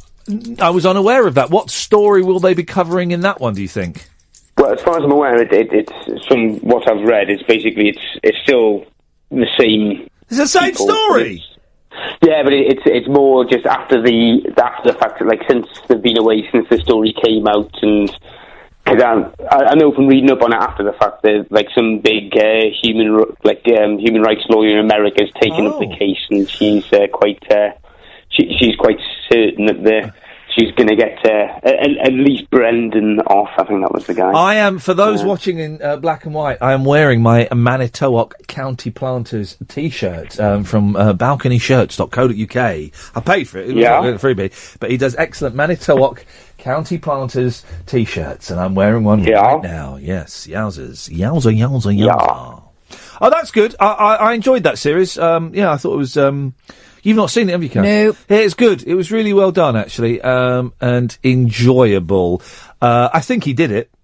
I was unaware of that. What story will they be covering in that one, do you think? Well, as far as I'm aware, it, it, it's from what I've read. It's basically it's it's still the same. It's the same people. story. Yeah, but it, it's it's more just after the after the fact that, like, since they've been away since the story came out, and cause I, I know from reading up on it after the fact that, like, some big uh, human ri- like um, human rights lawyer in America has taken Oh. up the case, and she's uh, quite uh, she, she's quite certain that the she's going to get uh, at, at least Brendan off. I think that was the guy. I am, for those Yeah. watching in uh, black and white, I am wearing my Manitowoc County Planters T-shirt um, from uh, balcony shirts dot co dot uk. I paid for it. It was Yeah. not a freebie. But he does excellent Manitowoc County Planters T-shirts, and I'm wearing one Yeah. right now. Yes, yowzers. Yowza, yowza, yowza. Oh, that's good. I, I, I enjoyed that series. Um, yeah, I thought it was... Um, you've not seen it, have you, Karen? Nope. Yeah, it's good. It was really well done, actually, um, and enjoyable. Uh, I think he did it.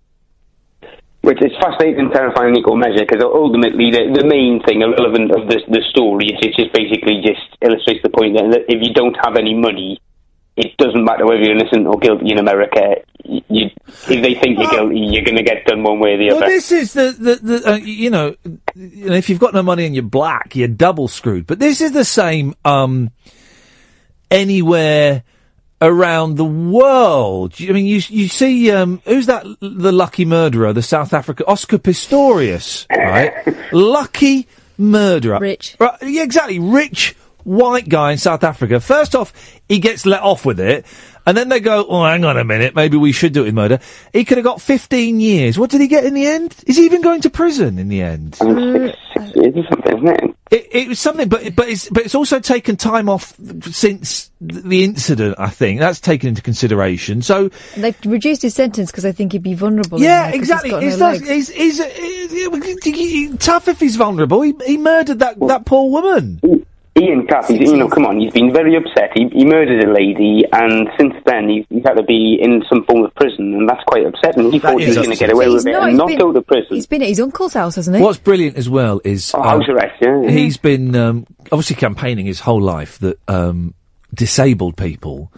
Which is fascinating and terrifying in equal measure, because ultimately the, the main thing relevant of the, the story is it just basically just illustrates the point that if you don't have any money, it doesn't matter whether you're innocent or guilty in America. You, if they think you're guilty, you're going to get done one way or the Well, other. this is the, the, the uh, you know, you know, if you've got no money and you're black, you're double screwed. But this is the same, um, anywhere around the world. You- I mean, you, you see, um, who's that, l- the lucky murderer, the South African, Oscar Pistorius, right? Lucky murderer. Rich. Right, yeah, exactly. Rich white guy in South Africa. First off, he gets let off with it. And then they go, oh, hang on a minute, maybe we should do it with murder. He could have got fifteen years. What did he get in the end? Is he even going to prison in the end? I mean, six, six years or something, isn't it? It, it was something, but but it's but it's also taken time off since th- the incident. I think that's taken into consideration. So And they've reduced his sentence because I think he'd be vulnerable. in yeah, there 'cause exactly. He's, He's, got no not- legs. he's, he's, he's, he's tough if he's vulnerable. He, he murdered that that poor woman. Ian Capp, he's, you know, come on, he's been very upset. He, he murdered a lady, and since then he's, he's had to be in some form of prison, and that's quite upsetting. He thought he was going to get away with it not, and he's not been- go to prison. He's been at his uncle's house, hasn't he? What's brilliant as well is Oh, house arrest, yeah, yeah. he's been um, obviously campaigning his whole life that um, disabled people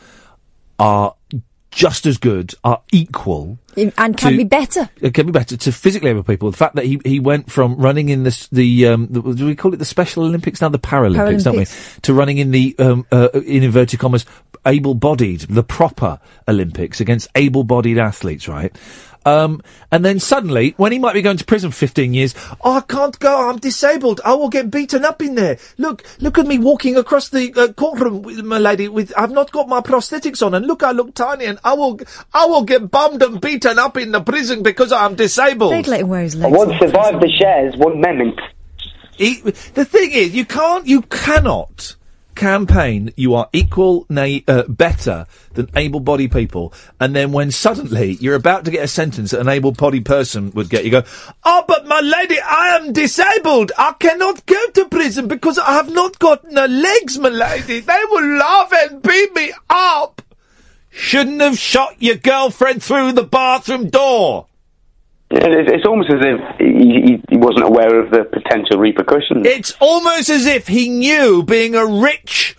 are just as good, are equal. And can to- be better. It can be better to physically able people. The fact that he, he went from running in this, the, um, the, do we call it the Special Olympics now? The Paralympics, don't we? Paralympics. To running in the, um, uh, in inverted commas, able-bodied, the proper Olympics against able-bodied athletes, right? Um, and then suddenly, when he might be going to prison for fifteen years, oh, I can't go, I'm disabled, I will get beaten up in there. Look, look at me walking across the uh, courtroom, with my lady, with, I've not got my prosthetics on, and look, I look tiny, and I will, I will get bummed and beaten up in the prison because I'm disabled. They'd let him wear his I legs. won't survive the shares, one moment. He, the thing is, you can't, you cannot campaign you are equal, nay, uh, better than able-bodied people, and then when suddenly you're about to get a sentence that an able-bodied person would get, you go, oh, but my lady, I am disabled. I cannot go to prison because I have not got no legs, my lady. They will laugh and beat me up. Shouldn't have shot your girlfriend through the bathroom door. Yeah, It's, it's almost as if he, he wasn't aware of the potential repercussions. It's almost as if he knew, being a rich,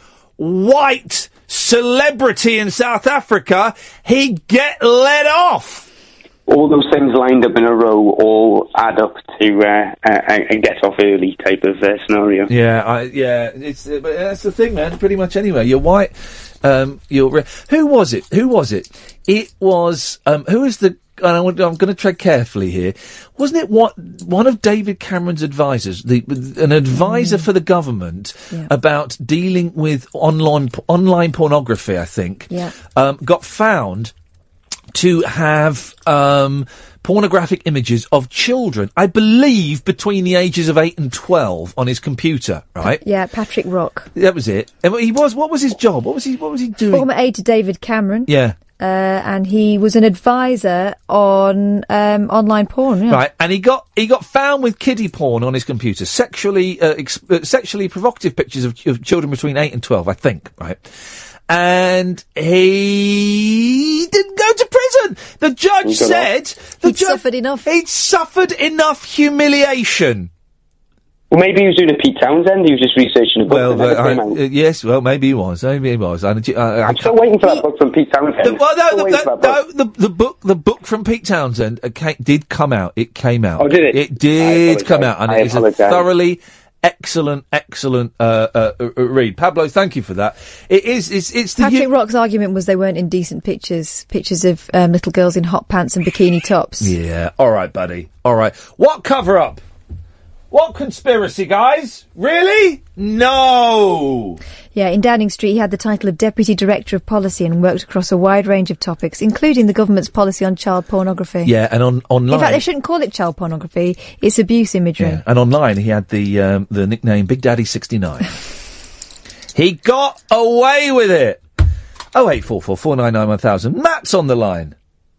white celebrity in South Africa, he'd get let off. All those things lined up in a row all add up to uh, a, a get off early type of uh, scenario. Yeah, I, yeah, it's uh, but that's the thing, man. Pretty much anyway. You're white. Um, you're re- who was it? Who was it? It was um, who is the? And I want, I'm going to tread carefully here. Wasn't it what one of David Cameron's advisors, the an advisor for the government Yeah. about dealing with online online pornography? I think Yeah. um, got found to have um, pornographic images of children, I believe between the ages of eight and twelve, on his computer, right? Yeah, Patrick Rock. That was it. And he was, what was his job? What was he, what was he doing? Former aide to David Cameron. Yeah. Uh, and he was an advisor on um, online porn. Yeah. Right, and he got he got found with kiddie porn on his computer, sexually uh, ex- uh, sexually provocative pictures of, of children between eight and twelve, I think, right? And he didn't go to prison. The judge He got said the He'd judge suffered enough. He'd suffered enough humiliation. Well, maybe he was doing a Pete Townsend. He was just researching a book. Well, that never uh, I, came out. uh, yes, well, maybe he was. Maybe he was. I, I, I, I'm still waiting for that book from Pete Townsend. The, well, no, Still the, waiting for the, that book. no, the, the book, the book from Pete Townsend uh, came, did come out. It came out. Oh, did it? It did I come apologise. out, and I it is a apologise. thoroughly excellent, excellent uh, uh, uh, uh, read. Pablo, thank you for that. It is. It's, it's the. Patrick u- Rock's argument was they weren't indecent pictures, pictures of um, little girls in hot pants and bikini tops. Yeah. All right, buddy. All right. What cover up? What conspiracy, guys? Really? No. Yeah, in Downing Street, he had the title of Deputy Director of Policy and worked across a wide range of topics, including the government's policy on child pornography. Yeah, and on online. In fact, they shouldn't call it child pornography. It's abuse imagery. Yeah, and online he had the um, the nickname Big Daddy sixty-nine. He got away with it. Oh eight four four four nine nine one thousand. Matt's on the line.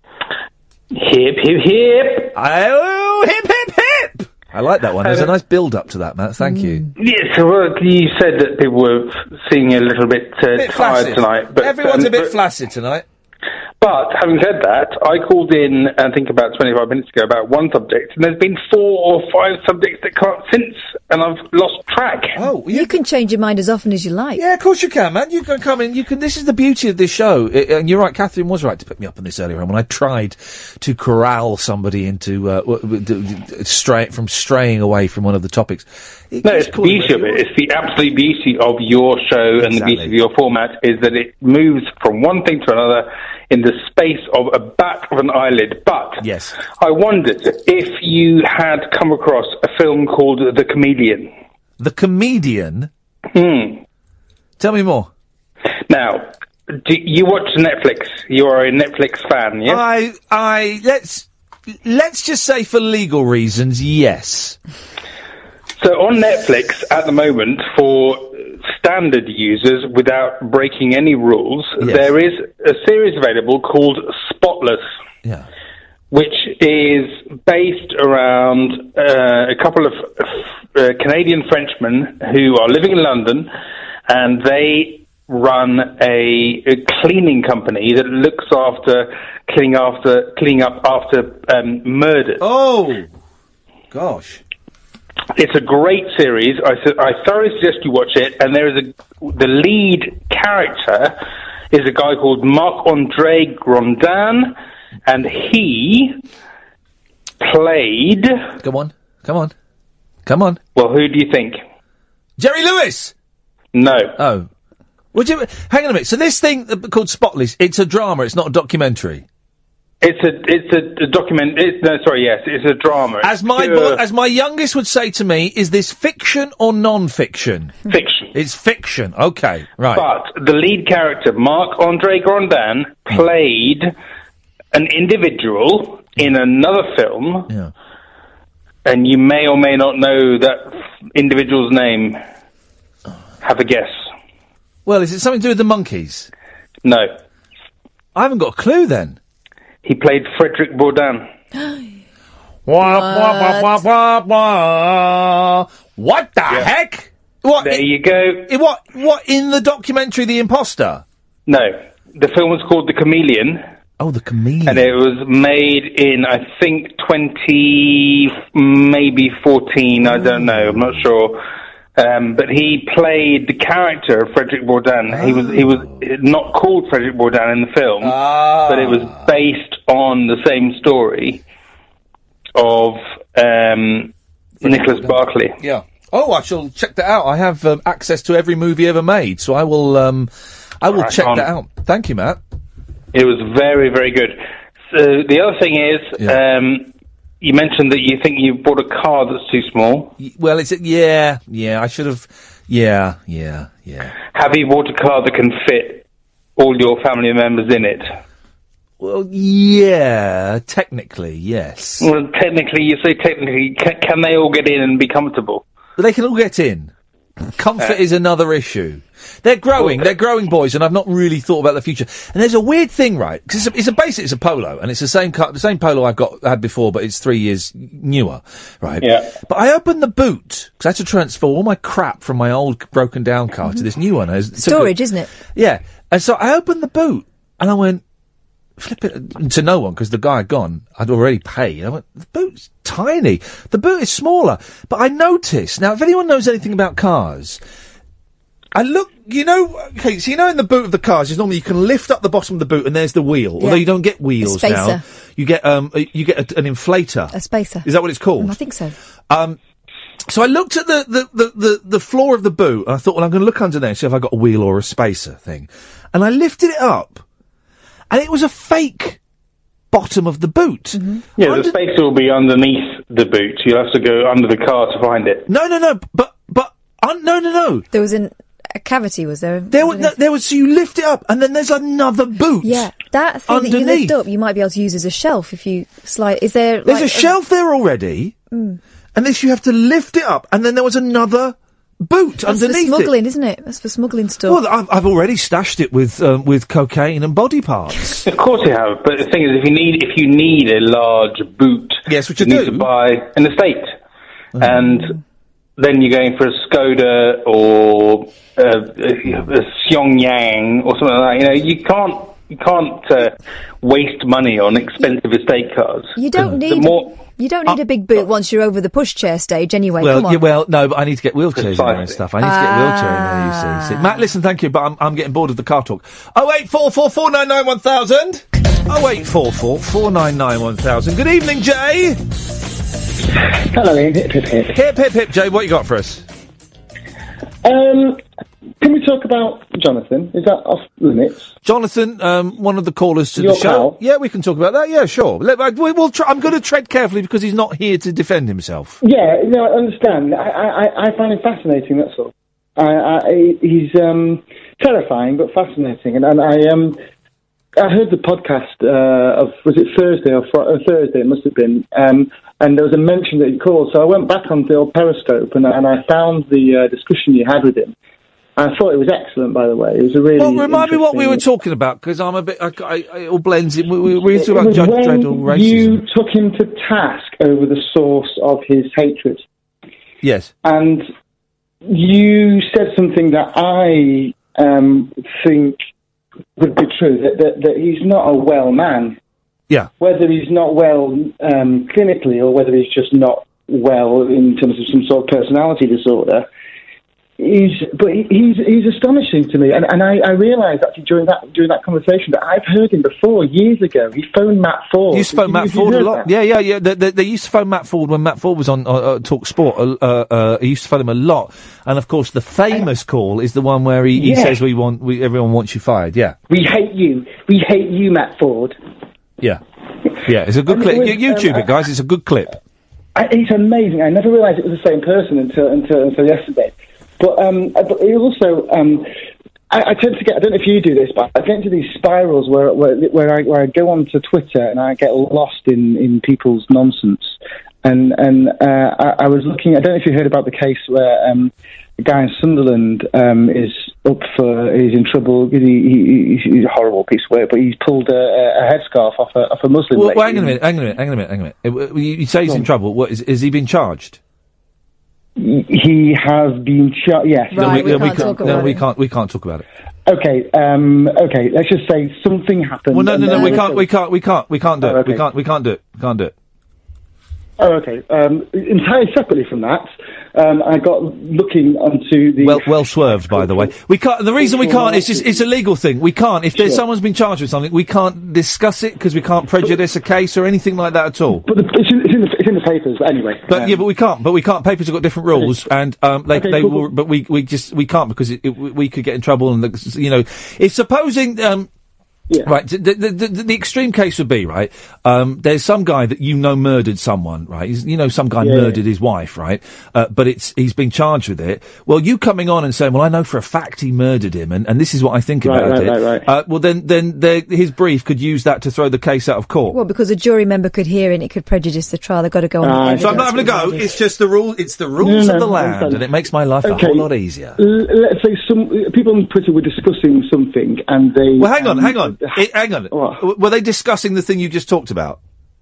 Hip, hip, hip. Oh, hip, hip, hip. I like that one. There's a nice build up to that, Matt. Thank you. Yes, well, you said that people were seeing you a little bit, uh, Bit tired flaccid. tonight. But, Everyone's um, a bit but, flaccid tonight. But having said that, I called in, I think about twenty-five minutes ago, about one subject, and there's been four or five subjects that come up since, and I've lost track. Oh, You can change your mind as often as you like. Yeah, of course you can, man. You can come in. You can. This is the beauty of this show. I- and you're right. Catherine was right to pick me up on this earlier on when I tried to corral somebody into uh, w- w- d- d- stray from straying away from one of the topics. It No, keeps it's the calling beauty of me- it. It's the absolute beauty of your show and the beauty of your format is that it moves from one thing to another in the space of a bat of an eyelid. But yes, I wondered if you had come across a film called The Comedian. The Comedian? Hmm. Tell me more. Now, do you watch Netflix? You are a Netflix fan, yes? I, I let's let's just say for legal reasons, yes. So on Netflix at the moment, for standard users without breaking any rules, Yes. there is a series available called Spotless. Yeah. which is based around uh, a couple of uh, Canadian Frenchmen who are living in London, and they run a, a cleaning company that looks after cleaning after cleaning up after um, murders. Oh, gosh! It's a great series. I, su- I thoroughly suggest you watch it. And there is a the lead character is a guy called Marc-André Grondin, and he played. Come on, come on, come on. Well, who do you think? Jerry Lewis. No. Oh. Would you hang on a minute? So this thing uh, called Spotless, it's a drama. It's not a documentary. It's a it's a, a document. It's, no, sorry, yes, it's a drama. It's As my pure- bo- as my youngest would say to me, is this fiction or non-fiction? Fiction. It's fiction. Okay, right. But the lead character, Marc-André Grondin, played an individual in another film, yeah. and you may or may not know that individual's name. Have a guess. Well, is it something to do with the monkeys? No. I haven't got a clue then. He played Frederick Bourdin. Wah, wah, wah, wah, wah, wah. What the heck? What? There you go. I- what? What in the documentary The Imposter? No. The film was called The Chameleon. Oh, The Chameleon. And it was made in, I think, twenty, maybe fourteen, I don't know, I'm not sure. Um, but he played the character of Frederick Bourdin. He was he was not called Frederick Bourdin in the film, Ah. but it was based on the same story of um, Nicholas Barclay. Yeah. Oh, I shall check that out. I have um, access to every movie ever made, so I will. Um, I will Right check on. that out. Thank you, Matt. It was very, very good. So the other thing is, um, you mentioned that you think you bought a car that's too small. Y- Well, it's yeah, yeah. I should have. Yeah, yeah, yeah. Have you bought a car that can fit all your family members in it? Well, yeah. Technically, yes. Well, technically, you say technically, can, can they all get in and be comfortable? But they can all get in. Comfort Uh, is another issue. They're growing. They're growing boys, and I've not really thought about the future. And there's a weird thing, right? Because it's a, it's a basic, it's a polo, and it's the same car, the same polo I've got had before, but it's three years newer, right? Yeah. But I opened the boot because I had to transfer all my crap from my old broken down car to this new one. It took a- Storage, isn't it? Yeah. And so I opened the boot, and I went, flip it to no one because the guy had gone. I'd already paid. I went, the boot's tiny. The boot is smaller. But I noticed, now if anyone knows anything about cars, I look, you know, okay, so you know in the boot of the cars, is normally you can lift up the bottom of the boot and there's the wheel. Yeah. Although you don't get wheels spacer. now. You get, um, a- you get a, an inflator. A spacer. Is that what it's called? I think so. Um, so I looked at the, the, the, the, the floor of the boot and I thought, well, I'm going to look under there and see if I got a wheel or a spacer thing. And I lifted it up and it was a fake bottom of the boot. Yeah, the spacer will be underneath the boot. You'll have to go under the car to find it. No, no, no, but, but, uh, no, no, no. There was an, a cavity, was there? There was, no, there was, so you lift it up and then there's another boot. Yeah, that thing that you underneath. lift up, you might be able to use as a shelf if you slide. Is there? There's like, a shelf there already, Mm. and this you have to lift it up, and then there was another boot That's underneath for smuggling, it. isn't it? That's for smuggling stuff. Well, I've, I've already stashed it with um, with cocaine and body parts. Of course you have, but the thing is, if you need if you need a large boot, yes, which you you need do. to buy an estate, and then you're going for a Skoda or a, a, a Xiaoyang or something like that. You know, you can't you can't uh, waste money on expensive estate cars. You don't The need. more You don't need a big boot once you're over the pushchair stage, anyway. well, Come on. yeah, well, no, but I need to get wheelchairs in there and Precisely. stuff. I need to get a wheelchair in there. You see, see. Matt, listen, thank you, but I'm I'm getting bored of the car talk. Oh eight four four four nine nine one thousand. Oh eight four four four nine nine one thousand. Good evening, Jay. Hello, Ian. Hip, hip, hip. Hip hip hip, Jay. What you got for us? Um, can we talk about Jonathan? Is that off limits? Jonathan, um, one of the callers to Your the show. pal? Yeah, we can talk about that. Yeah, sure. Let, I, we, we'll try, I'm going to tread carefully because he's not here to defend himself. Yeah, no, I understand. I, I, I find him fascinating, that's all. I, I, he's um, terrifying, but fascinating. And, and I um, I heard the podcast uh, of, was it Thursday or Fri- uh, Thursday, it must have been, um, and there was a mention that he called. So I went back on the old Periscope and, and I found the uh, discussion you had with him. I thought it was excellent, by the way. It was a really. Well, remind me what we were interesting- talking about, because I'm a bit. I, I, it all blends in. We, we, we were It talking about was Judge when Dredd or racism. you took him to task over the source of his hatred. Yes. And you said something that I um, think would be true, that, that, that he's not a well man. Yeah. Whether he's not well um, clinically or whether he's just not well in terms of some sort of personality disorder, he's but he- he's he's astonishing to me, and and I, I realised actually during that during that conversation that I've heard him before years ago. He phoned Matt Ford. He used to phone Have Matt you- have you Ford a heard lot. that? Yeah, yeah, yeah. They, they, they used to phone Matt Ford when Matt Ford was on uh, uh, Talk Sport. Uh, uh, uh, he used to phone him a lot, and of course, the famous call is the one where he, he Yeah. says, "We want, we, everyone wants you fired." Yeah, We hate you. We hate you, Matt Ford. yeah, yeah. It's a good And clip. it was, You- YouTube um, it, guys. It's a good clip. I, it's amazing. I never realised it was the same person until until, until yesterday. But um, I- but it also um, I, I tend to get. I don't know if you do this, but I get into these spirals where where, where I where I go onto Twitter and I get lost in, in people's nonsense. And and uh, I, I was looking. I don't know if you heard about the case where um, a guy in Sunderland um, is up for. He's in trouble. He, he, he's a horrible piece of work, but he's pulled a, a headscarf off a off a Muslim Well, lady. well, hang on a minute. Hang on a minute. Hang on a minute. Hang on a minute. Uh, w- You, you say he's in trouble. What is? Is he been charged? He has been charged. Yes. Then we, then we can't. Then we can't. We can't talk about it. Okay. Um, okay. Let's just say something happened. Well, no, no, and no. then- We can't. We can't. We can't. We can't do Oh, it. We okay. can't. We can't do it. We can't do it. Oh, okay. Um, entirely separately from that, um, I got looking onto the. Well, well swerved, by the way. We can't. The reason we can't is just it's a legal thing. We can't. If there's Sure. someone's been charged with something, we can't discuss it because we can't prejudice a case or anything like that at all. But the, it's, in, it's, in the, it's in the papers. But anyway. But um, yeah, but we can't. But we can't. Papers have got different rules, and um, they Okay, they cool, will. cool. But we we just we can't because it, it, we could get in trouble, and the, you know, if supposing um. Right, the, the, the, the extreme case would be, right, um, there's some guy that you know murdered someone, right, he's, you know some guy Yeah. murdered his wife, right, uh, but it's, he's been charged with it. Well, you coming on and saying, well, I know for a fact he murdered him, and, and this is what I think Right, about right, it. right, right. Uh, well, then, then the, his brief could use that to throw the case out of court. Well, because a jury member could hear it and it could prejudice the trial. They've got to go on the so evidence. I'm not having a go, it's just the rule, it's the rules No, no, of the no, land, understand. and it makes my life a Okay. whole lot easier. L- let's say some people on Twitter were discussing something, and they. Well, hang on, um, hang on, it, hang on. W- Were they discussing the thing you just talked about?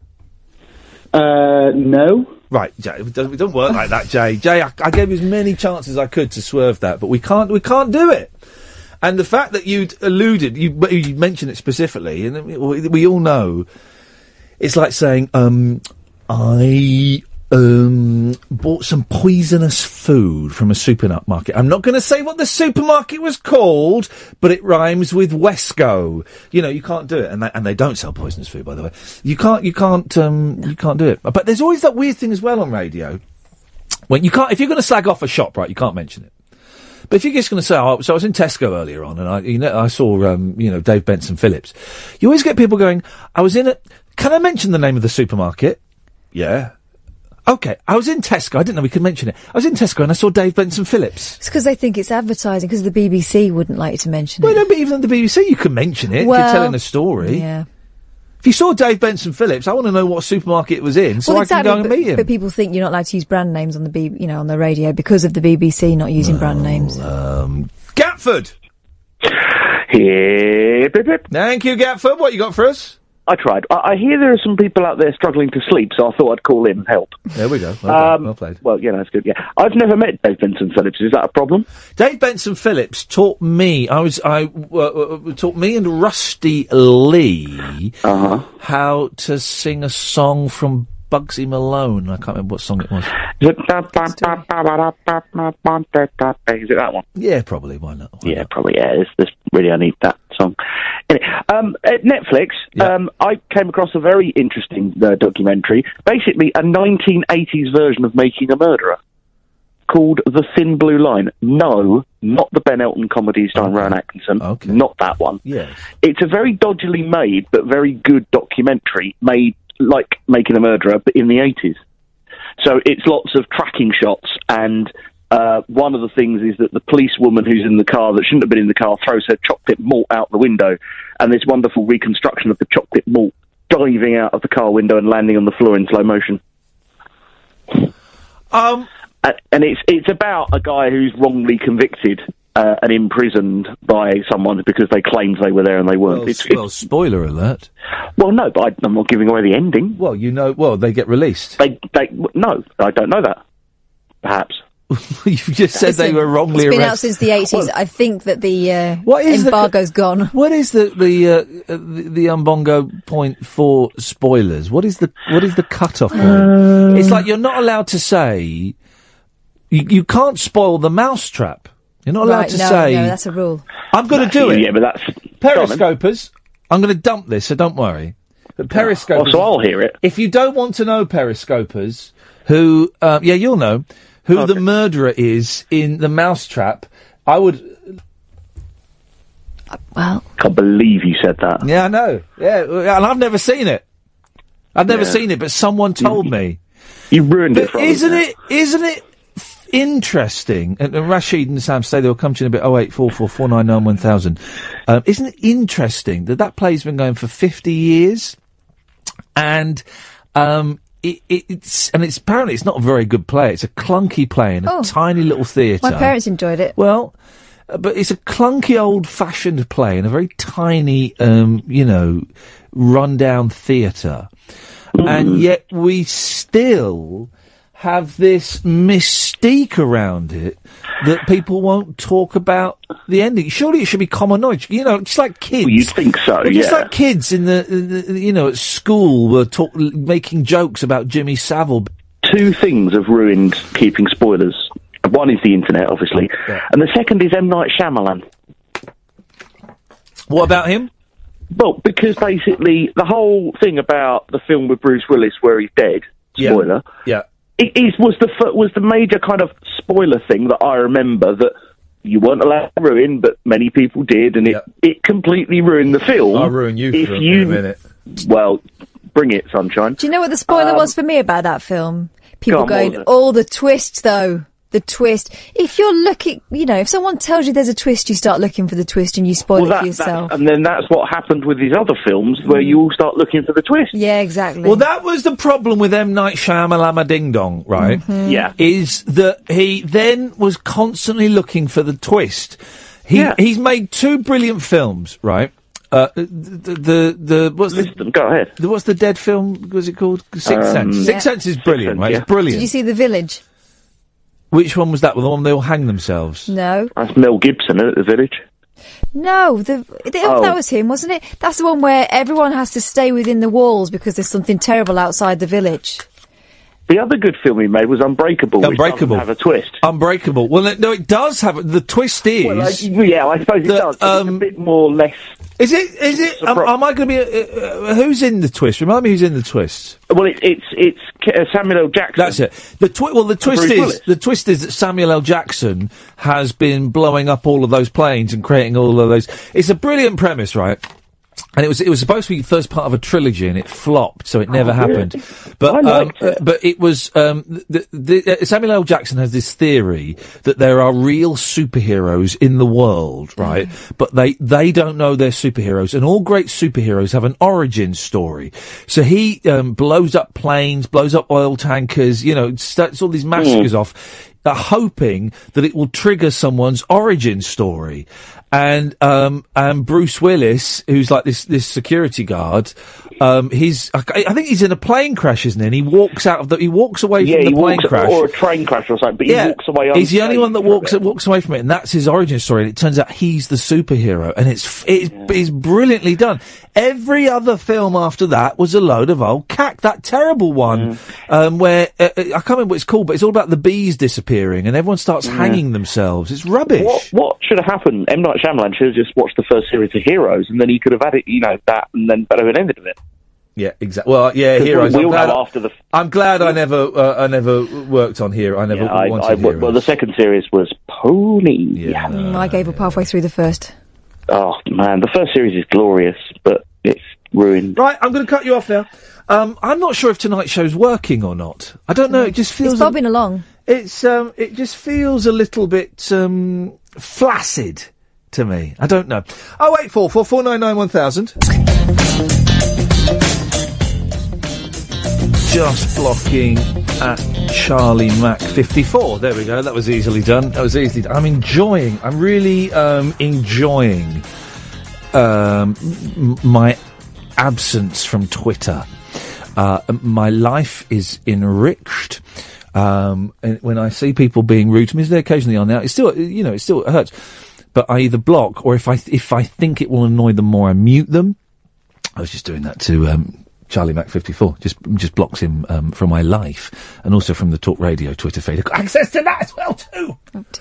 Uh, no. Right, Jay, it don't, it don't work like that, Jay. Jay, I, I gave you as many chances as I could to swerve that, but we can't, we can't do it. And the fact that you'd alluded, you, you mentioned it specifically, and we, we all know, it's like saying, um, I, um, bought some poisonous food from a supermarket. I'm not going to say what the supermarket was called, but it rhymes with Wesco. You know, you can't do it, and they, and they don't sell poisonous food, by the way. You can't, you can't, um, you can't do it. But there's always that weird thing as well on radio. When you can't, if you're going to slag off a shop, right, you can't mention it. But if you're just going to say, oh, so I was in Tesco earlier on, and I, you know, I saw, um, you know, Dave Benson Phillips. You always get people going, I was in a, can I mention the name of the supermarket? Yeah. Okay, I was in Tesco. I didn't know we could mention it. I was in Tesco and I saw Dave Benson Phillips. It's because they think it's advertising, because the B B C wouldn't like you to mention Well, it. no, but even on the B B C, you can mention it if Well, you're telling a story. Yeah. If you saw Dave Benson Phillips, I want to know what supermarket it was in, so well, I exactly, can go and but, meet him. but people think you're not allowed to use brand names on the B, you know, on the radio because of the B B C not using brand names. Um, Gatford. Hip, hip, hip. Thank you, Gatford. What you got for us? I tried. I, I hear there are some people out there struggling to sleep, so I thought I'd call in and help. There we go. Well, done. Um, well played. Well, yeah, that's good. Yeah, I've never met Dave Benson Phillips. Is that a problem? Dave Benson Phillips taught me. I was. I uh, uh, taught me and Rusty Lee Uh-huh. how to sing a song from Bugsy Malone. I can't remember what song it was. Is it, is it that one? Yeah, probably. Why not? Why Yeah, probably. Yeah, this, this really I need that song. Anyway, um, at Netflix, um, I came across a very interesting uh, documentary. Basically, a nineteen eighties version of Making a Murderer called The Thin Blue Line. No, not the Ben Elton comedy starring Rowan Atkinson. Not that one. Yes. It's a very dodgily made but very good documentary made like Making a Murderer, but in the eighties. So it's lots of tracking shots, and uh, one of the things is that the policewoman who's in the car that shouldn't have been in the car throws her chocolate malt out the window, and this wonderful reconstruction of the chocolate malt diving out of the car window and landing on the floor in slow motion. Um, and, and it's it's about a guy who's wrongly convicted, uh, and imprisoned by someone because they claimed they were there and they weren't. Well, it's, s- well, it's, spoiler alert. well, no, but I, I'm not giving away the ending. Well, you know, well, they get released. They, they, no, I don't know that. Perhaps. You just said they Listen, were wrongly It's been out arrested. since the eighties. Well, I think that the uh, What is the- embargo's gone. What is the the uh, uh, the, the Umbongo point for spoilers? What is the what is the cut-off point? Uh, It's like you're not allowed to say you, you can't spoil the mousetrap. You're not allowed Right, to no, say no, that's a rule. I'm going to do it. Yeah, but that's Periscopers. I'm going to dump this, so don't worry. But Periscopers. Oh, so I'll hear it. If you don't want to know Periscopers, who uh, yeah, you'll know who the murderer is in the mousetrap. I would. Well, can't believe you said that. Yeah, I know. Yeah, and I've never seen it. I've never Yeah. seen it, but someone told me. You ruined it But for isn't us. it? Isn't it f- interesting? And, and Rashid and Sam say they'll come to you in a bit. Oh eight four four four nine nine one thousand. Um, isn't it interesting that that play's been going for fifty years, and um, it, it, it's and it's apparently it's not a very good play. It's a clunky play in a Oh. tiny little theatre. My parents enjoyed it. Well, uh, but it's a clunky, old-fashioned play in a very tiny, um, you know, run-down theatre, and yet we still have this mystique around it that people won't talk about the ending. Surely it should be common knowledge. You know, just like kids. Well, you'd think so, Well, Just yeah. like kids in the, in the, you know, at school were talk, making jokes about Jimmy Savile. Two things have ruined keeping spoilers. One is the internet, obviously, and the second is M. Night Shyamalan. What about him? Well, because basically the whole thing about the film with Bruce Willis where he's dead, Yeah. spoiler, Yeah. it is was the fir- was the major kind of spoiler thing that I remember that you weren't allowed to ruin, but many people did, and it it completely ruined the film. I'll ruin you if for a you, minute. Well, bring it, sunshine. Do you know what the spoiler Um, was for me about that film? People go on, what going, was it? oh, the twist, though. The twist. If you're looking, you know, if someone tells you there's a twist, you start looking for the twist and you spoil Well, it that, for yourself. that, and then that's what happened with these other films, where you all start looking for the twist. Yeah, exactly. Well, that was the problem with M. Night Shyamalan Ding Dong, right? Mhm. Yeah. Is that he then was constantly looking for the twist. He Yeah. He's made two brilliant films, right? Uh, the, the, the, what's the, go ahead. The, what's the dead film, was it called? Sixth Um, Sense. Yeah. Sixth Sense is brilliant, Sense, right? yeah. It's brilliant. Did you see The Village? Which one was that? The one they all hang themselves? No. That's Mel Gibson, isn't it, The Village? No, the, the Oh. that was him, wasn't it? That's the one where everyone has to stay within the walls because there's something terrible outside the village. The other good film he made was Unbreakable, Unbreakable. which doesn't have a twist. Unbreakable. Well, it- no, it does have. The twist is. Well, like, yeah, I suppose it that, does. But it's a bit more less. Is it? Is it? Am, am I going to be? Uh, uh, who's in the twist? Remind me who's in the twist. Well, it, it's it's uh, Samuel L. Jackson. That's it. The twi- well, the twist Bruce is Willis. the twist is that Samuel L. Jackson has been blowing up all of those planes and creating all of those. It's a brilliant premise, right? And it was it was supposed to be the first part of a trilogy, and it flopped, so it never Oh, happened. really? But I um, liked it. uh, but it was um, the, the, uh, Samuel L. Jackson has this theory that there are real superheroes in the world, right? But they they don't know they're superheroes, and all great superheroes have an origin story. So he um, blows up planes, blows up oil tankers, you know, starts all these massacres off, uh, hoping that it will trigger someone's origin story. And um and Bruce Willis, who's like this this security guard, um he's I, I think he's in a plane crash, isn't he? And he walks out of the he walks away Yeah, from the he plane walks, crash. or a train crash or something, but yeah, he walks away. he's the only unscathed one that for a walks bit. walks away from it, and that's his origin story. And it turns out he's the superhero, and it's f- it's, it's brilliantly done. Every other film after that was a load of old cack. That terrible one, um, where uh, uh, I can't remember what it's called, but it's all about the bees disappearing, and everyone starts Yeah. hanging themselves. It's rubbish. What, what should have happened? M. Night Shyamalan should have just watched the first series of Heroes, and then he could have had it, you know, that, and then better have ended of it. Yeah, exactly. Well, yeah, 'Cause Heroes. we I'm all glad, know after the- I'm glad I never, uh, I never worked on Hero. I never Yeah, I, wanted I, Heroes. well, the second series was pony. Yeah. Mm, I gave up halfway through the first. Oh man, the first series is glorious, but it's ruined. Right, I'm going to cut you off now. Um, I'm not sure if tonight's show's working or not. I don't know. It just feels It's bobbing along. It's um, it just feels a little bit um, flaccid to me. I don't know. Oh eight four four four nine nine one thousand. Just blocking at Charlie Mac fifty-four. There we go. That was easily done. That was easily done. I'm enjoying. I'm really um, enjoying um, m- my absence from Twitter. Uh, my life is enriched. Um, and when I see people being rude to me, they're occasionally on there. It still, you know, it still hurts. But I either block, or if I th- if I think it will annoy them more, I mute them. I was just doing that to um, Charlie Mac fifty-four. Just just blocks him um, from my life, and also from the Talk Radio Twitter feed. I've got access to that as well too.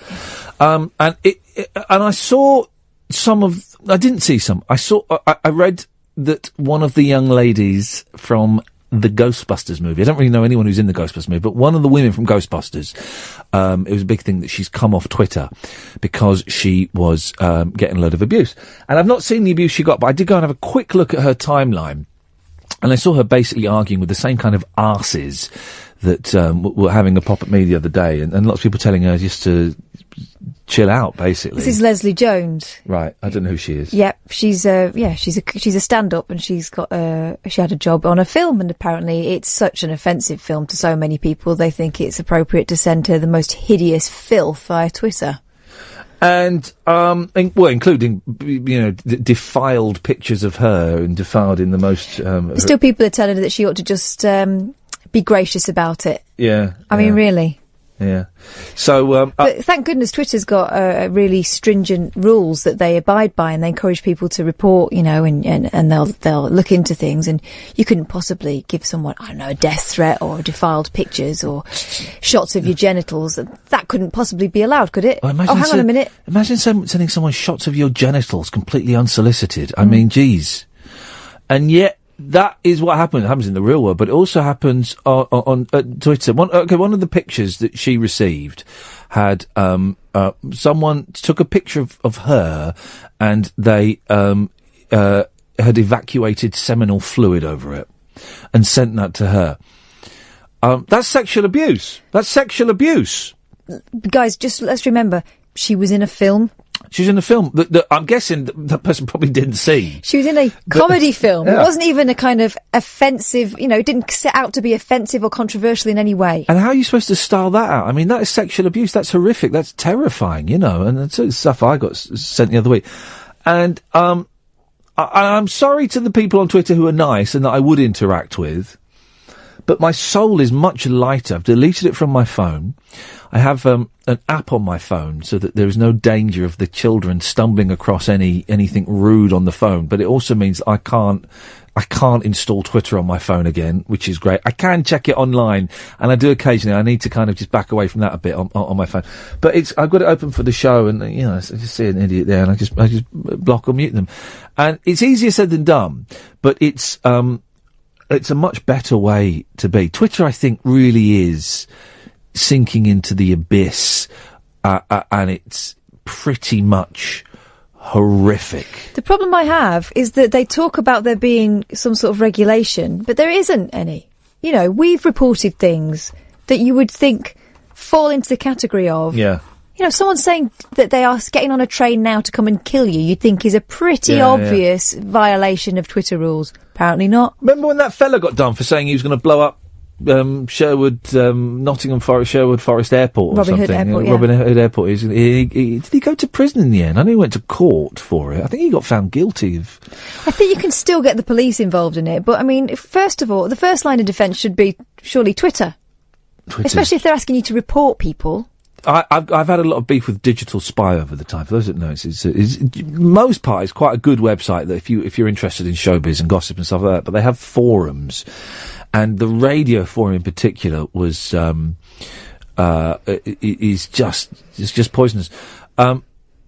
Um, and it, it and I saw some of. I didn't see some. I saw. I, I read that one of the young ladies from the Ghostbusters movie. I don't really know anyone who's in the Ghostbusters movie, but one of the women from Ghostbusters, um, it was a big thing that she's come off Twitter because she was um, getting a load of abuse. And I've not seen the abuse she got, but I did go and have a quick look at her timeline, and I saw her basically arguing with the same kind of arses that um, w- were having a pop at me the other day, and, and lots of people telling her just to chill out, basically. This is Leslie Jones. Right, I don't know who she is. Yep, she's a yeah, she's a she's a stand-up, and she's got a she had a job on a film, and apparently it's such an offensive film to so many people. They think it's appropriate to send her the most hideous filth via Twitter. And, um, in, well, including, you know, d- defiled pictures of her and defiled in the most, um... Still people are telling her that she ought to just, um, be gracious about it. Yeah. I yeah. mean, really. Yeah. So, um... But uh, thank goodness Twitter's got uh, really stringent rules that they abide by, and they encourage people to report, you know, and, and, and they'll, they'll look into things, and you couldn't possibly give someone, I don't know, a death threat or defiled pictures or shots of your genitals. That couldn't possibly be allowed, could it? Well, oh, hang sen- on a minute. Imagine sem- sending someone shots of your genitals completely unsolicited. I Mm. mean, geez. And yet, that is what happens. It happens in the real world, but it also happens on, on, on uh, Twitter. One, okay, one of the pictures that she received had um, uh, someone took a picture of, of her, and they um, uh, had evacuated seminal fluid over it and sent that to her. Um, that's sexual abuse. That's sexual abuse. Guys, just let's remember, she was in a film. She's in a film that, that I'm guessing that, that person probably didn't see. She was in a But- comedy film. Yeah. It wasn't even a kind of offensive, you know, it didn't set out to be offensive or controversial in any way. And how are you supposed to style that out? I mean, that is sexual abuse. That's horrific. That's terrifying, you know. And that's the stuff I got s- sent the other week. And um, I, I'm sorry to the people on Twitter who are nice and that I would interact with, but my soul is much lighter. I've deleted it from my phone. I have um, an app on my phone so that there is no danger of the children stumbling across any anything rude on the phone. But it also means I can't I can't install Twitter on my phone again, which is great. I can check it online, and I do occasionally. I need to kind of just back away from that a bit on, on, on my phone. But it's I've got it open for the show, and you know I just see an idiot there, and I just I just block or mute them. And it's easier said than done, but it's um it's a much better way to be. Twitter, I think, really is sinking into the abyss, uh, uh, and it's pretty much horrific. The problem I have is that they talk about there being some sort of regulation, but there isn't any. You know, we've reported things that you would think fall into the category of, Yeah. you know, someone saying that they are getting on a train now to come and kill you, you'd think is a pretty Yeah, obvious violation of Twitter rules. Apparently not. Remember when that fella got done for saying he was going to blow up um, Sherwood, um, Nottingham Forest, Sherwood Forest Airport or Robin Hood something? Airport, Uh, yeah. Robin Hood Airport. He's, he, he, did he go to prison in the end? I know he went to court for it. I think he got found guilty of... I think you can still get the police involved in it, but I mean, if- first of all, the first line of defence should be surely Twitter. Twitter. Especially if they're asking you to report people. I, I've, I've had a lot of beef with Digital Spy over the time. For those that know, it's, it's, it's most part it's quite a good website that if you if you're interested in showbiz and gossip and stuff like that. But they have forums, and the radio forum in particular was um, uh, i- i- is just it's just poisonous. Um,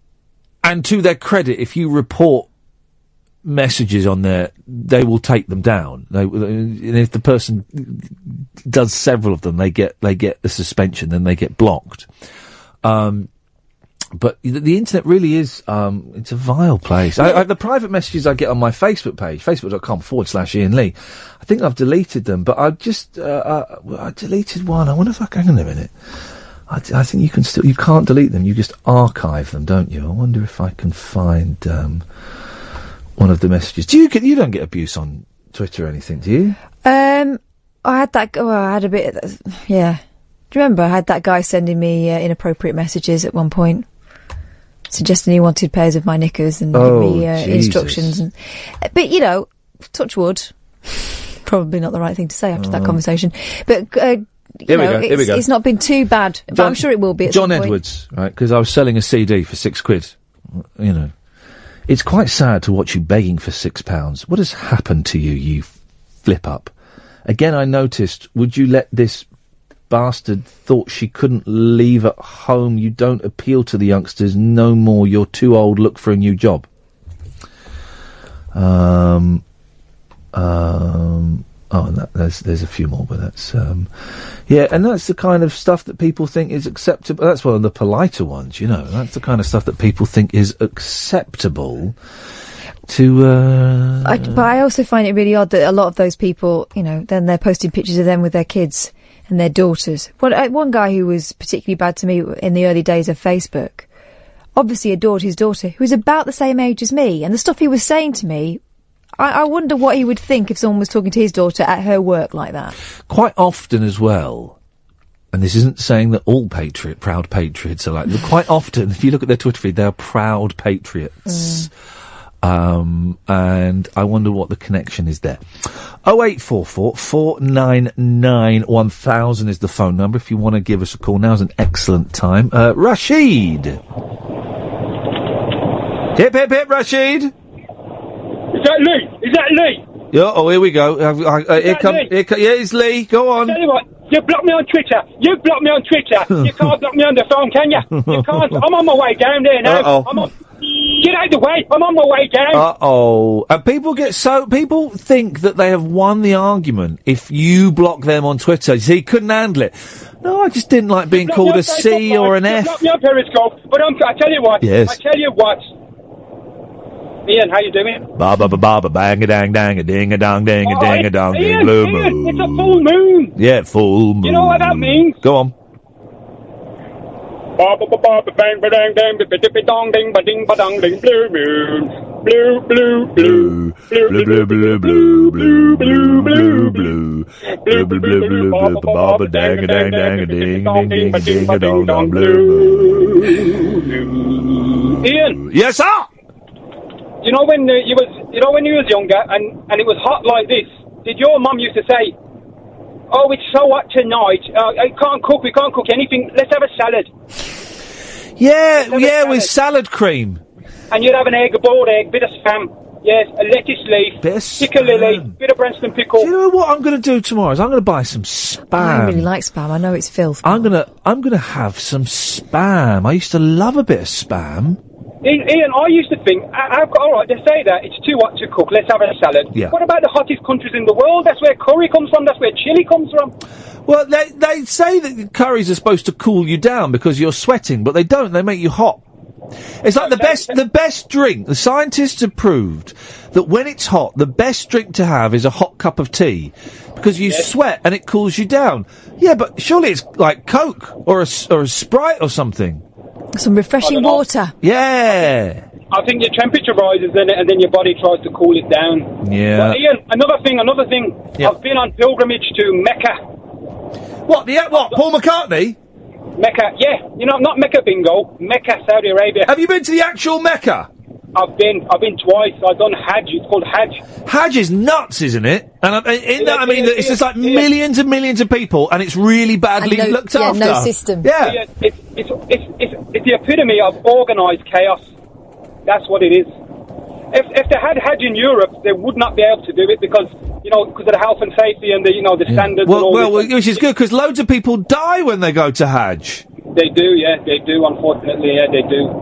and to their credit, if you report messages on there, they will take them down. They, and if the person does several of them, they get they get the suspension, then they get blocked. Um, but the, the internet really is um, it's a vile place. I, I, the private messages I get on my Facebook page, facebook.com forward slash Ian Lee, I think I've deleted them, but I've just uh, uh, well, I deleted one. I wonder if I can. Hang on a minute. I, I think you can still you can't delete them. You just archive them, don't you? I wonder if I can find. Um, One of the messages. Do you get? You don't get abuse on Twitter or anything, do you? Um, I had that. Oh, I had a bit. Of, yeah. Do you remember I had that guy sending me uh, inappropriate messages at one point, suggesting he wanted pairs of my knickers and Oh, give me uh, Jesus. instructions. And, but you know, touch wood. Probably not the right thing to say after that Oh. conversation. But uh, you Here we know, go, here it's, we go. it's not been too bad. But I'm sure it will be. At John some point. Edwards, right? Because I was selling a C D for six quid. You know, it's quite sad to watch you begging for six pounds. What has happened to you, you flip up? Again, I noticed. Would you let this bastard thought she couldn't leave at home? You don't appeal to the youngsters no more. You're too old. Look for a new job. Um. Um. Oh, and that, there's there's a few more, but that's um, yeah, and that's the kind of stuff that people think is acceptable. That's one of the politer ones, you know. That's the kind of stuff that people think is acceptable to. Uh, I, but I also find it really odd that a lot of those people, you know, then they're posting pictures of them with their kids and their daughters. One, uh, one guy who was particularly bad to me in the early days of Facebook, obviously adored his daughter, who was about the same age as me, and the stuff he was saying to me. I, I wonder what he would think if someone was talking to his daughter at her work like that. Quite often as well, and this isn't saying that all patriot, proud patriots are like, but quite often, if you look at their Twitter feed, they are proud patriots. Um, and I wonder what the connection is there. oh eight four four, four nine nine, one thousand is the phone number if you want to give us a call. Now's an excellent time. Uh, Rashid. Hip, hip, hip, Rashid. Is that Lee? Is that Lee? Yeah, oh, here we go. Uh, uh, uh, here that come, Lee? here co- yeah, it's Lee. Go on. Tell you what, you blocked me on Twitter. You blocked me on Twitter. You can't block me on the phone, can you? You can't. I'm on my way down there now. Uh-oh. I'm on. Get out of the way. I'm on my way down. Uh oh. And people get so people think that they have won the argument if you block them on Twitter. See, he couldn't handle it. No, I just didn't like being Block called me a on C Facebook, or an you F. blocked me on Periscope. But I'm, I tell you what. Yes. I tell you what. Ian, how you doing? Ba ba ba ba ba bang a dang dang a ding a dong ding a Oh, ding a dong ding Ian, blue Ian, moon. it's a full moon. Yeah, full moon. You know what that means? Go on. Ba ba ba ba ba bang ba dang dang ba dip ba dong ding ba ding ba dong ding blue moon blue blue blue blue blue blue blue blue blue blue blue blue blue blue blue blue blue ba ba dang a dang dang a ding ding ding ding a dong dong blue moon. Ian. Yes, sir. You know when uh, you was you know when you was younger and, and it was hot like this, did your mum used to say, "Oh, it's so hot tonight. Uh, I can't cook. We can't cook anything. Let's have a salad." Yeah, yeah, with salad cream. And you'd have an egg, a boiled egg, bit of spam, yes, a lettuce leaf, bit of piccalilli, bit of Branston pickle. Do you know what I'm going to do tomorrow? Is I'm going to buy some spam. I really like spam. I know it's filth. I'm gonna I'm gonna have some spam. I used to love a bit of spam. Ian, Ian, I used to think, I, I've got, all right, they say that it's too hot to cook. Let's have a salad. Yeah. What about the hottest countries in the world? That's where curry comes from. That's where chili comes from. Well, they they say that curries are supposed to cool you down because you're sweating, but they don't. They make you hot. It's like the best the best drink. The scientists have proved that when it's hot, the best drink to have is a hot cup of tea because you sweat and it cools you down. Yeah, but surely it's like Coke or a s- or a Sprite or something. Some refreshing water. Yeah. I think your temperature rises and, and then your body tries to cool it down. Yeah. But Ian, another thing, another thing. Yeah. I've been on pilgrimage to Mecca. What? The what? Paul McCartney? Mecca, yeah. You know, not Mecca bingo. Mecca, Saudi Arabia. Have you been to the actual Mecca? I've been. I've been twice. I've done Hajj. It's called Hajj. Hajj is nuts, isn't it? And I, in that, I mean, Yeah, it's yeah, just like yeah. millions and millions of people, and it's really badly And no- looked yeah, after. no system. Yeah. It's, it's, it's, it's, it's, it's the epitome of organised chaos. That's what it is. If, if they had Hajj in Europe, they would not be able to do it because, you know, because of the health and safety and the, you know, the standards and Well, all well, this. which is good because loads of people die when they go to Hajj. They do, yeah, they do, unfortunately, yeah, they do.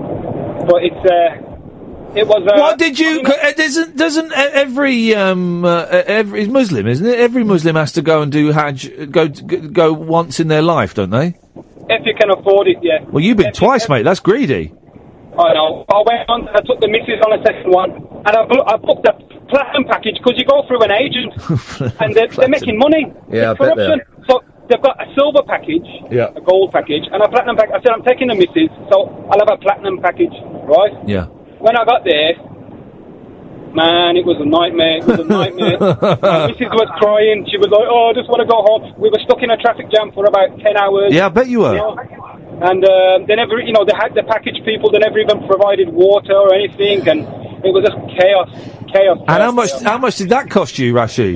But it's, uh, it was, uh... What did you? uh, Doesn't doesn't e- every um uh, every is Muslim, isn't it? Every Muslim has to go and do Hajj, go go, go once in their life, don't they? If you can afford it, yeah. Well, you've been twice, mate. That's greedy. I know. I went on, I took the missus on a second one, and I, bu- I booked a platinum package because you go through an agent, and they're, they're making money. Yeah, It's I bet they corruption. So they've got a silver package, Yeah. a gold package, and a platinum package. I said, I'm taking the missus, so I'll have a platinum package, right? Yeah. When I got there, Man, it was a nightmare. It was a nightmare. My missus was crying. She was like, "Oh, I just want to go home." We were stuck in a traffic jam for about ten hours. Yeah, I bet you were. know? And uh, they never, you know, they had the package people. They never even provided water or anything, and it was just chaos, chaos. And how much? How much did that cost you, Rashid?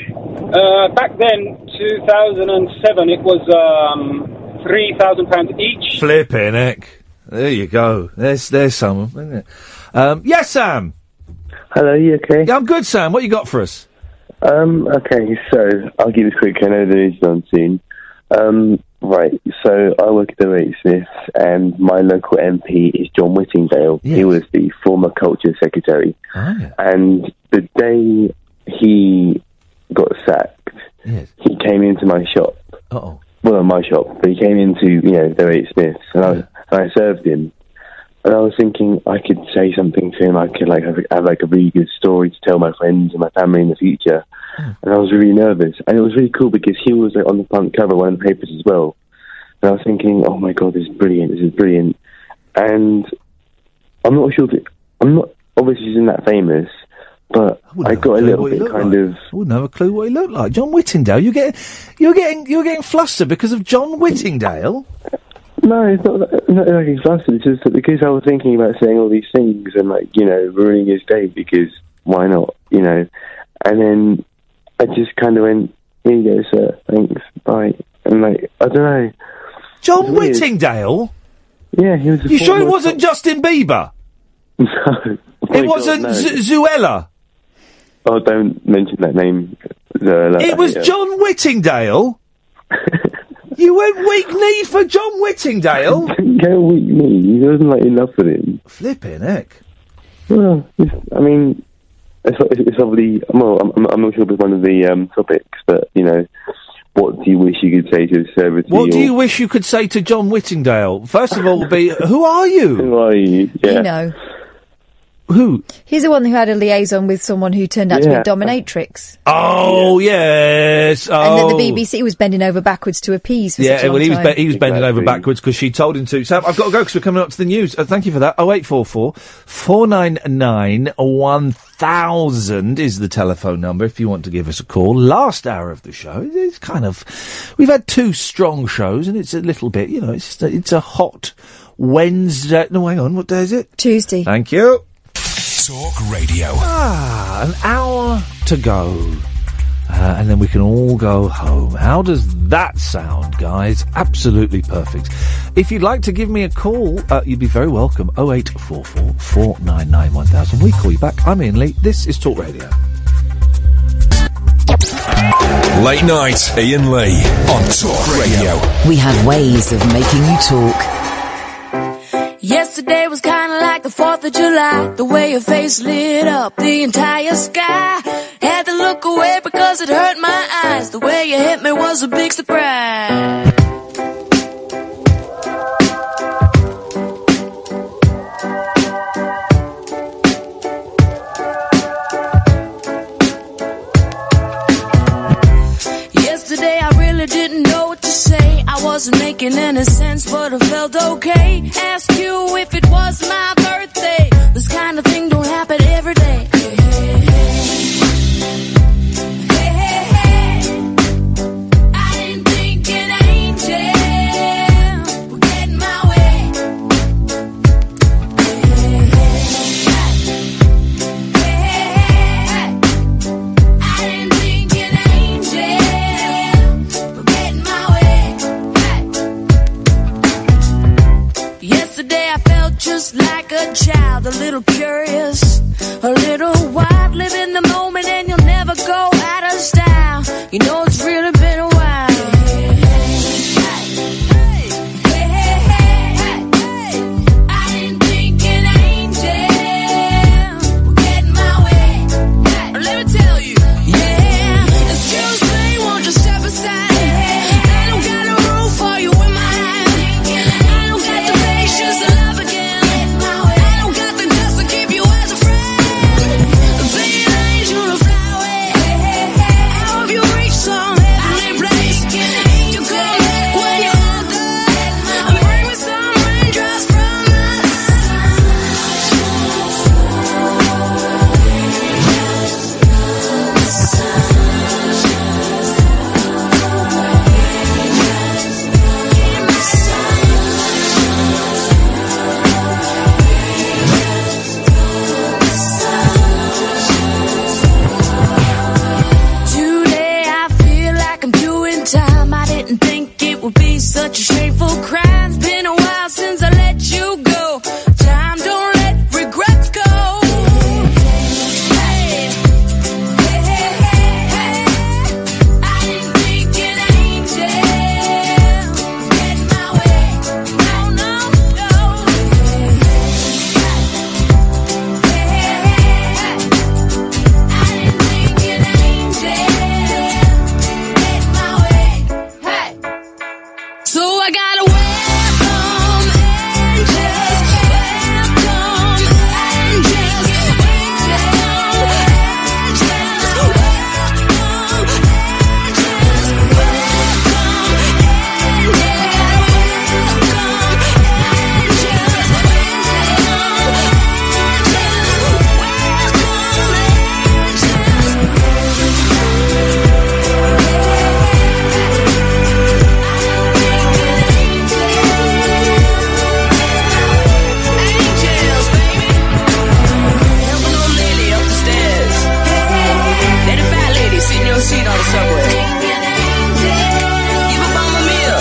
Uh, back then, two thousand seven, it was um, three thousand pounds each. Flipping heck. There you go. There's there's some, isn't it? Um, yes, Sam. Hello, you okay? Yeah, I'm good, Sam. What you got for us? Um, okay, so I'll keep this quick. I know the news is on soon. Um, right, so I work at the Rate Smiths, and my local M P is John Whittingdale. He was the former Culture Secretary. Oh, yeah. And the day he got sacked, yes. he came into my shop. Uh-oh. Well, not my shop, but he came into, you know, the Rate Smiths, and I, and I served him. And I was thinking I could say something to him. I could like have, have like a really good story to tell my friends and my family in the future. Mm. And I was really nervous. And it was really cool because he was like, on the front cover of one of the papers as well. And I was thinking, oh my god, this is brilliant. This is brilliant. And I'm not sure if it, I'm not obviously isn't that famous, but I, I got a little bit kind like. of. I wouldn't have a clue what he looked like. John Whittingdale. You get you're getting you're getting flustered because of John Whittingdale. No, it's not, that, not like he's flustered. It's just that because I was thinking about saying all these things and, like, you know, ruining his day because why not, you know? And then I just kind of went, here you go, sir, thanks, bye. And, like, I don't know. John Whittingdale? Yeah, he was a You sure it former- wasn't Justin Bieber? No. It wasn't no. Z- Zuella? Oh, don't mention that name. Zoella. It was Yeah. John Whittingdale? You went weak kneed for John Whittingdale? Didn't go weak knee. He wasn't, like, in love with him. Flipping heck. Well, it's, I mean, it's, it's obviously, well, I'm, I'm not sure if it's one of the um, topics, but, you know, what do you wish you could say to a celebrity? What do or- you wish you could say to John Whittingdale? First of all, would be, who are you? Who are you? Yeah. You know. Who? He's the one who had a liaison with someone who turned out to Yeah. be a dominatrix. Oh, yes. Oh. And then the B B C was bending over backwards to appease for such Yeah, a long well, he was time. be- he was bending over backwards because she told him to. Sam, I've got to go because we're coming up to the news. Uh, thank you for that. Oh eight four four four nine nine one thousand is the telephone number if you want to give us a call. Last hour of the show, it's kind of we've had two strong shows and it's a little bit, you know, it's just a, it's a hot Wednesday. No, hang on, what day is it? Tuesday. Thank you. Talk Radio. Ah, an hour to go. Uh, and then we can all go home. How does that sound, guys? Absolutely perfect. If you'd like to give me a call, uh, you'd be very welcome. oh eight four four four nine nine one thousand. We call you back. I'm Ian Lee. This is Talk Radio. Late night, Ian Lee on Talk Radio. We have ways of making you talk. Yesterday was kinda like the fourth of July. The way your face lit up the entire sky. Had to look away because it hurt my eyes. The way you hit me was a big surprise. Yesterday I really didn't know what to say. I wasn't making any sense, but I felt okay. Ask you if it was my birthday. This kind of thing don't happen every day. Hey, hey, hey. Hey, hey, hey. I didn't think an angel would get in my way. Hey, hey, hey. Hey, hey, hey. I didn't think an angel would get in my way. Yesterday I felt just like a child, a little curious, a little wild. Live in the moment and you'll never go out of style. You know it's really been a while. Hey, hey, hey, hey. I didn't think an angel would get in my way. Let me tell you, yeah. Excuse me, won't you step aside? I don't got a room for you in my life. I don't got the patience to love again. I don't got the guts to keep you as a friend. Be an angel to fly away. I hope you reach some. subway. Give a bum a meal.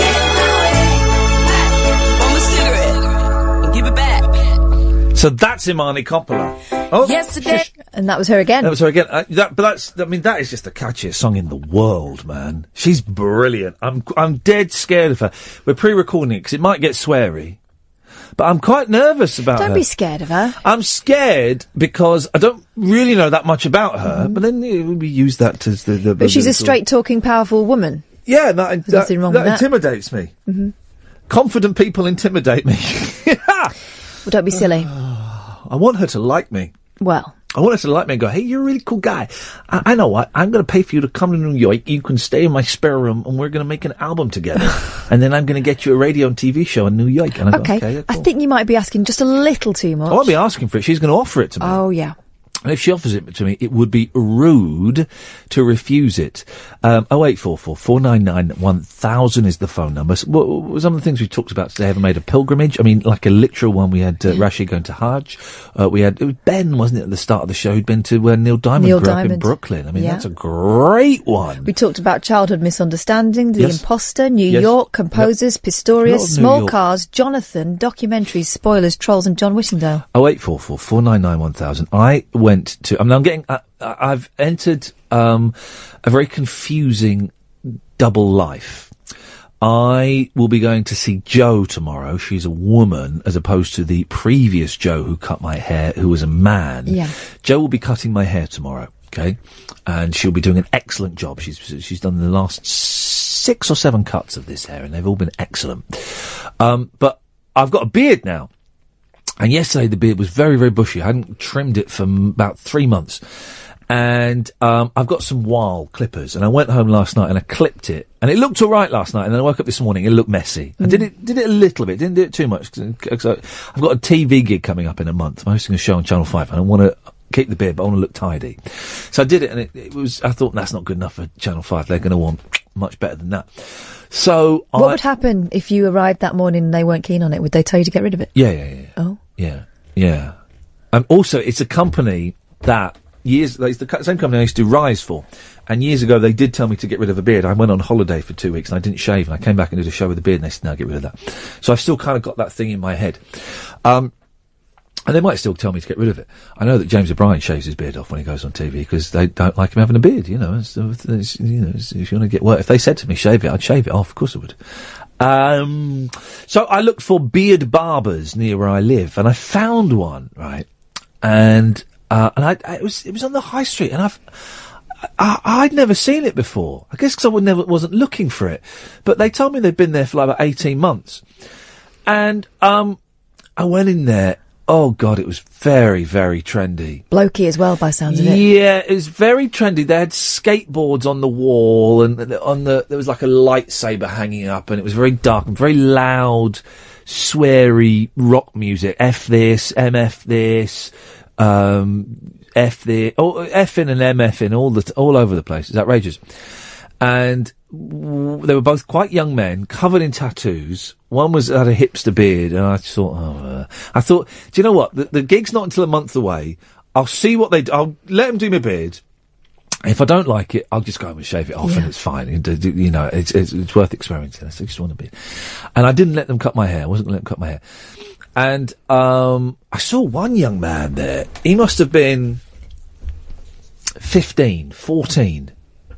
Bum a cigarette. And give it back. So that's Imani Coppola. Oh, Yesterday, and that was her again. That was her again. Uh, that, but that's, I mean, that is just the catchiest song in the world, man. She's brilliant. I'm, I'm dead scared of her. We're pre-recording it because it might get sweary, but I'm quite nervous about Don't her. be scared of her. I'm scared because I don't really know that much about her, but then uh, we use that as the. the But she's the, a straight-talking, powerful woman. Yeah, that, There's that, nothing wrong that with that. intimidates me. Mhm. Confident people intimidate me. Well, don't be silly. I want her to like me. Well. I want her to like me and go, hey, you're a really cool guy. I, I know what, I'm going to pay for you to come to New York. You can stay in my spare room and we're going to make an album together. And then I'm going to get you a radio and T V show in New York. And I Okay, go, okay, yeah, I cool. think you might be asking just a little too much. I won't be asking for it. She's going to offer it to me. Oh, yeah. And if she offers it to me, it would be rude to refuse it. Um, oh eight four four, four nine nine, one thousand is the phone number. So, what, what, some of the things we talked about today, ever made a pilgrimage? I mean, like a literal one. We had uh, Rashid going to Hajj. Uh, we had, it was Ben, wasn't it, at the start of the show, who'd been to where Neil Diamond Neil grew up in Diamond. Brooklyn. I mean, Yeah. that's a great one. We talked about childhood misunderstanding, The Yes. Imposter, New Yes. York, Composers, Lot Pistorius, of New Small York. Cars, Jonathan, documentaries, spoilers, Trolls and John Whittingdale. oh eight four four, four nine nine, one thousand. I went to, I mean, I'm getting, I, I've entered um, a very confusing double life. I will be going to see Jo tomorrow. She's a woman, as opposed to the previous Jo who cut my hair, who was a man. Yeah. Jo will be cutting my hair tomorrow, okay? And she'll be doing an excellent job. She's she's done the last six or seven cuts of this hair, and they've all been excellent. Um, but I've got a beard now. And yesterday the beard was very, very bushy. I hadn't trimmed it for m- about three months. And um, I've got some wild clippers. And I went home last night and I clipped it. And it looked all right last night. And then I woke up this morning, it looked messy. I did it did it a little bit, didn't do it too much. 'Cause, 'cause I- I've got a T V gig coming up in a month. I'm hosting a show on Channel five. And I want to keep the beard, but I want to look tidy. So I did it, and it, it was, I thought, that's not good enough for Channel five. They're going to want much better than that. So What I... would happen if you arrived that morning and they weren't keen on it? Would they tell you to get rid of it? Yeah, yeah, yeah. Oh. Yeah, yeah. And also, it's a company that years, like, it's the co- same company I used to do Rise for. And years ago, they did tell me to get rid of a beard. I went on holiday for two weeks and I didn't shave, and I came back and did a show with a beard, and they said, no, get rid of that. So I've still kind of got that thing in my head. Um, and they might still tell me to get rid of it. I know that James O'Brien shaves his beard off when he goes on T V because they don't like him having a beard, you know. So if, there's- you know, if you want to get work, if they said to me, shave it, I'd shave it off. Of course I would. Um, so I looked for beard barbers near where I live, and I found one, right? And, uh, and I, I it was, it was on the high street, and I've, I, I'd never seen it before. I guess because I would never, wasn't looking for it. But they told me they'd been there for like about eighteen months. And, um, I went in there. Oh God, it was very, very trendy. Blokey as well, by sounds of it. Yeah, it was very trendy. They had skateboards on the wall, and th- on the there was like a lightsaber hanging up, and it was very dark and very loud, sweary rock music. F this, M F this, um, F this, oh, F in and M F in all the t- all over the place. It's outrageous. And w- they were both quite young men, covered in tattoos. One was had a hipster beard, and I thought, oh, uh, I thought, do you know what? The, the gig's not until a month away. I'll see what they do. I'll let them do my beard. If I don't like it, I'll just go home and shave it off, Yeah. and it's fine. You, do- do- you know, it's, it's it's worth experimenting. I just want a beard, and I didn't let them cut my hair. I wasn't going to let them cut my hair. And um, I saw one young man there. He must have been fifteen, fourteen.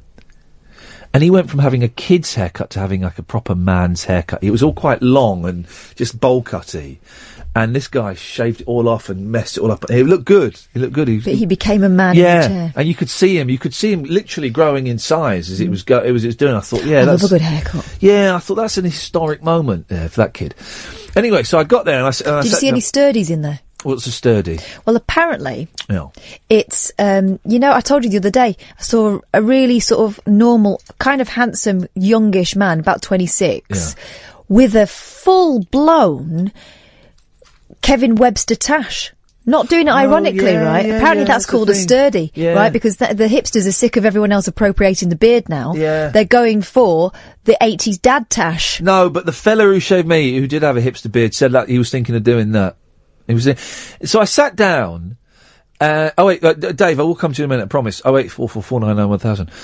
And he went from having a kid's haircut to having like a proper man's haircut. It was all quite long and just bowl cutty. And this guy shaved it all off and messed it all up. It looked good. It looked good. He, But he became a man in yeah, a chair. and you could see him. You could see him literally growing in size as it was go. It was, it was doing. I thought, yeah, I that's love a good haircut. yeah. I thought that's an historic moment uh, for that kid. Anyway, so I got there and I. s- And I Did you sat see any down- sturdies in there? What's a sturdy? Well, apparently, Yeah. it's, um, you know, I told you the other day, I saw a really sort of normal, kind of handsome, youngish man, about twenty-six, with a full-blown Kevin Webster tash. Not doing it ironically, yeah, right? yeah, Apparently yeah, that's that's the called a thing. sturdy, Yeah. right? Because the, the hipsters are sick of everyone else appropriating the beard now. Yeah. They're going for the eighties dad tash. No, but the fella who shaved me, who did have a hipster beard, said that he was thinking of doing that. He was. So I sat down. Uh, oh wait, uh, D- Dave, I will come to you in a minute. I promise. Oh eight four four four nine nine one thousand.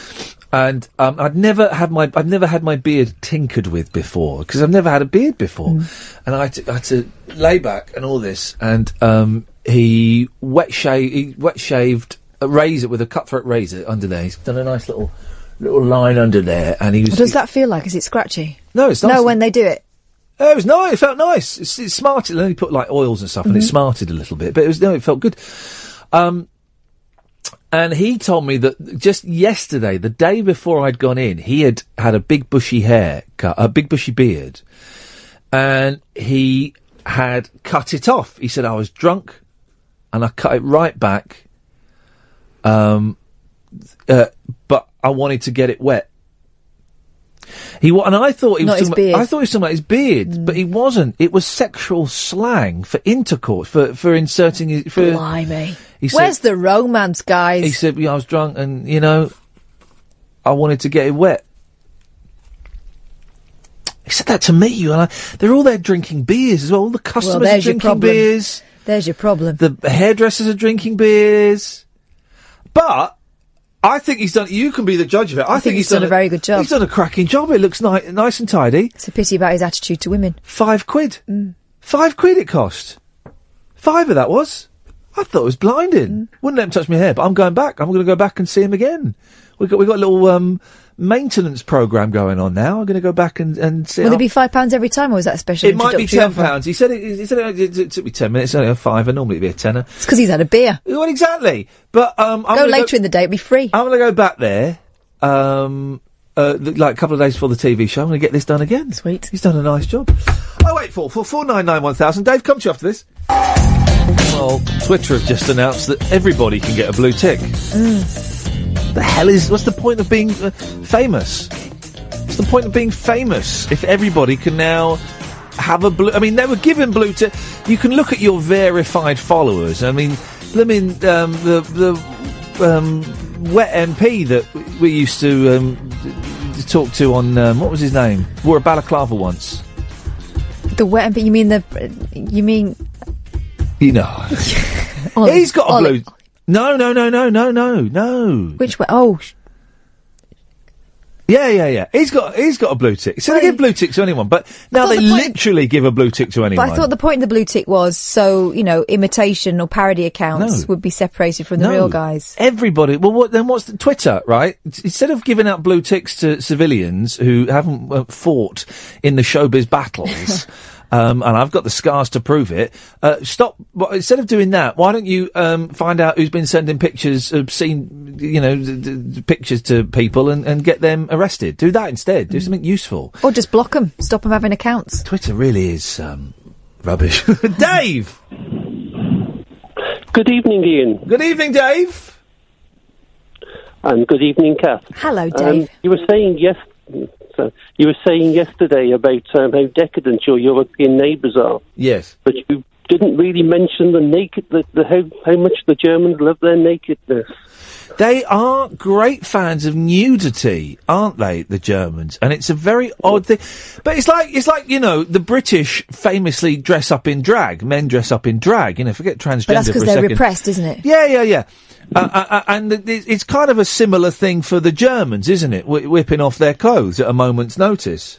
And um, I'd never had my I've never had my beard tinkered with before because I've never had a beard before, mm. and I had, to, I had to lay back and all this, and um, he wet shave he wet shaved a razor with a cutthroat razor under there. He's done a nice little little line under there, and he was. What does he, that feel like? Is it scratchy? No, it's not. No, when they do it. Oh, it was nice. It felt nice. It's, it smarted. Then he put like oils and stuff, mm-hmm. and it smarted a little bit, but it was no, it felt good. Um. And he told me that just yesterday, the day before I'd gone in, he had had a big bushy hair cut, a big bushy beard, and he had cut it off. He said, I was drunk, and I cut it right back, um, uh, but I wanted to get it wet. He wa- and I thought he Not was his talking about, beard. I thought he was talking about his beard, mm. but he wasn't. It was sexual slang for intercourse, for for inserting his. For, Blimey. He Where's said, the romance, guys? He said, yeah, I was drunk and, you know, I wanted to get it wet. He said that to me, and I, they're all there drinking beers as well. All the customers well, are there's your drinking problem. beers. There's your problem. The hairdressers are drinking beers. But I think he's done, you can be the judge of it. I, I think he's done a very good job. He's done a cracking job. It looks ni- nice and tidy. It's a pity about his attitude to women. Five quid. Mm. Five quid it cost. Five of that was. I thought it was blinding. Mm. Wouldn't let him touch my hair, but I'm going back. I'm going to go back and see him again. We've got, we've got a little um, maintenance programme going on now. I'm going to go back and, and see. Will it be five pounds every time, or is that a special It might be ten introduction? pounds. He said it, he said it, it, it took me ten minutes. It's only a fiver. Normally it'd be a tenner. It's because he's had a beer. Well, exactly. But um, I'm Go gonna later go, in the day, it'll be free. I'm going to go back there, um, uh, th- like a couple of days before the T V show. I'm going to get this done again. Sweet. He's done a nice job. Oh, wait, four, four, four, nine, nine, one thousand. Dave, come to you after this. Well, Twitter have just announced that everybody can get a blue tick. Mm. The hell is... What's the point of being uh, famous? What's the point of being famous if everybody can now have a blue... I mean, they were given blue tick... You can look at your verified followers. I mean, I mean, um, the... the um, wet M P that we used to um, talk to on... Um, what was his name? Wore a balaclava once. The wet M P... You mean the... You mean... You know. Ollie, He's got a Ollie. blue... No, no, no, no, no, no, no. Which way? Oh... Sh- Yeah, yeah, yeah. He's got he's got a blue tick. So they give blue tick to anyone, but now they the point- literally give a blue tick to anyone. But I thought the point of the blue tick was so, you know, imitation or parody accounts No. would be separated from the No. real guys. Everybody. Well, what then? What's the Twitter? Right? Instead of giving out blue ticks to civilians who haven't uh, fought in the showbiz battles. Um, and I've got the scars to prove it. Uh, stop. Well, instead of doing that, why don't you um, find out who's been sending pictures, obscene, you know, d- d- d- pictures to people and, and get them arrested? Do that instead. Do something useful. Or just block them. Stop them having accounts. Twitter really is um, rubbish. Dave! Good evening, Ian. Good evening, Dave. And good evening, Kath. Hello, Dave. Um, you were saying yes. So you were saying yesterday about um, how decadent your European neighbours are. Yes. But you didn't really mention the naked, the, the how how much the Germans love their nakedness. They are great fans of nudity, aren't they, the Germans? And it's a very odd thing. But it's like, it's like, you know, the British famously dress up in drag. Men dress up in drag. You know, forget transgender But that's for because a they're second. repressed, isn't it? Yeah, yeah, yeah. uh, uh, uh, and it- it's kind of a similar thing for the Germans, isn't it? Wh- whipping off their clothes at a moment's notice.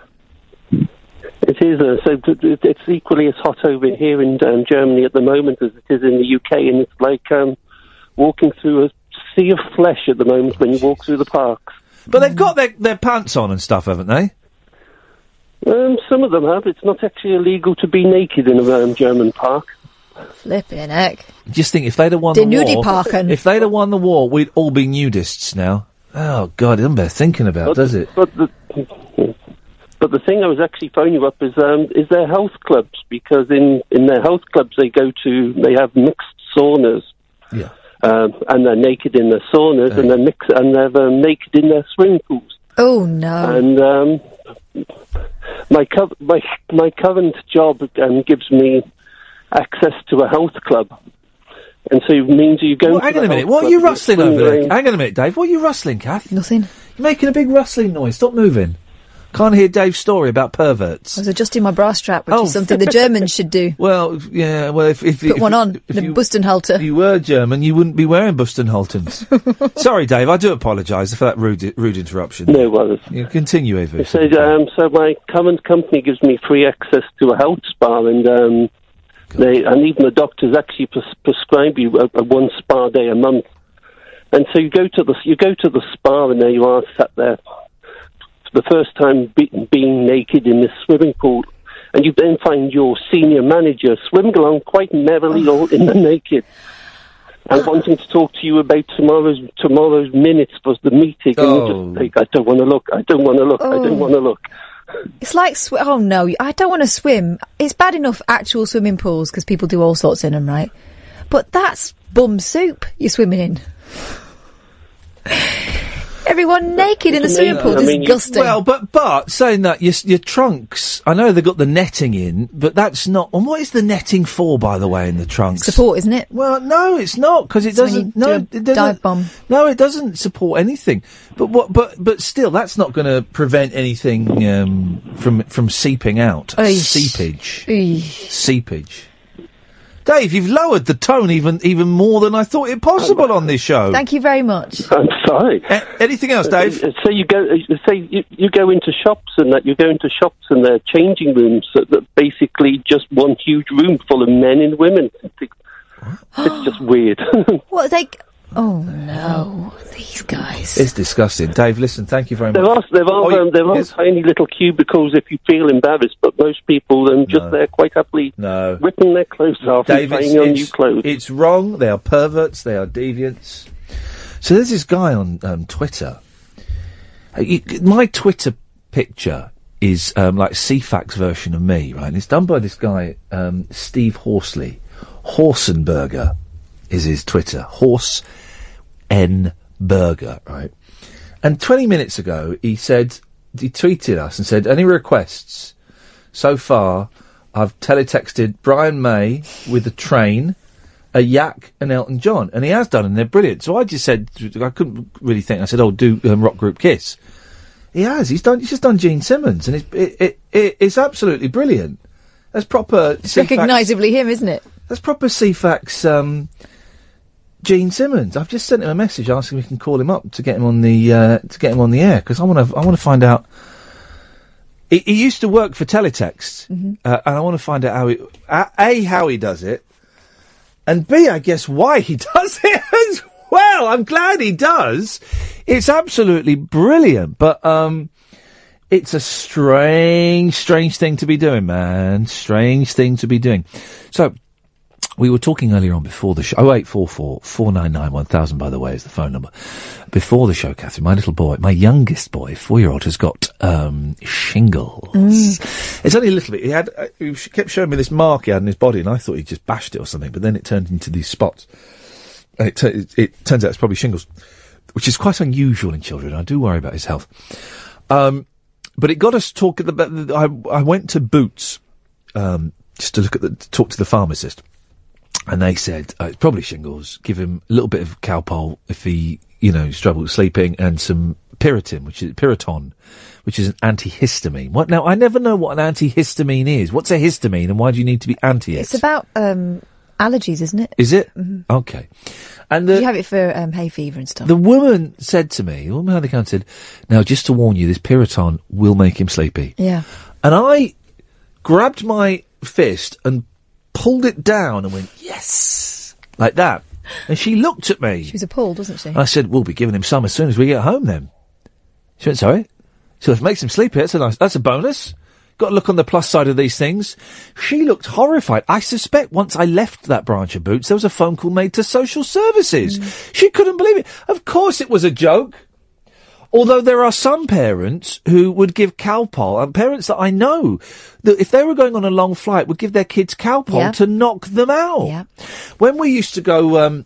It is. Uh, so t- t- it's equally as hot over here in um, Germany at the moment as it is in the U K, and it's like um, walking through a sea of flesh at the moment when you walk through the parks. But they've got their, their pants on and stuff, haven't they? Um, some of them have. It's not actually illegal to be naked in a um, German park. Flipping heck. Just think, if they'd have won The the nudie war, parken. if they'd have won the war, we'd all be nudists now. Oh God, it doesn't bear thinking about, But- does it? But the, but the thing I was actually phoning you up is um, is their health clubs, because in, in their health clubs they go to, they have mixed saunas. Yeah. Um, and they're naked in their saunas, and they're mix, and they're um, naked in their swimming pools. Oh no! And um, my, co- my my current job um, gives me access to a health club, and so it means you go. Well, to hang the on a minute. health What are club you and it's rustling swimming over there? range. Hang on a minute, Dave. What are you rustling, Kath? Nothing. You're making a big rustling noise. Stop moving. Can't hear Dave's story about perverts. I was adjusting my bra strap, which Oh. is something the Germans should do. Well, yeah, well, if... if Put if, one on, if the you, Bustenhalter. If you were German, you wouldn't be wearing Bustenhalters. Sorry, Dave, I do apologise for that rude rude interruption. No worries. You continue, Eva. So, um, so my current company gives me free access to a health spa, and um, they and even the doctors actually pres- prescribe you a, a one spa day a month. And so you go to the you go to the spa, and there you are, sat there for the first time, be, being naked in this swimming pool, and you then find your senior manager swimming along quite merrily, all in the naked, and wanting to talk to you about tomorrow's tomorrow's minutes for the meeting. And you just think, I don't want to look. I don't want to look. I Oh. don't want to look. It's like, sw- oh no, I don't want to swim. It's bad enough actual swimming pools because people do all sorts in them, right? But that's bum soup you're swimming in. Everyone naked in the swimming pool, disgusting. Well, but but saying that your your trunks, I know they've got the netting in, but that's not. And what is the netting for, by the way, in the trunks? Support, isn't it? Well, no, it's not because it It's when doesn't. you No, do a it doesn't. dive bomb. No, it doesn't support anything. But what? But but still, that's not going to prevent anything um, from from seeping out. Eesh. Seepage. Eesh. Seepage. Dave, you've lowered the tone even even more than I thought it possible on this show. Thank you very much. I'm sorry. anything else, Dave? Uh, So you go, uh, say you, you go into shops and that you go into shops and they're changing rooms that, that basically just one huge room full of men and women. It's, it's just weird. What, they... Oh no, these guys. It's disgusting. Dave, listen, thank you very There much. are there are Oh, um, there are yes. tiny little cubicles if you feel embarrassed, but most people um, just No. there quite happily No. ripping their clothes off Dave, and it's, putting on it's, new clothes. it's wrong. They are perverts. They are deviants. So there's this guy on um, Twitter. Uh, you, my Twitter picture is um, like C FAC's version of me, right? And it's done by this guy, um, Steve Horsley. Horsenberger is his Twitter. Horse N Burger, right? And twenty minutes ago, he said, he tweeted us and said, any requests? So far, I've teletexted Brian May with the Train, a Yak, and Elton John. And he has done, and they're brilliant. So I just said, I couldn't really think. I said, oh, do um, rock group Kiss. He has. He's done. He's just done Gene Simmons, and it's it, it, it, it's absolutely brilliant. That's proper. It's recognisably him, isn't it? That's proper C FAC's um, Gene Simmons. I've just sent him a message asking if we can call him up to get him on the uh, to get him on the air because I want to I want to find out. He, he used to work for Teletext, Mm-hmm. uh, and I want to find out how he a, a how he does it, and b I guess why he does it as well. I'm glad he does. It's absolutely brilliant, but um, it's a strange, strange thing to be doing, man. Strange thing to be doing. So. We were talking earlier on before the show. Oh eight four four, four nine nine, one thousand, by the way, is the phone number. Before the show, Catherine, my little boy, my youngest boy, four-year-old, has got um, shingles. Mm. It's only a little bit. He had, uh, he kept showing me this mark he had on his body, and I thought he just bashed it or something. But then it turned into these spots. And it, t- it, it turns out it's probably shingles, which is quite unusual in children. I do worry about his health. Um, but it got us talking about. I, I went to Boots um, just to look at the to talk to the pharmacist. And they said, uh, it's probably shingles, give him a little bit of Calpol if he, you know, struggles sleeping, and some Piriton, which is, Piriton, which is an antihistamine. What, now, I never know what an antihistamine is. What's a histamine, and why do you need to be anti it? It's about um, allergies, isn't it? Is it? Mhm. Okay. And the, you have it for um, hay fever and stuff. the woman said to me, the woman behind the counter said, now, just to warn you, this Piriton will make him sleepy. Yeah. And I grabbed my fist and pulled it down and went, yes, like that. And she looked at me. She was appalled, wasn't she? I said, we'll be giving him some as soon as we get home then. She went, sorry? So if it makes him sleepy, that's a nice, that's a bonus. Got to look on the plus side of these things. She looked horrified. I suspect once I left that branch of Boots, there was a phone call made to social services. Mm. She couldn't believe it. Of course it was a joke. Although there are some parents who would give Calpol, and parents that I know, that if they were going on a long flight, would give their kids Calpol Yeah. to knock them out. Yeah. When we used to go um,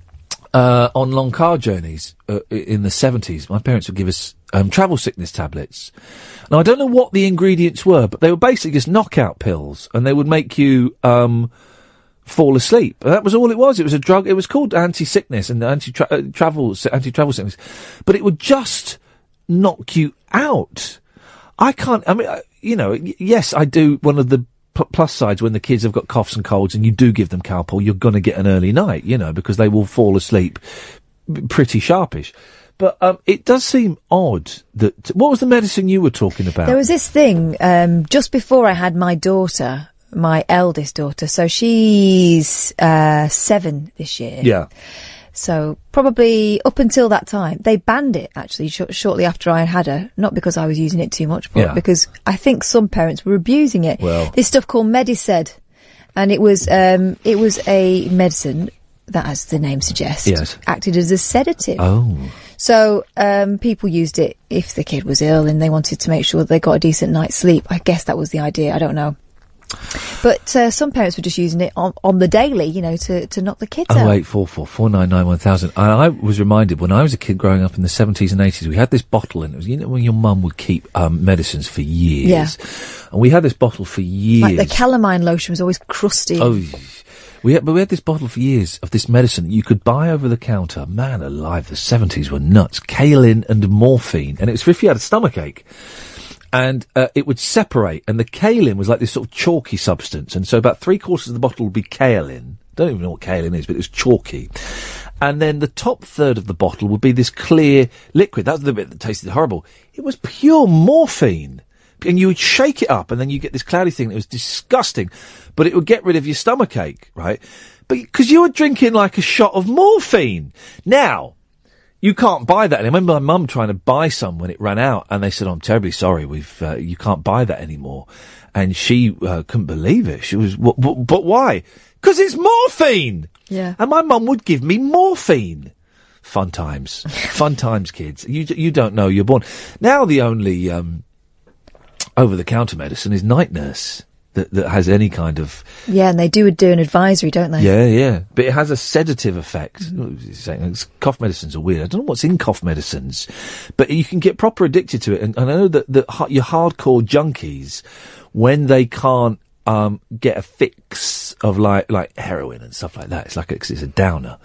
uh, on long car journeys uh, in the seventies, my parents would give us um, travel sickness tablets. Now, I don't know what the ingredients were, but they were basically just knockout pills, and they would make you um, fall asleep. And that was all it was. It was a drug. It was called anti-sickness and anti-travel uh, anti-travel sickness, but it would just knock you out. I can't. I mean, uh, you know, y- yes, I do. One of the p- plus sides when the kids have got coughs and colds, and you do give them Calpol, you're going to get an early night, you know, because they will fall asleep b- pretty sharpish. But um, it does seem odd that. What was the medicine you were talking about? There was this thing um, just before I had my daughter, my eldest daughter. So she's uh, seven this year. Yeah. So probably up until that time, they banned it actually sh- shortly after I had her. Not because I was using it too much, but Yeah. because I think some parents were abusing it. Well. This stuff called Mediced, and it was um, it was a medicine that, as the name suggests, Yes. acted as a sedative. Oh. So um, people used it if the kid was ill and they wanted to make sure they got a decent night's sleep. I guess that was the idea. I don't know. But uh, some parents were just using it on, on the daily, you know, to, to knock the kids out. Oh eight four four four nine nine one thousand. And I was reminded when I was a kid growing up in the seventies and eighties, we had this bottle, and it was, you know, when your mum would keep um, medicines for years. Yeah. And we had this bottle for years. Like the calamine lotion was always crusty. Oh, we had, but we had this bottle for years of this medicine that you could buy over the counter. Man alive, the seventies were nuts. Kaolin and morphine, and it was for if you had a stomachache. And uh, it would separate, and the kaolin was like this sort of chalky substance, and so about three quarters of the bottle would be kaolin. Don't even know what kaolin is, but it was chalky. And then the top third of the bottle would be this clear liquid. That was the bit that tasted horrible. It was pure morphine. And you would shake it up, and then you get this cloudy thing that was disgusting, but it would get rid of your stomachache, right? But because you were drinking like a shot of morphine. Now, you can't buy that. And I remember my mum trying to buy some when it ran out, and they said, oh, I'm terribly sorry, we've uh, you can't buy that anymore. And she uh, couldn't believe it. She was, w- w- but why? Because it's morphine! Yeah. And my mum would give me morphine. Fun times. Fun times, kids. You you don't know you're born. Now the only um, over-the-counter medicine is Night Nurse that, that has any kind of... Yeah, and they do do an advisory, don't they? Yeah, yeah. But it has a sedative effect. Mm. Cough medicines are weird. I don't know what's in cough medicines, but you can get proper addicted to it. And, and I know that, that ha- your hardcore junkies, when they can't um, get a fix of like like heroin and stuff like that, it's like a, it's a downer.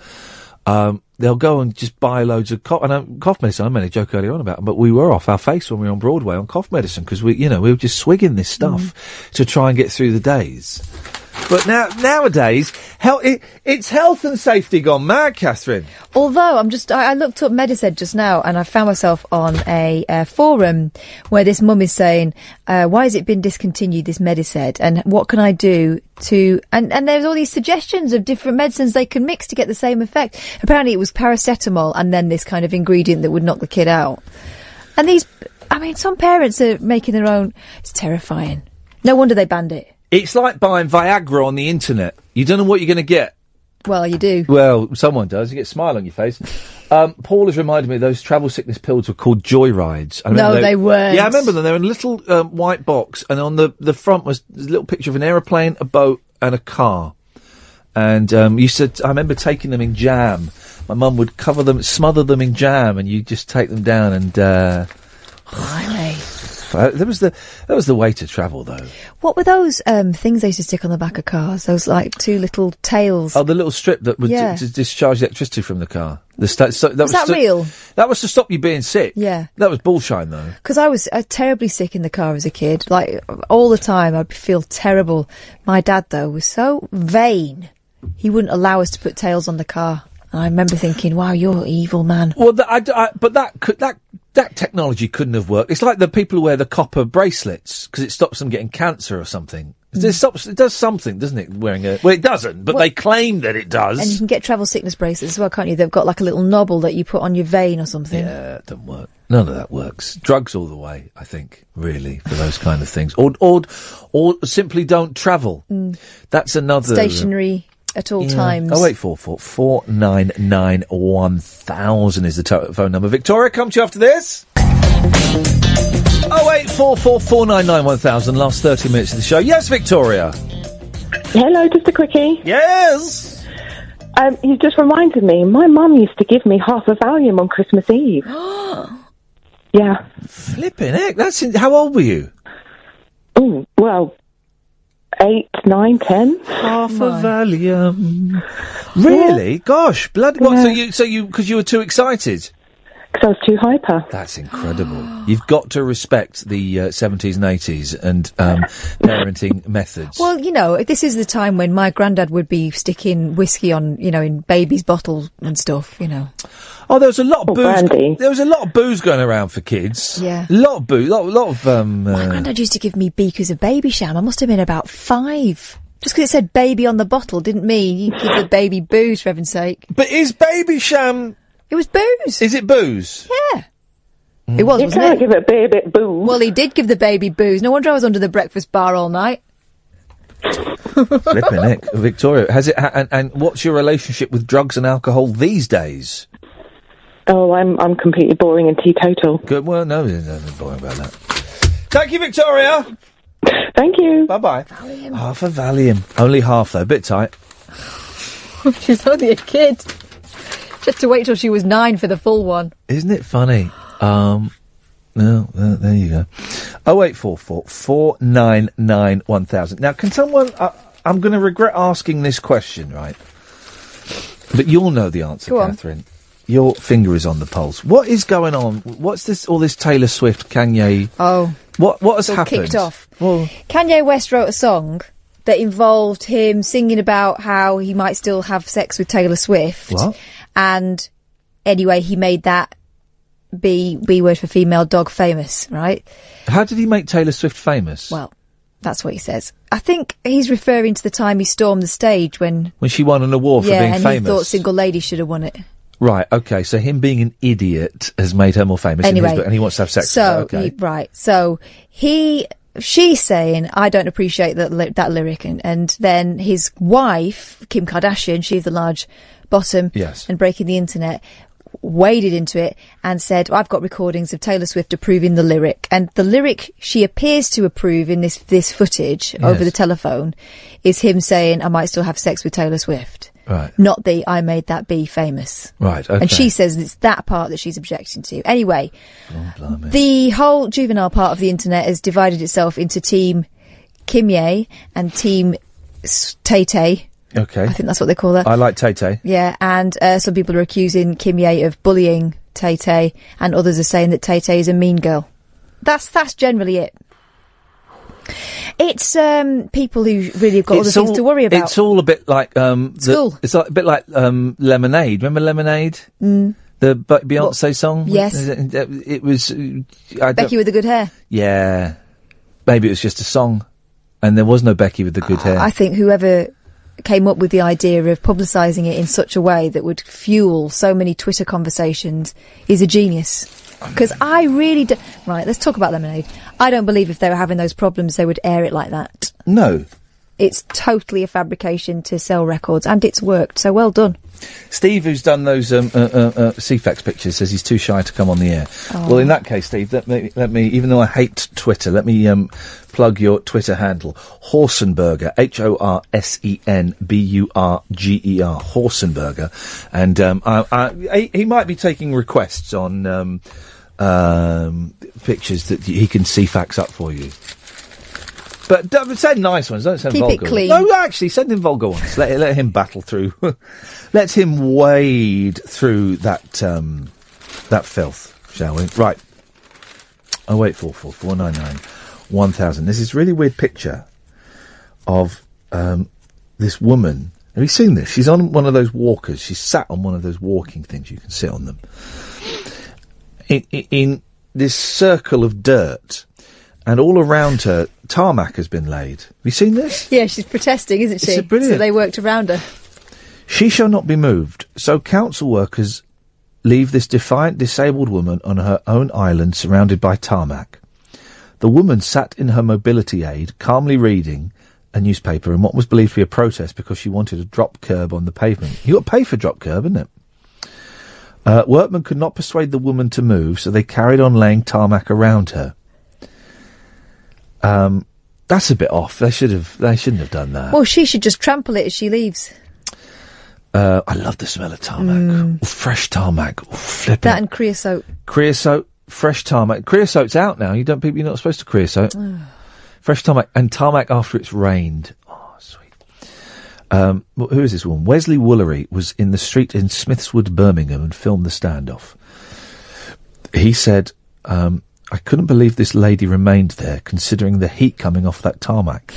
Um, they'll go and just buy loads of cough, and um, cough medicine. I made a joke earlier on about, but we were off our face when we were on Broadway on cough medicine because we, you know, we were just swigging this stuff mm. to try and get through the days. But now, nowadays, hel- it, it's health and safety gone mad, Catherine. Although I'm just, I, I looked up Mediced just now, and I found myself on a uh, forum where this mum is saying, uh, "Why has it been discontinued? This Mediced, and what can I do to?" And and there's all these suggestions of different medicines they can mix to get the same effect. Apparently, it was paracetamol and then this kind of ingredient that would knock the kid out. And these, I mean, some parents are making their own. It's terrifying. No wonder they banned it. It's like buying Viagra on the internet. You don't know what you're going to get. Well, you do. Well, someone does. You get a smile on your face. Um, Paul has reminded me those travel sickness pills were called Joyrides. I No, they, they weren't. Yeah, I remember them. They were in a little um, white box, and on the, the front was a little picture of an aeroplane, a boat, and a car. And um, you said, I remember taking them in jam. My mum would cover them, smother them in jam, and you just take them down and... Uh, Really? Uh, that was the that was the way to travel, though. What were those um, things they used to stick on the back of cars? Those like two little tails. Oh, the little strip that would Yeah. d- d- discharge electricity from the car. The sta- so, that Was that to- real? That was to stop you being sick. Yeah. That was bullshine, though. Because I was uh, terribly sick in the car as a kid. Like, all the time, I'd feel terrible. My dad, though, was so vain. He wouldn't allow us to put tails on the car. And I remember thinking, wow, you're evil, man. Well, th- I, d- I- but that could that that technology couldn't have worked. It's like the people who wear the copper bracelets because it stops them getting cancer or something. Mm. It, stops, it does something, doesn't it? Wearing a well, it doesn't, but Well- they claim that it does. And you can get travel sickness bracelets as well, can't you? They've got like a little knobble that you put on your vein or something. Yeah, it doesn't work. None of that works. Drugs all the way, I think, really, for those kind of things. Or, or, or simply don't travel. Mm. That's another... Stationary at all Yeah. times. Oh, eight four four four nine nine one thousand is the to- phone number. Victoria, come to you after this. Oh, eight four four four nine nine one thousand. Last thirty minutes of the show. Yes, Victoria. Hello, just a quickie. Yes. Um, you just reminded me. My mum used to give me half a Valium on Christmas Eve. Yeah. Flipping heck. That's in- how old were you? Oh, well, eight, nine, ten. Half a Valium. Really? Gosh, bloody. What? So you, so you, because you were too excited. because I was too hyper. That's incredible. You've got to respect the uh, seventies and eighties and um, parenting methods. Well, you know, this is the time when my granddad would be sticking whiskey on, you know, in babies' bottles and stuff, you know. Oh, there was a lot of Or booze. brandy. There was a lot of booze going around for kids. Yeah. A lot of booze. A lot, lot of. Um, My uh, granddad used to give me beakers of Baby Sham. I must have been about five. Just because it said baby on the bottle didn't mean you give the baby booze, for heaven's sake. But is Baby Sham... It was booze. Is it booze? Yeah. It was, You wasn't can't it? give a baby booze. Well, he did give the baby booze. No wonder I was under the breakfast bar all night. Flipping heck. Victoria, has it... Ha- and, and what's your relationship with drugs and alcohol these days? Oh, I'm I'm completely boring and teetotal. Good. Well, no, there's nothing boring about that. Thank you, Victoria. Thank you. Bye-bye. Half a Valium. Only half, though. Bit tight. She's only a kid. She had to wait till she was nine for the full one. Isn't it funny? Um, no, uh, there you go. Oh eight four four four nine nine one thousand. Now, can someone? Uh, I'm going to regret asking this question, right? But you'll know the answer, Go on. Catherine. Your finger is on the pulse. What is going on? What's this? All this Taylor Swift, Kanye? Oh, what? What has it's all happened? kicked off. Kanye West wrote a song that involved him singing about how he might still have sex with Taylor Swift. What? And anyway, he made that B B word for female dog famous, right? How did he make Taylor Swift famous? Well, that's what he says. I think he's referring to the time he stormed the stage when When she won an award for yeah, being and famous. he thought Single Lady should have won it. Right. Okay. So him being an idiot has made her more famous. in his Anyway, book, and he wants to have sex So with her. Okay. he- right, so he. She's saying, I don't appreciate that li- that lyric. And, and then his wife, Kim Kardashian, she's the large bottom Yes. and breaking the internet, waded into it and said, I've got recordings of Taylor Swift approving the lyric. And the lyric she appears to approve in this, this footage over Yes. the telephone is him saying, I might still have sex with Taylor Swift. Right. Not the I made that be famous. Right. Okay. And she says it's that part that she's objecting to. Anyway, the whole juvenile part of the internet has divided itself into Team Kimye and Team S- Tay-Tay. Okay. I think that's what they call her. I like Tay Tay. Yeah, and uh, some people are accusing Kimye of bullying Tay-Tay, and others are saying that Tay-Tay is a mean girl. That's that's generally it. It's um, people who really have got other things to worry about. It's all a bit like um, the- School. It's like, a bit like um, Lemonade. Remember Lemonade? Mm. The Be- Beyonce song. Yes. It, it was. uh, I Becky don't- with the good hair. Yeah. Maybe it was just a song, and there was no Becky with the good hair. I think whoever came up with the idea of publicising it in such a way that would fuel so many Twitter conversations is a genius. Because I really do... Right, let's talk about Lemonade. I don't believe if they were having those problems they would air it like that. No. It's totally a fabrication to sell records, and it's worked, so well done. Steve, who's done those um, uh, uh, uh, C FAX pictures, says he's too shy to come on the air. Oh. Well, in that case, Steve, let me, let me, even though I hate Twitter, let me um, plug your Twitter handle. Horsenburger, H O R S E N B U R G E R, Horsenburger. And um, I, I, he, he might be taking requests on um, um, pictures that he can C FAX up for you. But don't send nice ones, don't send Keep it vulgar clean. ones. No, actually, send him vulgar ones. let, let him battle through. Let him wade through that um, that filth, shall we? Right. Oh, wait, four four four nine nine one thousand. There's this really weird picture of um, this woman. Have you seen this? She's on one of those walkers. She's sat on one of those walking things. You can sit on them. In, in, in this circle of dirt. And all around her, tarmac has been laid. Have you seen this? Yeah, she's protesting, isn't she? It's brilliant. So they worked around her. She shall not be moved. So council workers leave this defiant disabled woman on her own island surrounded by tarmac. The woman sat in her mobility aid, calmly reading a newspaper in what was believed to be a protest because she wanted a drop curb on the pavement. You got to pay for drop curb, isn't it? Uh, workmen could not persuade the woman to move, so they carried on laying tarmac around her. Um, that's a bit off. They should have. They shouldn't have done that. Well, she should just trample it as she leaves. Uh, I love the smell of tarmac. Mm. Ooh, fresh tarmac. Ooh, flipping. That and creosote. Creosote, fresh tarmac. Creosote's out now. You don't. People, you're not supposed to creosote. Fresh tarmac and tarmac after it's rained. Oh, sweet. Um, wh- who is this woman? Wesley Woolery was in the street in Smithswood, Birmingham, and filmed the standoff. he said, um, I couldn't believe this lady remained there, considering the heat coming off that tarmac.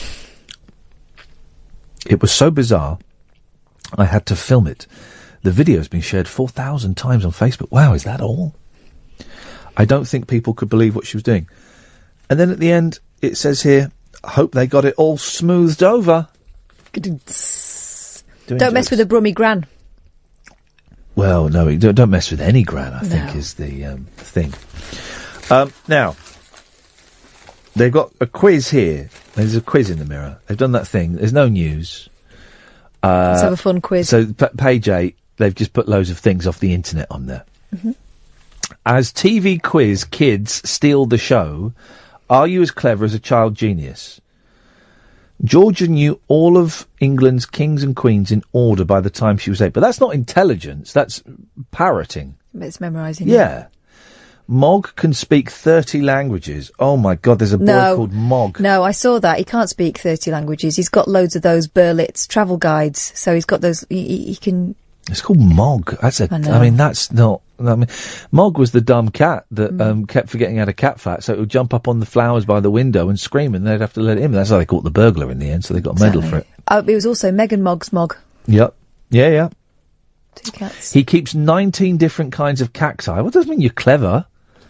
It was so bizarre, I had to film it. The video's been shared four thousand times on Facebook. Wow, is that all? I don't think people could believe what she was doing. And then at the end, it says here, I hope they got it all smoothed over. Don't mess with a Brummy Gran. Well, no, don't, don't mess with any gran, I think, No. is the um, thing. Um, now, they've got a quiz here. There's a quiz in the Mirror. They've done that thing. There's no news. Uh, Let's have a fun quiz. So, p- page eight, they've just put loads of things off the internet on there. Mhm. As T V quiz kids steal the show, are you as clever as a child genius? Georgia knew all of England's kings and queens in order by the time she was eight. But that's not intelligence, that's parroting. It's memorising. Yeah. Mog can speak thirty languages. Oh my God, there's a boy No. called Mog. No, I saw that. He can't speak thirty languages. He's got loads of those Berlitz travel guides. So he's got those, he, he, he can... It's called Mog. That's a, I I, know. mean, that's not, I mean, Mog was the dumb cat that Mm. um, kept forgetting he had a cat fat, so it would jump up on the flowers by the window and scream, and they'd have to let it in. That's how they caught the burglar in the end, so they got a medal for it. Oh, it was also Megan Mog's Mog. Yep. Yeah, yeah. Two cats. He keeps nineteen different kinds of cacti. What does it mean you're clever?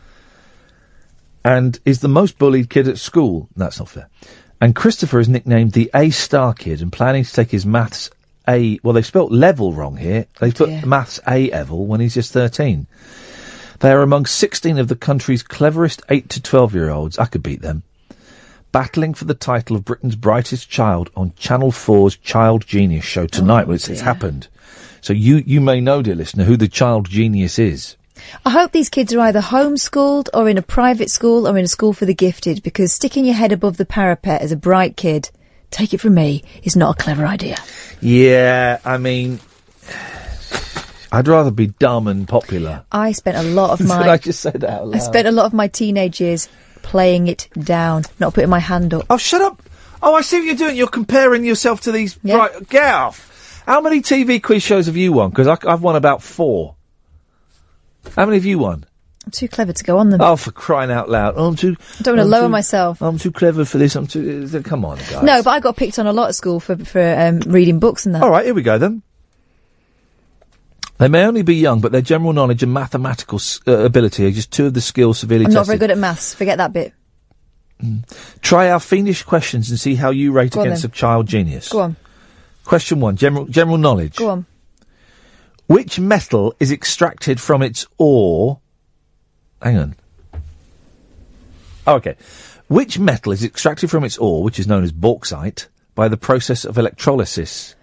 And is the most bullied kid at school. That's not fair. And Christopher is nicknamed the A-star kid and planning to take his maths A... Well, they've spelt level wrong here. They've put dear. maths A-level when he's just thirteen. They are among sixteen of the country's cleverest eight to twelve-year-olds. I could beat them. Battling for the title of Britain's brightest child on Channel four's Child Genius show tonight. Oh, well, it's, it's dear. happened. So you, you may know, dear listener, who the child genius is. I hope these kids are either homeschooled or in a private school or in a school for the gifted, because sticking your head above the parapet as a bright kid, take it from me, is not a clever idea. Yeah, I mean, I'd rather be dumb and popular. I spent a lot of Did my... I just say that out loud? I spent a lot of my teenage years playing it down, not putting my hand up. Oh, shut up! Oh, I see what you're doing. You're comparing yourself to these... Yeah. Right, get off! How many T V quiz shows have you won? Because I've won about four. How many have you won? I'm too clever to go on them. Oh, for crying out loud. Oh, I'm too... I don't want to I'm lower too- myself. I'm too clever for this. I'm too... uh, Come on, guys. No, but I got picked on a lot at school for for um, reading books and that. All right, here we go then. They may only be young, but their general knowledge and mathematical s- uh, ability are just two of the skills severely I'm tested. not very good at maths. Forget that bit. Try our fiendish questions and see how you rate Go on against then. a child genius. Go on. Question one, general general knowledge. Go on. Which metal is extracted from its ore? Hang on. Oh, okay. Which metal is extracted from its ore, which is known as bauxite, by the process of electrolysis?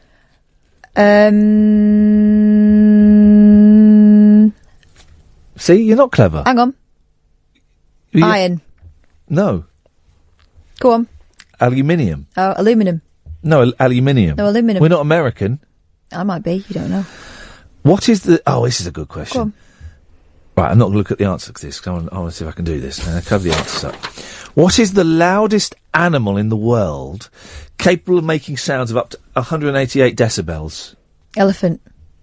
Um. See, you're not clever. Hang on. You- Iron. No. Go on. Aluminium. Oh, aluminium. No, al- aluminium. No, aluminium. We're not American. I might be. You don't know. What is the... Oh, this is a good question. Go on. Right, I'm not going to look at the answer to this, 'cause I want, I want to see if I can do this. I'm going to cover the answers up. What is the loudest animal in the world capable of making sounds of up to one hundred eighty-eight decibels? Elephant.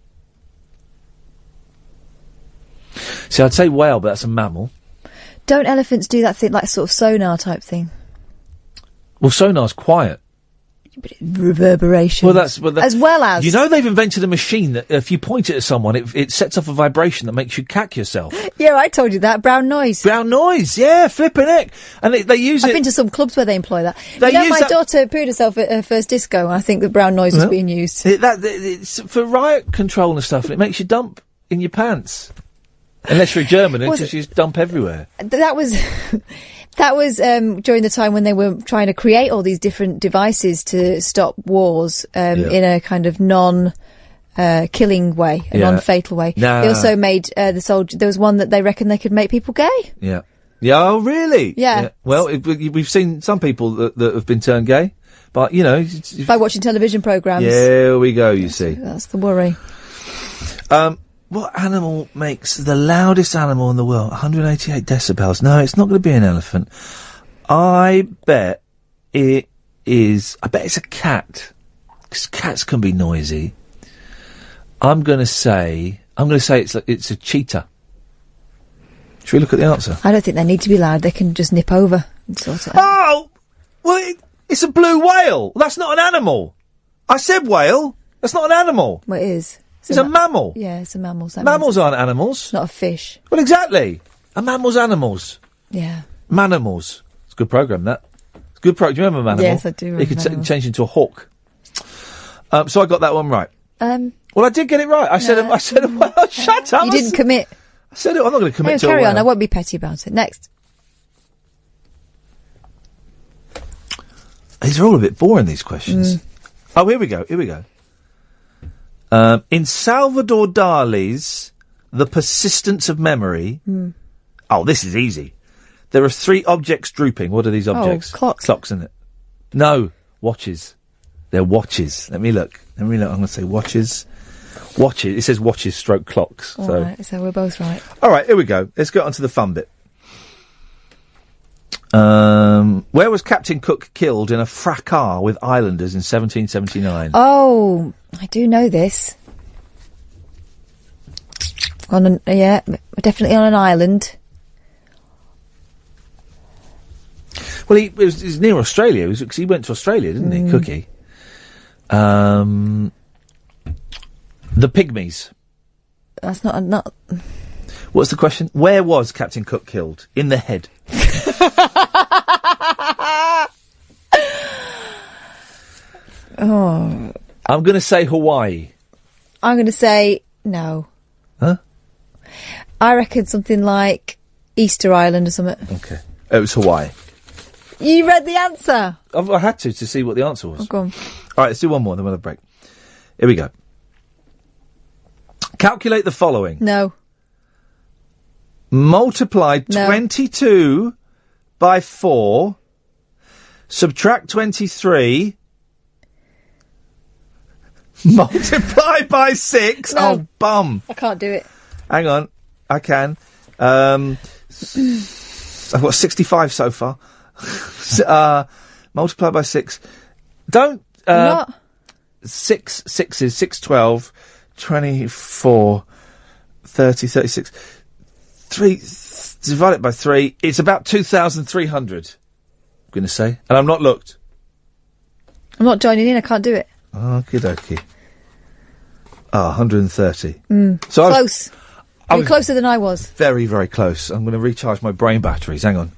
See, I'd say whale, but that's a mammal. Don't elephants do that thing, like sort of sonar type thing? Well, sonar's quiet. Reverberation. Well, that's... Well, that- As well as... You know they've invented a machine that if you point it at someone, it, it sets off a vibration that makes you cack yourself. Yeah, I told you that. Brown noise. Brown noise, yeah, flipping heck. And they, they use I've it... been to some clubs where they employ that. They you know, use my that- daughter pooed herself at her first disco, and I think that brown noise was Well, being used. It, that, it- it's for riot control and stuff, and it makes you dump in your pants. Unless you're a German, Was because it- you just dump everywhere. Th- That was... That was um, during the time when they were trying to create all these different devices to stop wars um, Yeah. in a kind of non... Uh, killing way, a Yeah. non-fatal way. Nah. They also made uh, the soldier. There was one that they reckon they could make people gay. Yeah. Yeah, oh, really? Yeah. Well, it, we- we've seen some people that, that have been turned gay, but, you know... It's, it's, By watching television programmes. there we go, you see. That's the worry. Um, what animal makes the loudest animal in the world? one hundred eighty-eight decibels. No, it's not going to be an elephant. I bet it is... I bet it's a cat. 'Cause cats can be noisy. I'm going to say... I'm going to say it's a, it's a cheetah. Should we look at the answer? I don't think they need to be loud. They can just nip over and sort it out. Oh! Well, it, it's a blue whale. That's not an animal. I said whale. That's not an animal. Well, it is. It's a mammal. Yeah, it's a mammal. so that Mammals means aren't animals. It's not a fish. Well, exactly. A mammal's animals. Yeah. Manimals. It's a good programme, that. It's a good programme. Do you remember Manimal? Yes, I do You remember could t- Manimal. change into a hawk. Um, so I got that one right. Um, Well, I did get it right. I said, No. I said, well, shut up. you I didn't s- commit. I said it. I'm not going to commit Anyway, to carry a on. I whale. won't be petty about it. Next. These are all a bit boring, these questions. Mm. Oh, here we go. Here we go. Um, in Salvador Dali's The Persistence of Memory. Mm. Oh, this is easy. There are three objects drooping. What are these Oh, objects? clocks. Clocks, isn't it? No, watches. They're watches. Let me look. Let me look. I'm going to say watches. Watches. It says watches stroke clocks. All so. right, so we're both right. All right, here we go. Let's get on to the fun bit. Um, where was Captain Cook killed in a fracas with islanders in seventeen seventy-nine? Oh, I do know this. On an, yeah, definitely on an island. Well, he it was, it was near Australia. It was, 'cause he went to Australia, didn't he, Mm. Cookie? Um, the Pygmies. That's not not. What's the question? Where was Captain Cook killed? In the head. Oh, I'm going to say Hawaii. I'm going to say no. Huh? I reckon something like Easter Island or something. Okay. It was Hawaii. You read the answer. I've, I had to to see what the answer was. Oh, go on. All right, let's do one more, then we'll have a break. Here we go. Calculate the following. No. Multiply No. twenty-two by four, subtract twenty-three, multiply by six. No. Oh, bum. I can't do it. Hang on. I can. Um, s- I've got sixty-five so far. S- uh, multiply by six. Don't. Uh, I'm not. Six sixes, six, twelve, twenty-four, thirty, thirty-six. Three, th- divide it by three. It's about two thousand three hundred. I'm going to say. And I've not looked. I'm not joining in. I can't do it. Okie dokie. Ah, one hundred thirty. Mm. So I was- Close. I You're was closer than I was. Very, very close. I'm going to recharge my brain batteries. Hang on.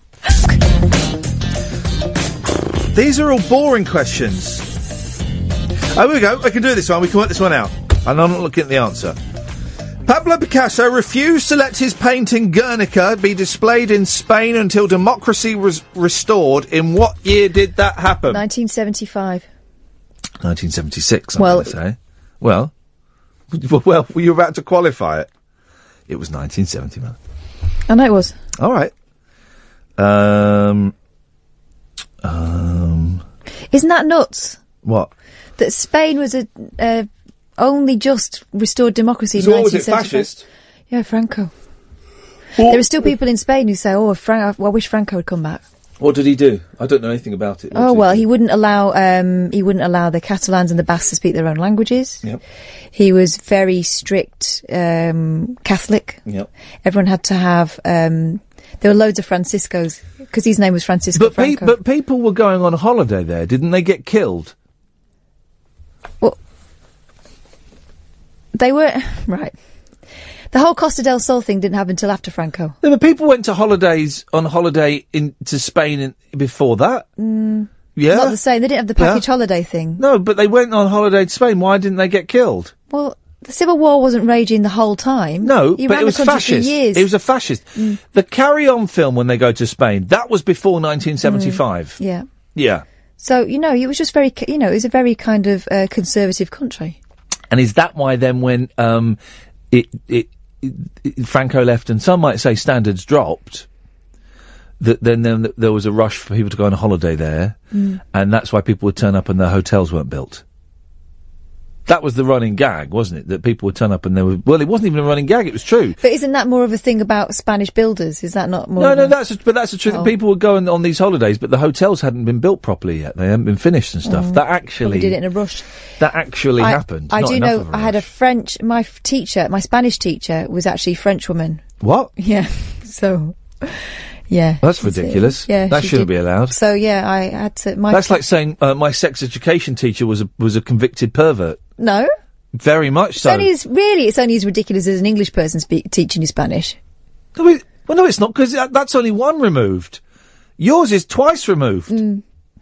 These are all boring questions. Oh, here we go. I can do this one. We can work this one out. And I'm not looking at the answer. Pablo Picasso refused to let his painting Guernica be displayed in Spain until democracy was restored. In what year did that happen? nineteen seventy-five. nineteen seventy-six, I'm Well- going to say. Well, well, were you about to qualify it? It was nineteen seventy-one. I know it was. All right. Um. Um. Isn't that nuts? What? That Spain was a uh, only just restored democracy in So what was nineteen it, seventy-five. fascist? Yeah, Franco. There are still people in Spain who say, "Oh, if Fran- well, I wish Franco had come back." What did he do? I don't know anything about it. Oh well, he wouldn't allow um, he wouldn't allow the Catalans and the Basques to speak their own languages. Yep. He was very strict um, Catholic. Yep. Everyone had to have. Um, there were loads of Franciscos because his name was Francisco But, pe- Franco. but people were going on holiday there, didn't they get killed? They were right. The whole Costa del Sol thing didn't happen until after Franco. No, but people went to holidays on holiday in to Spain in, before that. Mm, Yeah. Not the same. They didn't have the package holiday thing. No, but they went on holiday to Spain. Why didn't they get killed? Well, the Civil War wasn't raging the whole time. No, he but ran it was the country fascist. for years. It was a fascist. Mm. The Carry On film when they go to Spain, that was before nineteen seventy-five. Yeah. Yeah. So you know, it was just very, you know, it was a very kind of uh, conservative country. And is that why then when um, it, it, it, it Franco left and some might say standards dropped, that then, then th- there was a rush for people to go on holiday there, Mm. and that's why people would turn up and their hotels weren't built. That was the running gag, wasn't it? That people would turn up and there was... Well, it wasn't even a running gag, it was true. But isn't that more of a thing about Spanish builders? Is that not more? No, of no, a- that's a, but that's the truth. Oh. People would go on, on these holidays, but the hotels hadn't been built properly yet. They hadn't been finished and stuff. Mm. That Probably actually did it in a rush. that actually I, happened. I Not do enough know. of a I had a rush. French. My f- teacher, my Spanish teacher, was actually a French woman. What? Yeah. So, yeah. That's it's- ridiculous. Yeah, That she shouldn't did. be allowed. So yeah, I had to. My That's like saying uh, my sex education teacher was a was a convicted pervert. no. Very much It's so. only as really, it's only as ridiculous as an English person speak, teaching you Spanish. No, wait, well, no, it's not, because that, that's only one removed. Yours is twice removed. Mm.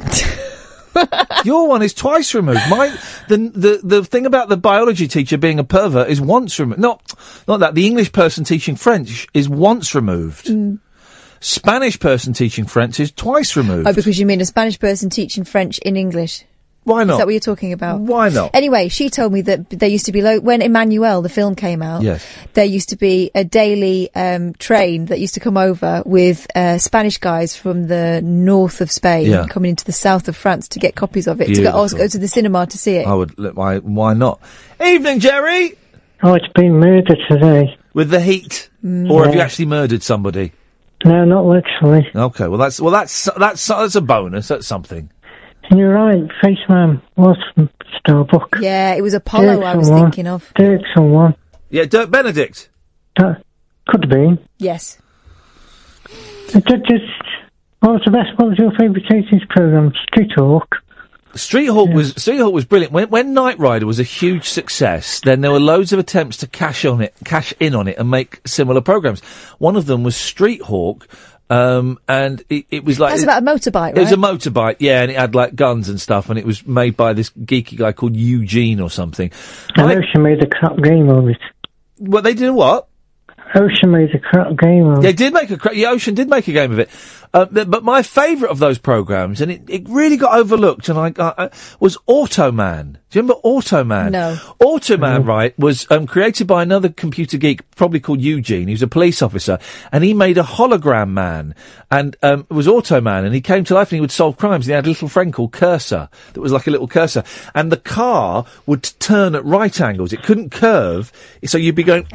Your one is twice removed. My the the the thing about the biology teacher being a pervert is once removed. Not not that the English person teaching French is once removed. Mm. Spanish person teaching French is twice removed. Oh, because you mean a Spanish person teaching French in English? Why not? Is that what you're talking about? Why not? Anyway, she told me that there used to be, lo- when Emmanuel, the film came out, Yes. there used to be a daily um, train that used to come over with uh, Spanish guys from the north of Spain Yeah. coming into the south of France to get copies of it, to go, also go to the cinema to see it. I would. look, Why? Why not? Evening, Jerry. Oh, it's been murdered today. With the heat, Mm. or have you Yeah. actually murdered somebody? No, not literally. Okay, well that's well that's that's that's a bonus. That's something. And you're right, Faceman was from Starbuck. Yeah, it was Apollo I was someone. thinking of. Dirk someone. Yeah, Dirk Benedict. That could have been. Yes. Just, just, what was the best, what was your favourite eighties programme? Street Hawk. Street Hawk was Street Hawk was brilliant. When when Knight Rider was a huge success, then there were loads of attempts to cash on it, cash in on it, and make similar programs. One of them was Street Hawk, um, and it, it was like That's about a motorbike, right? It was a motorbike, yeah, and it had like guns and stuff, and it was made by this geeky guy called Eugene or something. And Ocean made a crap game of it. Well, they did what? Ocean made a crap game of They it. did make a cra- yeah, Ocean did make a game of it. Uh, th- but my favourite of those programmes, and it, it really got overlooked, and I, I, I was Automan. Do you remember Automan? No. Automan, right, was um, created by another computer geek, probably called Eugene. He was a police officer, and he made a hologram man, and um, it was Automan, and he came to life and he would solve crimes. And he had a little friend called Cursor that was like a little cursor, and the car would turn at right angles. It couldn't curve, so you'd be going.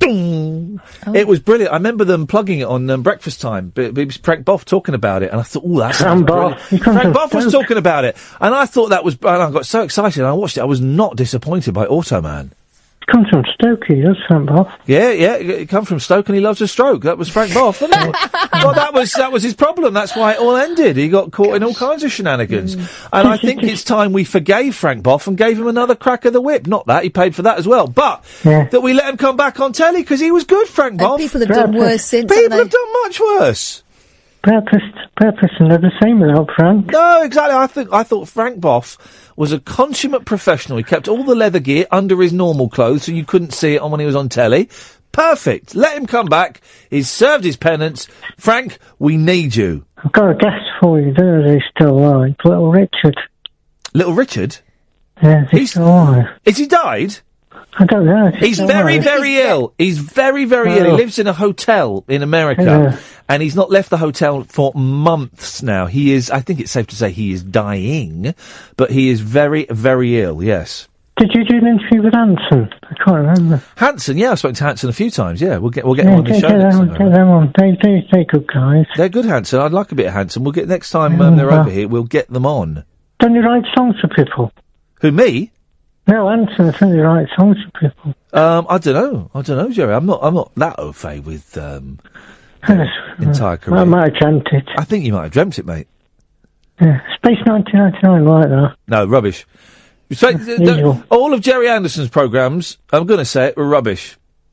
Ding. It was brilliant. I remember them plugging it on um, Breakfast Time. B- B- Frank Boff talking about it, and I thought, "Oh, that's Frank brilliant." Boff. He comes Frank from Boff was Stoke. talking about it, and I thought that was. And I got so excited. And I watched it. I was not disappointed by Automan. Comes from Stokey, does Frank Boff? Yeah, yeah, it come from Stoke, and he loves a stroke. That was Frank Boff, wasn't it? Well, that was that was his problem. That's why it all ended. He got caught in all kinds of shenanigans, and I think it's time we forgave Frank Boff and gave him another crack of the whip. Not that he paid for that as well, but that we let him come back on telly because he was good, Frank Boff. people have done worse since, People haven't have done much worse. Breakfast, breakfast are never the same without Frank. No, exactly. I think I thought Frank Boff was a consummate professional. He kept all the leather gear under his normal clothes, so you couldn't see it on when he was on telly. Perfect. Let him come back. He's served his penance. Frank, we need you. I've got a guess for you, don't know if he's still alive. Little Richard. Little Richard? Yeah, he's still alive. Is he died? I don't know. He's still very, alive. very ill. He's very, very ill. He Oh. lives in a hotel in America, Yeah. and he's not left the hotel for months now. He is, I think it's safe to say he is dying, but he is very, very ill, yes. Did you do an interview with Hanson? I can't remember. Hanson, yeah, I've spoken to Hanson a few times, yeah. We'll get, we'll get yeah, him on the get, show get next them, time. get them on. They, they, they're good guys. They're good, Hanson. I'd like a bit of Hanson. We'll get, next time um, they're Yeah. over here, we'll get them on. Don't you write songs for people? Who, me? No, Hanson, I think you write songs for people. Um, I don't know. I don't know, Jerry. I'm not, I'm not that au fait with, um, Yes. entire career. I might have dreamt it. I think you might have dreamt it, mate. Yeah. Space nineteen ninety-nine, like that. No, rubbish. So, th- th- usual. all of Jerry Anderson's programmes, I'm going to say it, were rubbish.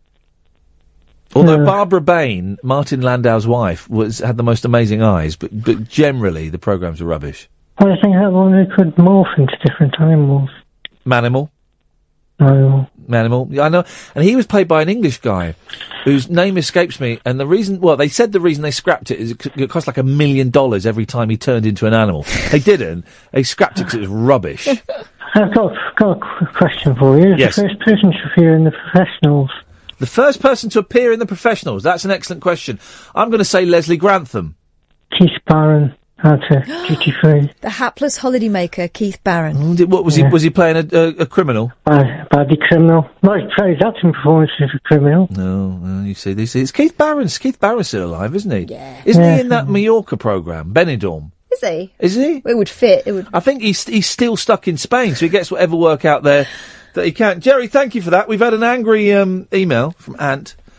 Although Yeah. Barbara Bain, Martin Landau's wife, was had the most amazing eyes, but, but generally the programmes were rubbish. Well, I think that one they could morph into different animals. Manimal. No. Manimal. Yeah, I know. And he was played by an English guy whose name escapes me. And the reason, well, they said the reason they scrapped it is it, c- it cost like a million dollars every time he turned into an animal. They didn't. They scrapped it because it was rubbish. I've got, got a qu- question for you. Yes. The first person to appear in The Professionals. The first person to appear in The Professionals. That's an excellent question. I'm going to say Leslie Grantham. Keith Barron. Out of duty free. The hapless holidaymaker, Keith Barron. Oh, did- What was Yeah. he? Was he playing a, a, a criminal? By, by the criminal. Not his praise acting performance as a criminal. No, no, you see, this it's Keith Barron's. Keith Barron's still alive, isn't he? Yeah. Isn't Yeah. he in that Mallorca programme, Benidorm? Is he? Is he? It would fit. It would. I think he's he's still stuck in Spain, so he gets whatever work out there that he can. Jerry, thank you for that. We've had an angry um, email from Ant.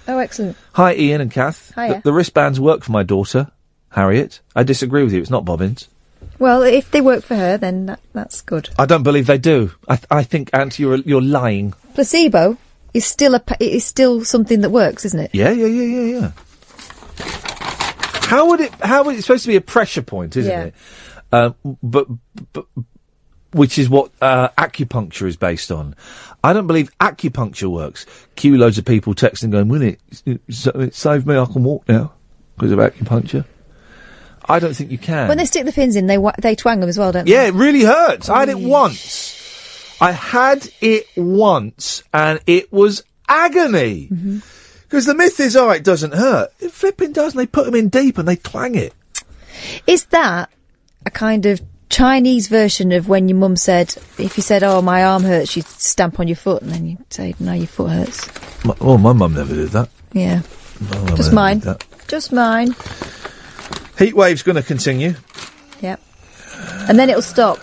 Oh, excellent. Hi, Ian and Kath. Hiya. The, the wristbands work for my daughter, Harriet. I disagree with you. It's not bobbins. Well, if they work for her, then that, that's good. I don't believe they do. I, th- I think, Ant, you're you're lying. Placebo is still a pa- is still something that works, isn't it? Yeah, yeah, yeah, yeah, yeah. How would it? How would it? It's supposed to be a pressure point, isn't Yeah. it? Uh, but, but which is what uh, acupuncture is based on. I don't believe acupuncture works. Cue loads of people texting going, "Will it? It, it saved me. I can walk now because of acupuncture." I don't think you can. When they stick the pins in, they wa- they twang them as well, don't they? Yeah, it really hurts. I had it once. I had it once, and it was agony. Because the myth is, oh, it doesn't hurt. It flipping does, and they put them in deep and they twang it. Is that a kind of Chinese version of when your mum said, if you said, oh, my arm hurts, you'd stamp on your foot, and then you'd say, no, your foot hurts. My, oh, my mum never did that. Yeah. My mum Just never mine. did that. Just mine. Heatwave's going to continue. Yep. And then it'll stop.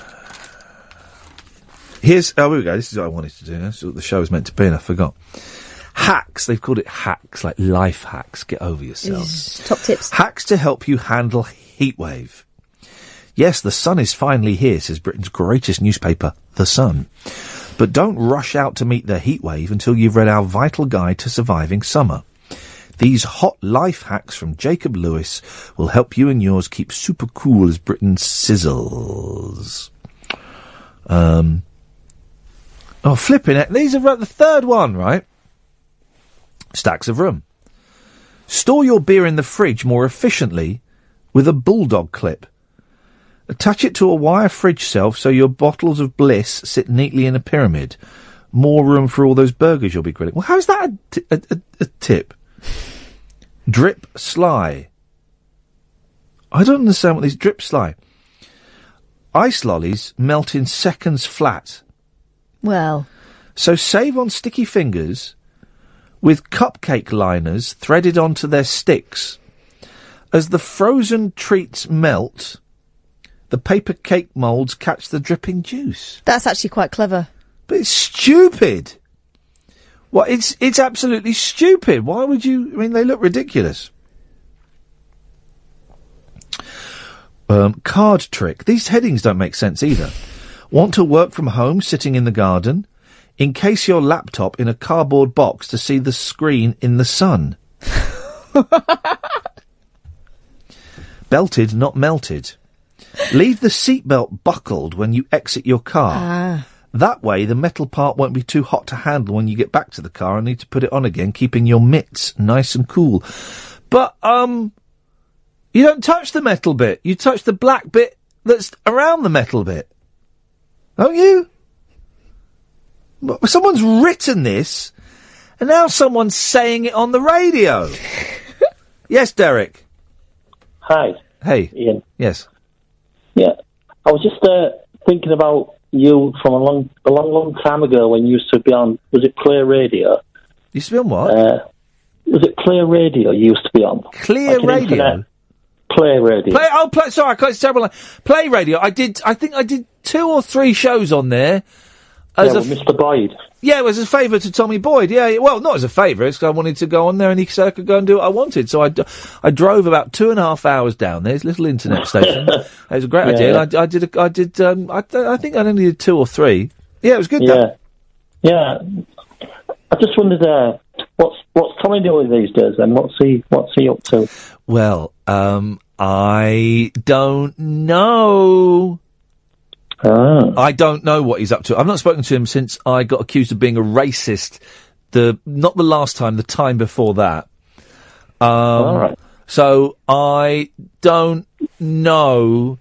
Here's, oh, here we go. This is what I wanted to do. That's what the show was meant to be, and I forgot. Hacks. They've called it hacks, like life hacks. Get over yourself. Top tips. Hacks to help you handle heatwave. Yes, the sun is finally here, says Britain's greatest newspaper, The Sun. But don't rush out to meet the heatwave until you've read our vital guide to surviving summer. These hot life hacks from Jacob Lewis will help you and yours keep super cool as Britain sizzles. Um. Oh, flipping it. These are the third one, right? Stacks of room. Store your beer in the fridge more efficiently with a bulldog clip. Attach it to a wire fridge shelf so your bottles of bliss sit neatly in a pyramid. More room for all those burgers you'll be grilling. Well, how's that a, t- a, a, a tip? Drip Sly. I don't understand what these Drip Sly. Ice lollies melt in seconds flat. Well. So save on sticky fingers with cupcake liners threaded onto their sticks. As the frozen treats melt, the paper cake moulds catch the dripping juice. That's actually quite clever. But it's stupid. What? It's it's absolutely stupid. Why would you? I mean, they look ridiculous. Um, card trick. These headings don't make sense either. Want to work from home, sitting in the garden? Encase your laptop in a cardboard box to see the screen in the sun. Belted, not melted. Leave the seatbelt buckled when you exit your car. Ah. That way, the metal part won't be too hot to handle when you get back to the car and need to put it on again, keeping your mitts nice and cool. But, um, you don't touch the metal bit. You touch the black bit that's around the metal bit. Don't you? But someone's written this, and now someone's saying it on the radio. Yes, Derek. Hi. Hey. Ian. Yes. Yeah. I was just uh, thinking about you from a long, a long, long time ago when you used to be on, was it Clear Radio? Used to be on what? Uh, was it Clear Radio you used to be on? Clear Like an Radio? internet- Play Radio. Play, oh, play, sorry, I can't, it's terrible. Play Radio. I did, I think I did two or three shows on there. As Yeah, a with Mister Boyd. Yeah, it was a favour to Tommy Boyd. Yeah, yeah, well, not as a favour, it's 'cause I wanted to go on there and he said I could go and do what I wanted. So I, d- I drove about two and a half hours down there. It's a little internet station. It was a great Yeah, idea. yeah. And I, I did, a, I did, um, I, th- I think I only did two or three. Yeah, it was good. Yeah. That. Yeah. I just wondered, uh, what's, what's Tommy doing these days then? What's he, what's he up to? Well, um, I don't know. Oh. I don't know what he's up to. I've not spoken to him since I got accused of being a racist. The not the last time, the time before that. Um, All right. So I don't know.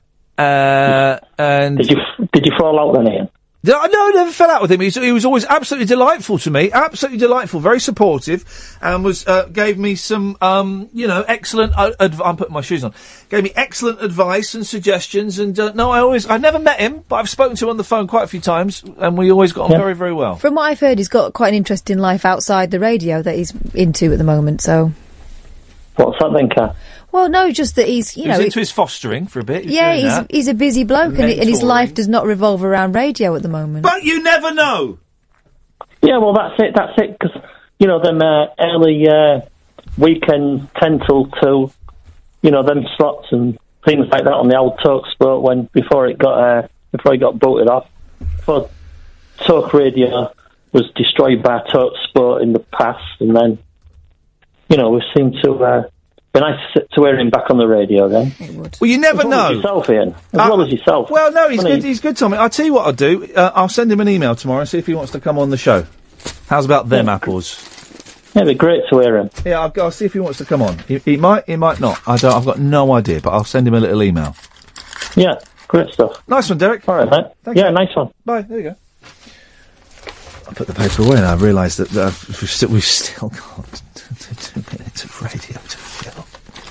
Uh, and did you did you fall out then, Ian? No, I never fell out with him. He was, he was always absolutely delightful to me, absolutely delightful, very supportive, and was uh, gave me some, um, you know, excellent. Uh, adv- I'm putting my shoes on. Gave me excellent advice and suggestions. And uh, no, I always, I never met him, but I've spoken to him on the phone quite a few times, and we always got on Yeah. very, very well. From what I've heard, he's got quite an interesting life outside the radio that he's into at the moment, so... What's that then, Kat? Well, no, just that he's, you he know... was into his fostering for a bit. He was yeah, doing he's that. he's a busy bloke, and, and his Mentoring. life does not revolve around radio at the moment. But you never know! Yeah, well, that's it, that's it, because you know, them uh, early uh, weekend ten till two, you know, them slots and things like that on the old Talk Sport when before it got uh, before it got bolted off. Before Talk Radio was destroyed by Talk Sport in the past, and then, you know, we seem to uh, be nice to, to hear him back on the radio again. Well, you never as well know. As yourself, Ian. As Uh, well as yourself. Well, no, he's Funny. good. He's good, Tommy. I'll tell you what I'll do. Uh, I'll send him an email tomorrow and see if he wants to come on the show. How's about them apples? Yeah, it'd be great to hear him. Yeah, I'll, I'll see if he wants to come on. He, he might, he might not. I don't. I've got no idea, but I'll send him a little email. Yeah, great stuff. Nice one, Derek. All right, mate. Thank yeah, you. nice one. Bye. There you go. I put the paper away and I realised that, that we've, still, we've still got two minutes of radio to fill.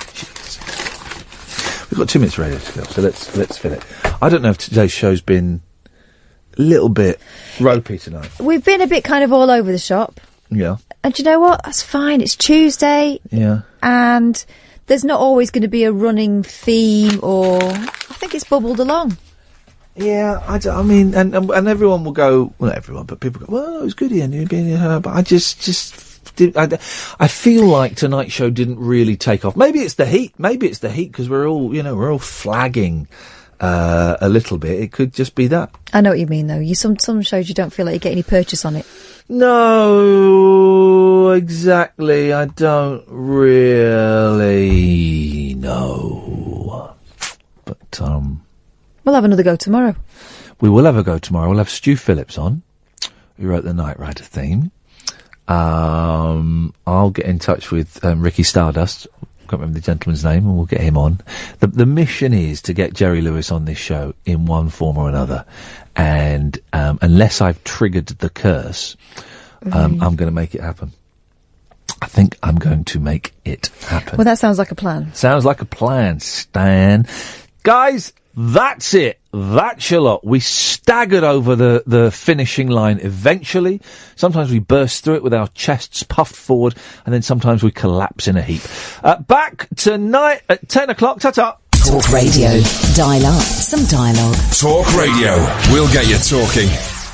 Jeez. We've got two minutes of radio to fill, so let's let's fill it. I don't know if today's show's been a little bit ropey tonight. We've been a bit kind of all over the shop. Yeah. And do you know what? That's fine. It's Tuesday. Yeah. And there's not always going to be a running theme, or I think it's bubbled along. Yeah, I, d- I mean, and, and and everyone will go, well, not everyone, but people go, well, it was good, Ian, you've been here, but I just, just, did, I, d- I feel like tonight's show didn't really take off. Maybe it's the heat, maybe it's the heat, because we're all, you know, we're all flagging, uh, a little bit. It could just be that. I know what you mean, though. You some some shows you don't feel like you get any purchase on it. No, exactly, I don't really know. But, um... We'll have another go tomorrow. We will have a go tomorrow. We'll have Stu Phillips on, who wrote the Night Rider theme. Um, I'll get in touch with um, Ricky Stardust. Can't remember the gentleman's name, and we'll get him on. The, the mission is to get Jerry Lewis on this show in one form or another. And um, unless I've triggered the curse, um, Mm. I'm going to make it happen. I think I'm going to make it happen. Well, that sounds like a plan. Sounds like a plan, Stan. Guys, that's it. That's your lot. We staggered over the, the finishing line eventually. Sometimes we burst through it with our chests puffed forward, and then sometimes we collapse in a heap. Uh, back tonight at ten o'clock. Ta-ta. Talk Radio. Dial up some dialogue. Talk Radio. We'll get you talking.